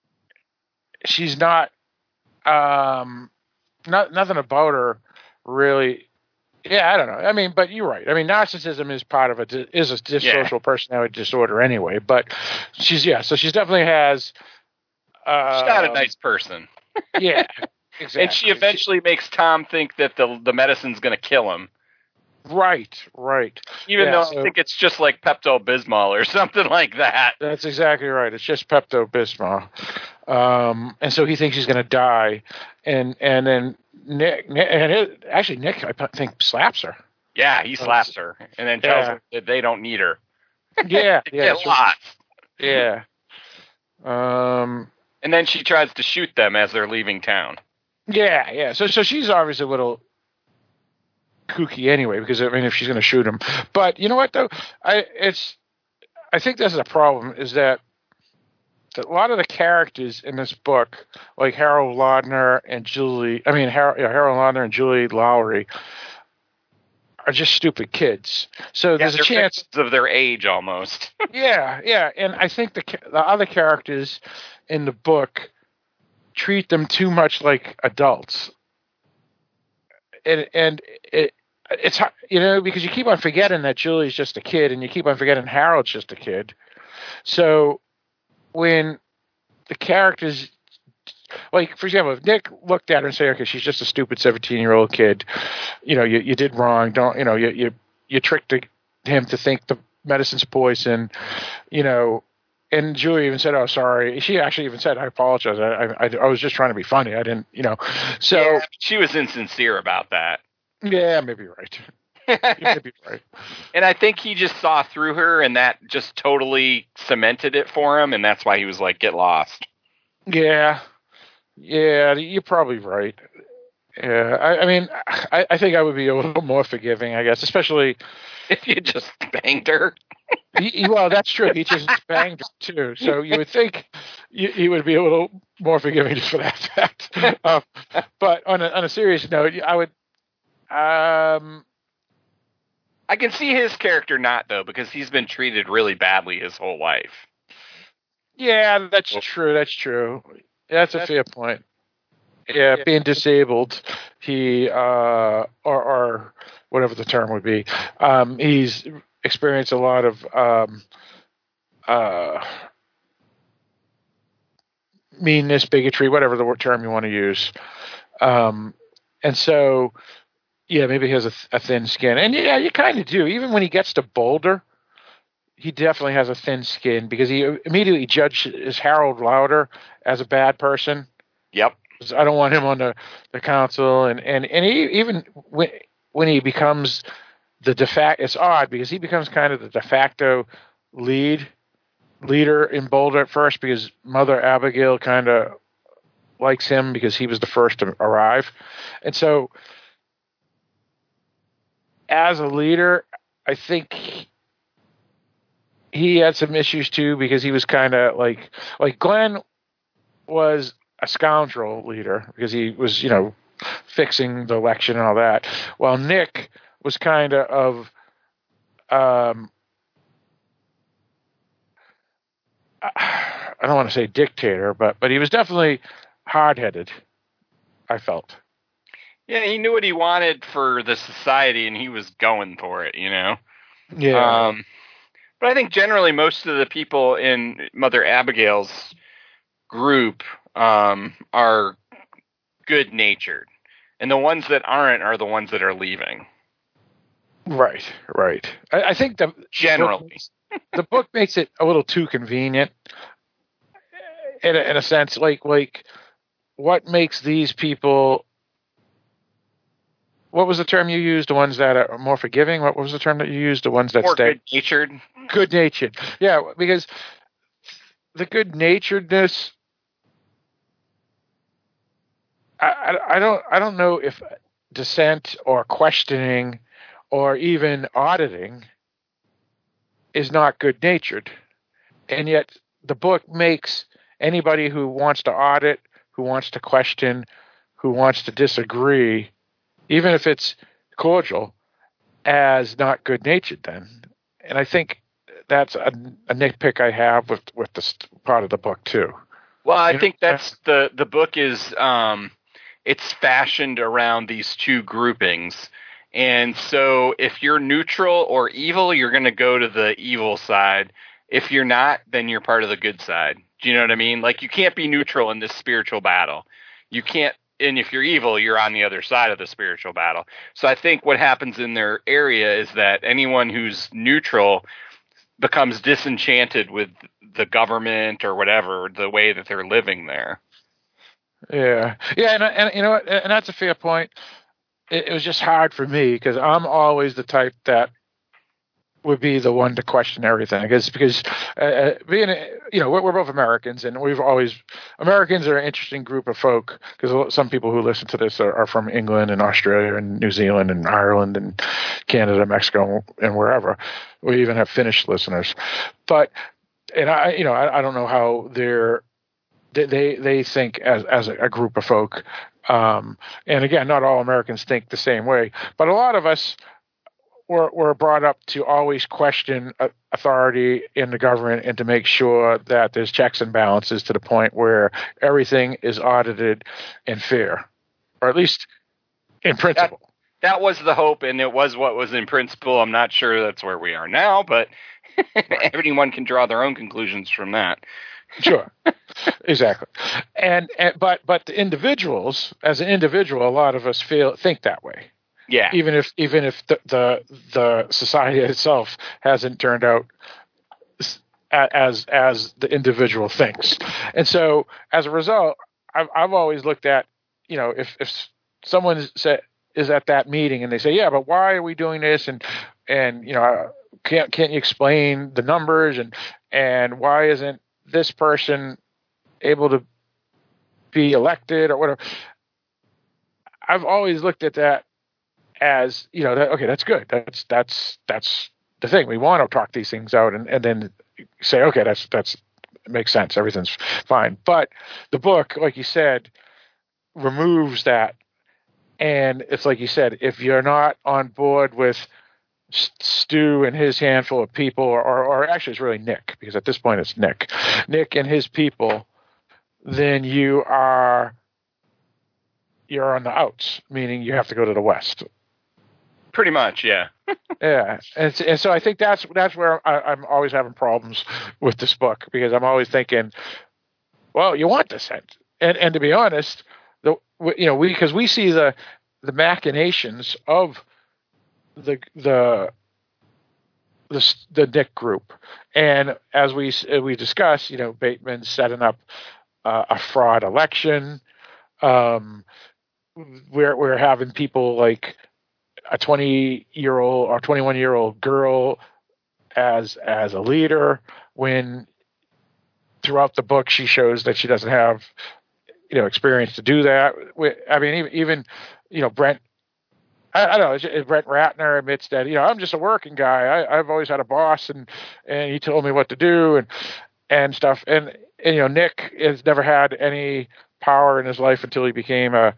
she's not. Um, not nothing about her really. Yeah, I don't know. I mean, but you're right. I mean, narcissism is part of it. Is a dissocial yeah. personality disorder anyway. But she's yeah. So she's definitely has. Uh, she's not a nice person. Yeah, exactly. And she eventually she, makes Tom think that the the medicine's going to kill him. Right, right. Even yeah, though so, I think it's just like Pepto-Bismol or something like that. That's exactly right. It's just Pepto-Bismol. Um, and so he thinks he's going to die. And and then Nick, Nick and it, actually Nick, I think, slaps her. Yeah, he slaps uh, her. And then tells yeah. her that they don't need her. Yeah, yeah. Get lost. Yeah. Um, and then she tries to shoot them as they're leaving town. Yeah, yeah. So so she's obviously a little kooky anyway, because I mean, if she's going to shoot him, but you know what though, I it's I think this is a problem is that, that a lot of the characters in this book, like Harold Lardner and Julie, I mean Har- yeah, Harold Lardner and Julie Lowry, are just stupid kids. So yeah, there's a chance of their age almost. yeah, yeah, and I think the the other characters in the book treat them too much like adults. And, and it, it's, you know, because you keep on forgetting that Julie's just a kid and you keep on forgetting Harold's just a kid. So when the characters, like, for example, if Nick looked at her and said, okay, she's just a stupid seventeen-year-old kid, you know, you, you did wrong. Don't, you know, you, you, you tricked him to think the medicine's poison, you know, and Julie even said, oh, sorry. She actually even said, I apologize. I, I, I was just trying to be funny. I didn't, you know. So yeah, she was insincere about that. Yeah, maybe you're right. You may be right. And I think he just saw through her, and that just totally cemented it for him, and that's why he was like, get lost. Yeah. Yeah, you're probably right. Yeah, I, I mean, I, I think I would be a little more forgiving, I guess, especially if you just banged her. he, he, well, that's true. He just banged her too, so you would think he, he would be a little more forgiving for that fact. Um, but on a, on a serious note, I would. Um, I can see his character not though, because he's been treated really badly his whole life. Yeah, that's true. That's true. That's a fair point. Yeah, being disabled, he uh, or, or whatever the term would be, um, he's experienced a lot of um, uh, meanness, bigotry, whatever the term you want to use, um, and so yeah, maybe he has a, a thin skin, and yeah, you kind of do. Even when he gets to Boulder, he definitely has a thin skin because he immediately judges Harold Lauder as a bad person. Yep. I don't want him on the, the council, and, and, and he, even when, when he becomes the de facto, it's odd because he becomes kind of the de facto lead leader in Boulder at first because Mother Abigail kind of likes him because he was the first to arrive, and so as a leader, I think he, he had some issues too because he was kind of like like Glenn was a scoundrel leader because he was, you know, fixing the election and all that. While Nick was kind of, um, I don't want to say dictator, but but he was definitely hard-headed, I felt. Yeah, he knew what he wanted for the society, and he was going for it, you know? Yeah. Um, but I think generally most of the people in Mother Abigail's group um, are good-natured. And the ones that aren't are the ones that are leaving. Right, right. I, I think the generally the book, the book makes it a little too convenient in a, in a sense. Like, like what makes these people? What was the term you used? The ones that are more forgiving. What was the term that you used? The ones that more stay good-natured. Good-natured. Yeah, because the good-naturedness. I, I, I don't. I don't know if dissent or questioning or even auditing is not good-natured. And yet the book makes anybody who wants to audit, who wants to question, who wants to disagree, even if it's cordial, as not good-natured then. And I think that's a, a nitpick I have with, with this part of the book too. Well, I you think know? that's the, the book is, um, it's fashioned around these two groupings. And so if you're neutral or evil, you're going to go to the evil side. If you're not, then you're part of the good side. Do you know what I mean? Like, you can't be neutral in this spiritual battle. You can't, and if you're evil, you're on the other side of the spiritual battle. So I think what happens in their area is that anyone who's neutral becomes disenchanted with the government or whatever, the way that they're living there. Yeah. Yeah, and, and you know what? And that's a fair point. It, it was just hard for me because I'm always the type that would be the one to question everything. I guess because uh, being, you know, we're, we're both Americans, and we've always Americans are an interesting group of folk because some people who listen to this are, are from England and Australia and New Zealand and Ireland and Canada, Mexico, and wherever. We even have Finnish listeners, but and I, you know, I, I don't know how they're they they think as as a group of folk. Um, and again, not all Americans think the same way, but a lot of us were, were brought up to always question authority in the government and to make sure that there's checks and balances to the point where everything is audited and fair, or at least in principle. That, that was the hope, and it was what was in principle. I'm not sure that's where we are now, but everyone can draw their own conclusions from that. Sure, exactly, and, and but but the individuals, as an individual, a lot of us feel think that way. Yeah, even if even if the the, the society itself hasn't turned out as as the individual thinks, and so as a result, I've I've always looked at, you know, if if someone is is at that meeting and they say, yeah, but why are we doing this, and and you know, can't can't you explain the numbers, and and why isn't this person able to be elected or whatever? I've always looked at that as, you know, that, okay, that's good. That's that's that's the thing. We want to talk these things out and, and then say, okay, that's that's makes sense. Everything's fine. But the book, like you said, removes that. And it's like you said, if you're not on board with Stu and his handful of people, or, or, or actually it's really Nick, because at this point it's Nick, Nick and his people, then you are you're on the outs, meaning you have to go to the West. Pretty much, yeah. Yeah, and, and so I think that's that's where I, I'm always having problems with this book, because I'm always thinking, well, you want dissent, and and to be honest, the you know we because we see the the machinations of the the the the Nick group, and as we we discuss, you know, Bateman's setting up uh, a fraud election. Um, we're we're having people like a twenty-year-old or twenty-one-year-old girl as as a leader, when throughout the book she shows that she doesn't have, you know, experience to do that. I mean, even, even you know, Brent, I, I don't know, Brent Ratner admits that, you know, I'm just a working guy. I, I've always had a boss, and, and he told me what to do and and stuff. And, and you know, Nick has never had any power in his life until he became a,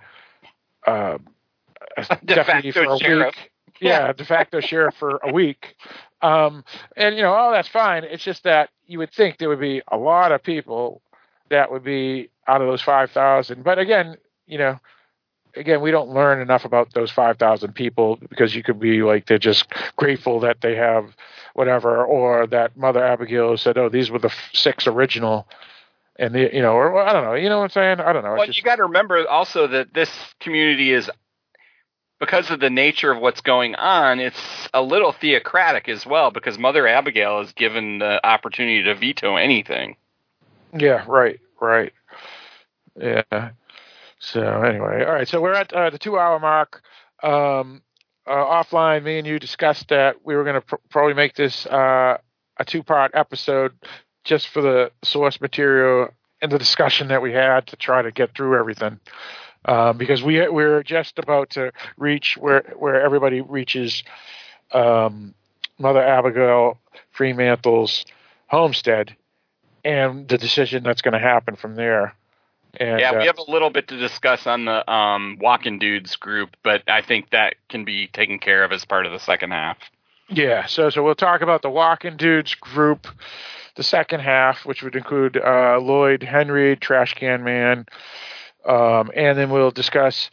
a, a de deputy for a sheriff. week. Yeah, de facto sheriff for a week. Um, and, you know, oh, that's fine. It's just that you would think there would be a lot of people that would be out of those five thousand. But again, you know, again, we don't learn enough about those five thousand people, because you could be like, they're just grateful that they have whatever, or that Mother Abigail said, oh, these were the f- six original. And, the, you know, or I don't know, you know what I'm saying? I don't know. Well, just, you got to remember also that this community is, because of the nature of what's going on, it's a little theocratic as well, because Mother Abigail is given the opportunity to veto anything. Yeah, right, right. Yeah. So anyway, all right. So we're at uh, the two-hour mark. Um, uh, offline, me and you discussed that we were going to pr- probably make this uh, a two-part episode, just for the source material and the discussion that we had to try to get through everything. Um, because we we're just about to reach where where everybody reaches um, Mother Abigail Fremantle's homestead, and the decision that's going to happen from there. And, yeah, we uh, have a little bit to discuss on the um, Walking Dudes group, but I think that can be taken care of as part of the second half. Yeah, so so we'll talk about the Walking Dudes group, the second half, which would include uh, Lloyd Henry, Trash Can Man, um, and then we'll discuss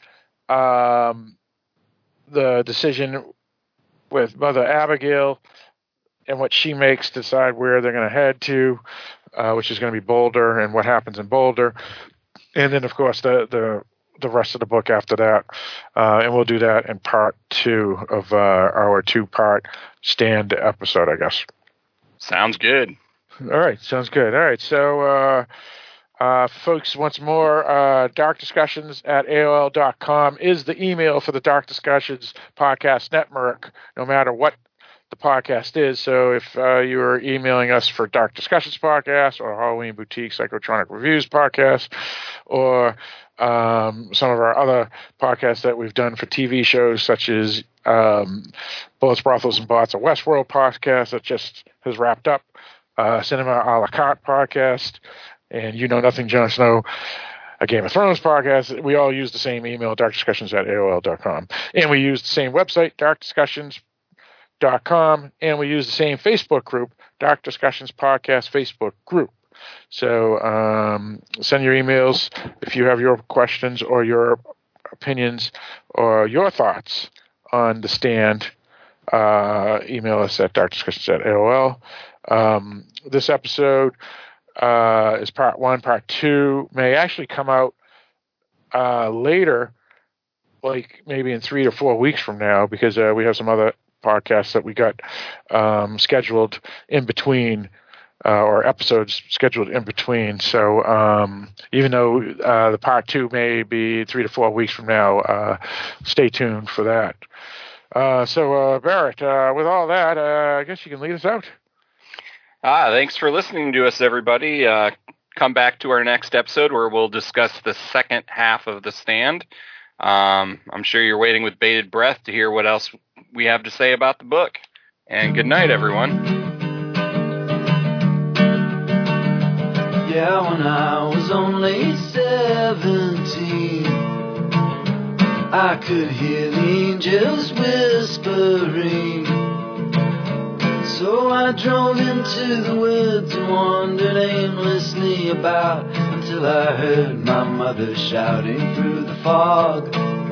um, the decision with Mother Abigail and what she makes to decide where they're going to head to, uh, which is going to be Boulder, and what happens in Boulder. And then, of course, the, the the rest of the book after that. Uh, and we'll do that in part two of uh, our two-part Stand episode, I guess. Sounds good. All right, sounds good. All right, so, uh, uh, folks, once more, uh, Dark Discussions at A O L dot com is the email for the Dark Discussions Podcast Network, no matter what the podcast is. So if uh, you are emailing us for Dark Discussions Podcast, or Halloween Boutique Psychotronic Reviews Podcast, or um, some of our other podcasts that we've done for T V shows, such as um, Bullets, Brothels, and Bots, a Westworld podcast that just has wrapped up, uh, Cinema a la carte podcast, and You Know Nothing, Jon Snow, a Game of Thrones podcast. We all use the same email, dark discussions at A O L dot com. And we use the same website, dark discussions dot com, and we use the same Facebook group, Dark Discussions Podcast Facebook group. So um, send your emails if you have your questions or your opinions or your thoughts on The Stand. Uh, email us at dark discussions at A O L. Um, this episode uh, is part one. Part two may actually come out uh, later, like maybe in three or four weeks from now, because uh, we have some other podcasts that we got um, scheduled in between, uh, or episodes scheduled in between. So um, even though uh, the part two may be three to four weeks from now, uh, stay tuned for that. Uh, so uh, Barrett, uh, with all that, uh, I guess you can lead us out. Ah, thanks for listening to us, everybody. Uh, come back to our next episode where we'll discuss the second half of The Stand. Um, I'm sure you're waiting with bated breath to hear what else we have to say about the book. And good night, everyone. Yeah, when I was only seventeen, I could hear the angels whispering. So I drove into the woods and wandered aimlessly about until I heard my mother shouting through the fog.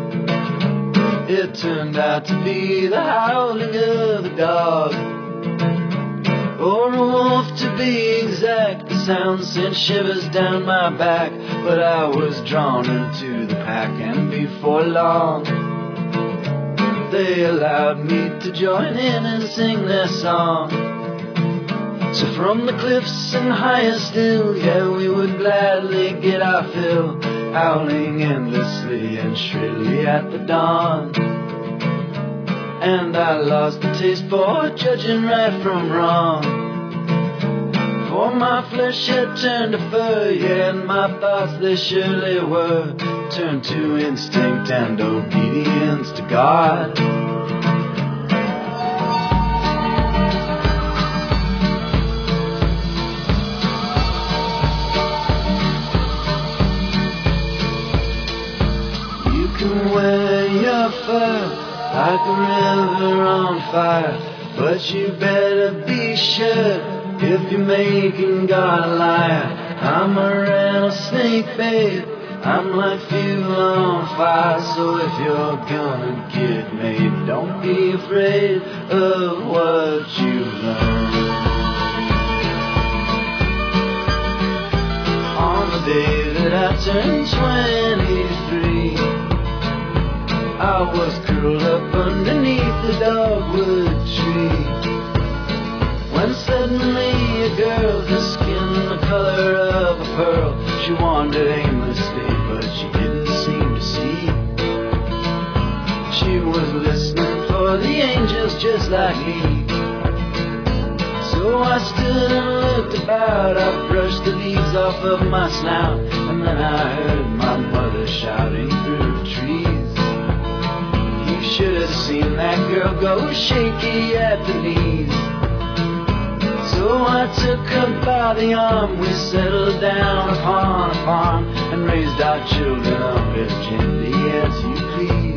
It turned out to be the howling of a dog, or a wolf to be exact. The sound sent shivers down my back, but I was drawn into the pack, and before long they allowed me to join in and sing their song. So from the cliffs and higher still, yeah, we would gladly get our fill, howling endlessly and shrilly at the dawn. And I lost the taste for judging right from wrong, for my flesh had turned to fur, yeah, and my thoughts they surely were turned to instinct and obedience to God. You can wear your fur like a river on fire, but you better be sure if you're making God a liar. I'm a rattlesnake, babe, I'm like fuel on fire. So if you're gonna get made, don't be afraid of what you learn. On the day that I turned twenty-three, I was curled up underneath the dogwood tree, when suddenly a girl, her skin the color of a pearl, she wandered aimlessly, but she didn't seem to see. She was listening for the angels just like me. So I stood and looked about, I brushed the leaves off of my snout, and then I heard my mother shouting through the trees. You should have seen that girl go shaky at the knees. So I took her by the arm, we settled down upon a farm, and raised our children up as gently as you please.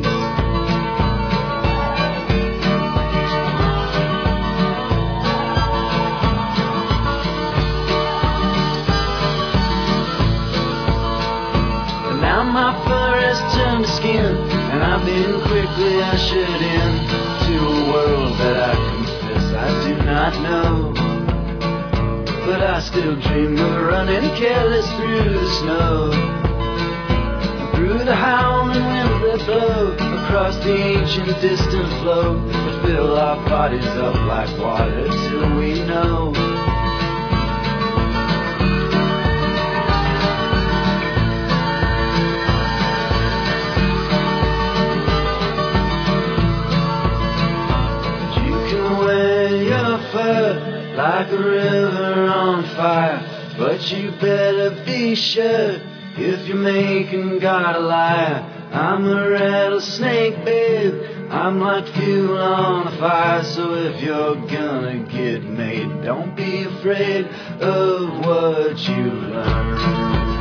And now my fur has turned to skin, and I've been quickly ushered in to a world that I confess I do not know. But I still dream of running careless through the snow, and through the howling winds that blow across the ancient distant flow, that fill our bodies up like water till we know. You can wear your fur like a river on fire, but you better be sure if you're making God a liar. I'm a rattlesnake, babe, I'm like fuel on a fire. So if you're gonna get made, don't be afraid of what you learn.